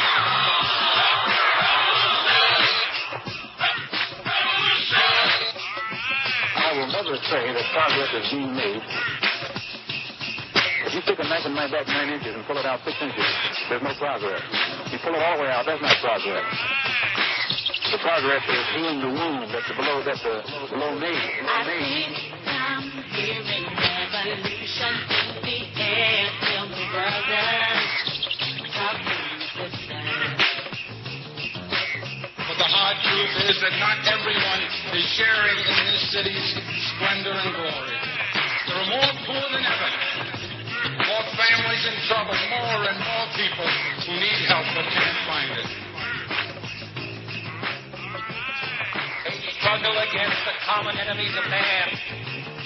I will never say that progress is being made. If you take a knife and knife back nine inches and pull it out six inches, there's no progress. You pull it all the way out, that's not progress. The progress is healing the wound that's below, that's the below knee. I think I'm hearing revolution in the air. Tell me, brothers, how can you stand? But the hard truth is that not everyone is sharing in this city's splendor and glory. There are more poor than ever, more families in trouble, more and more people who need help but can't find it. Struggle against the common enemies of man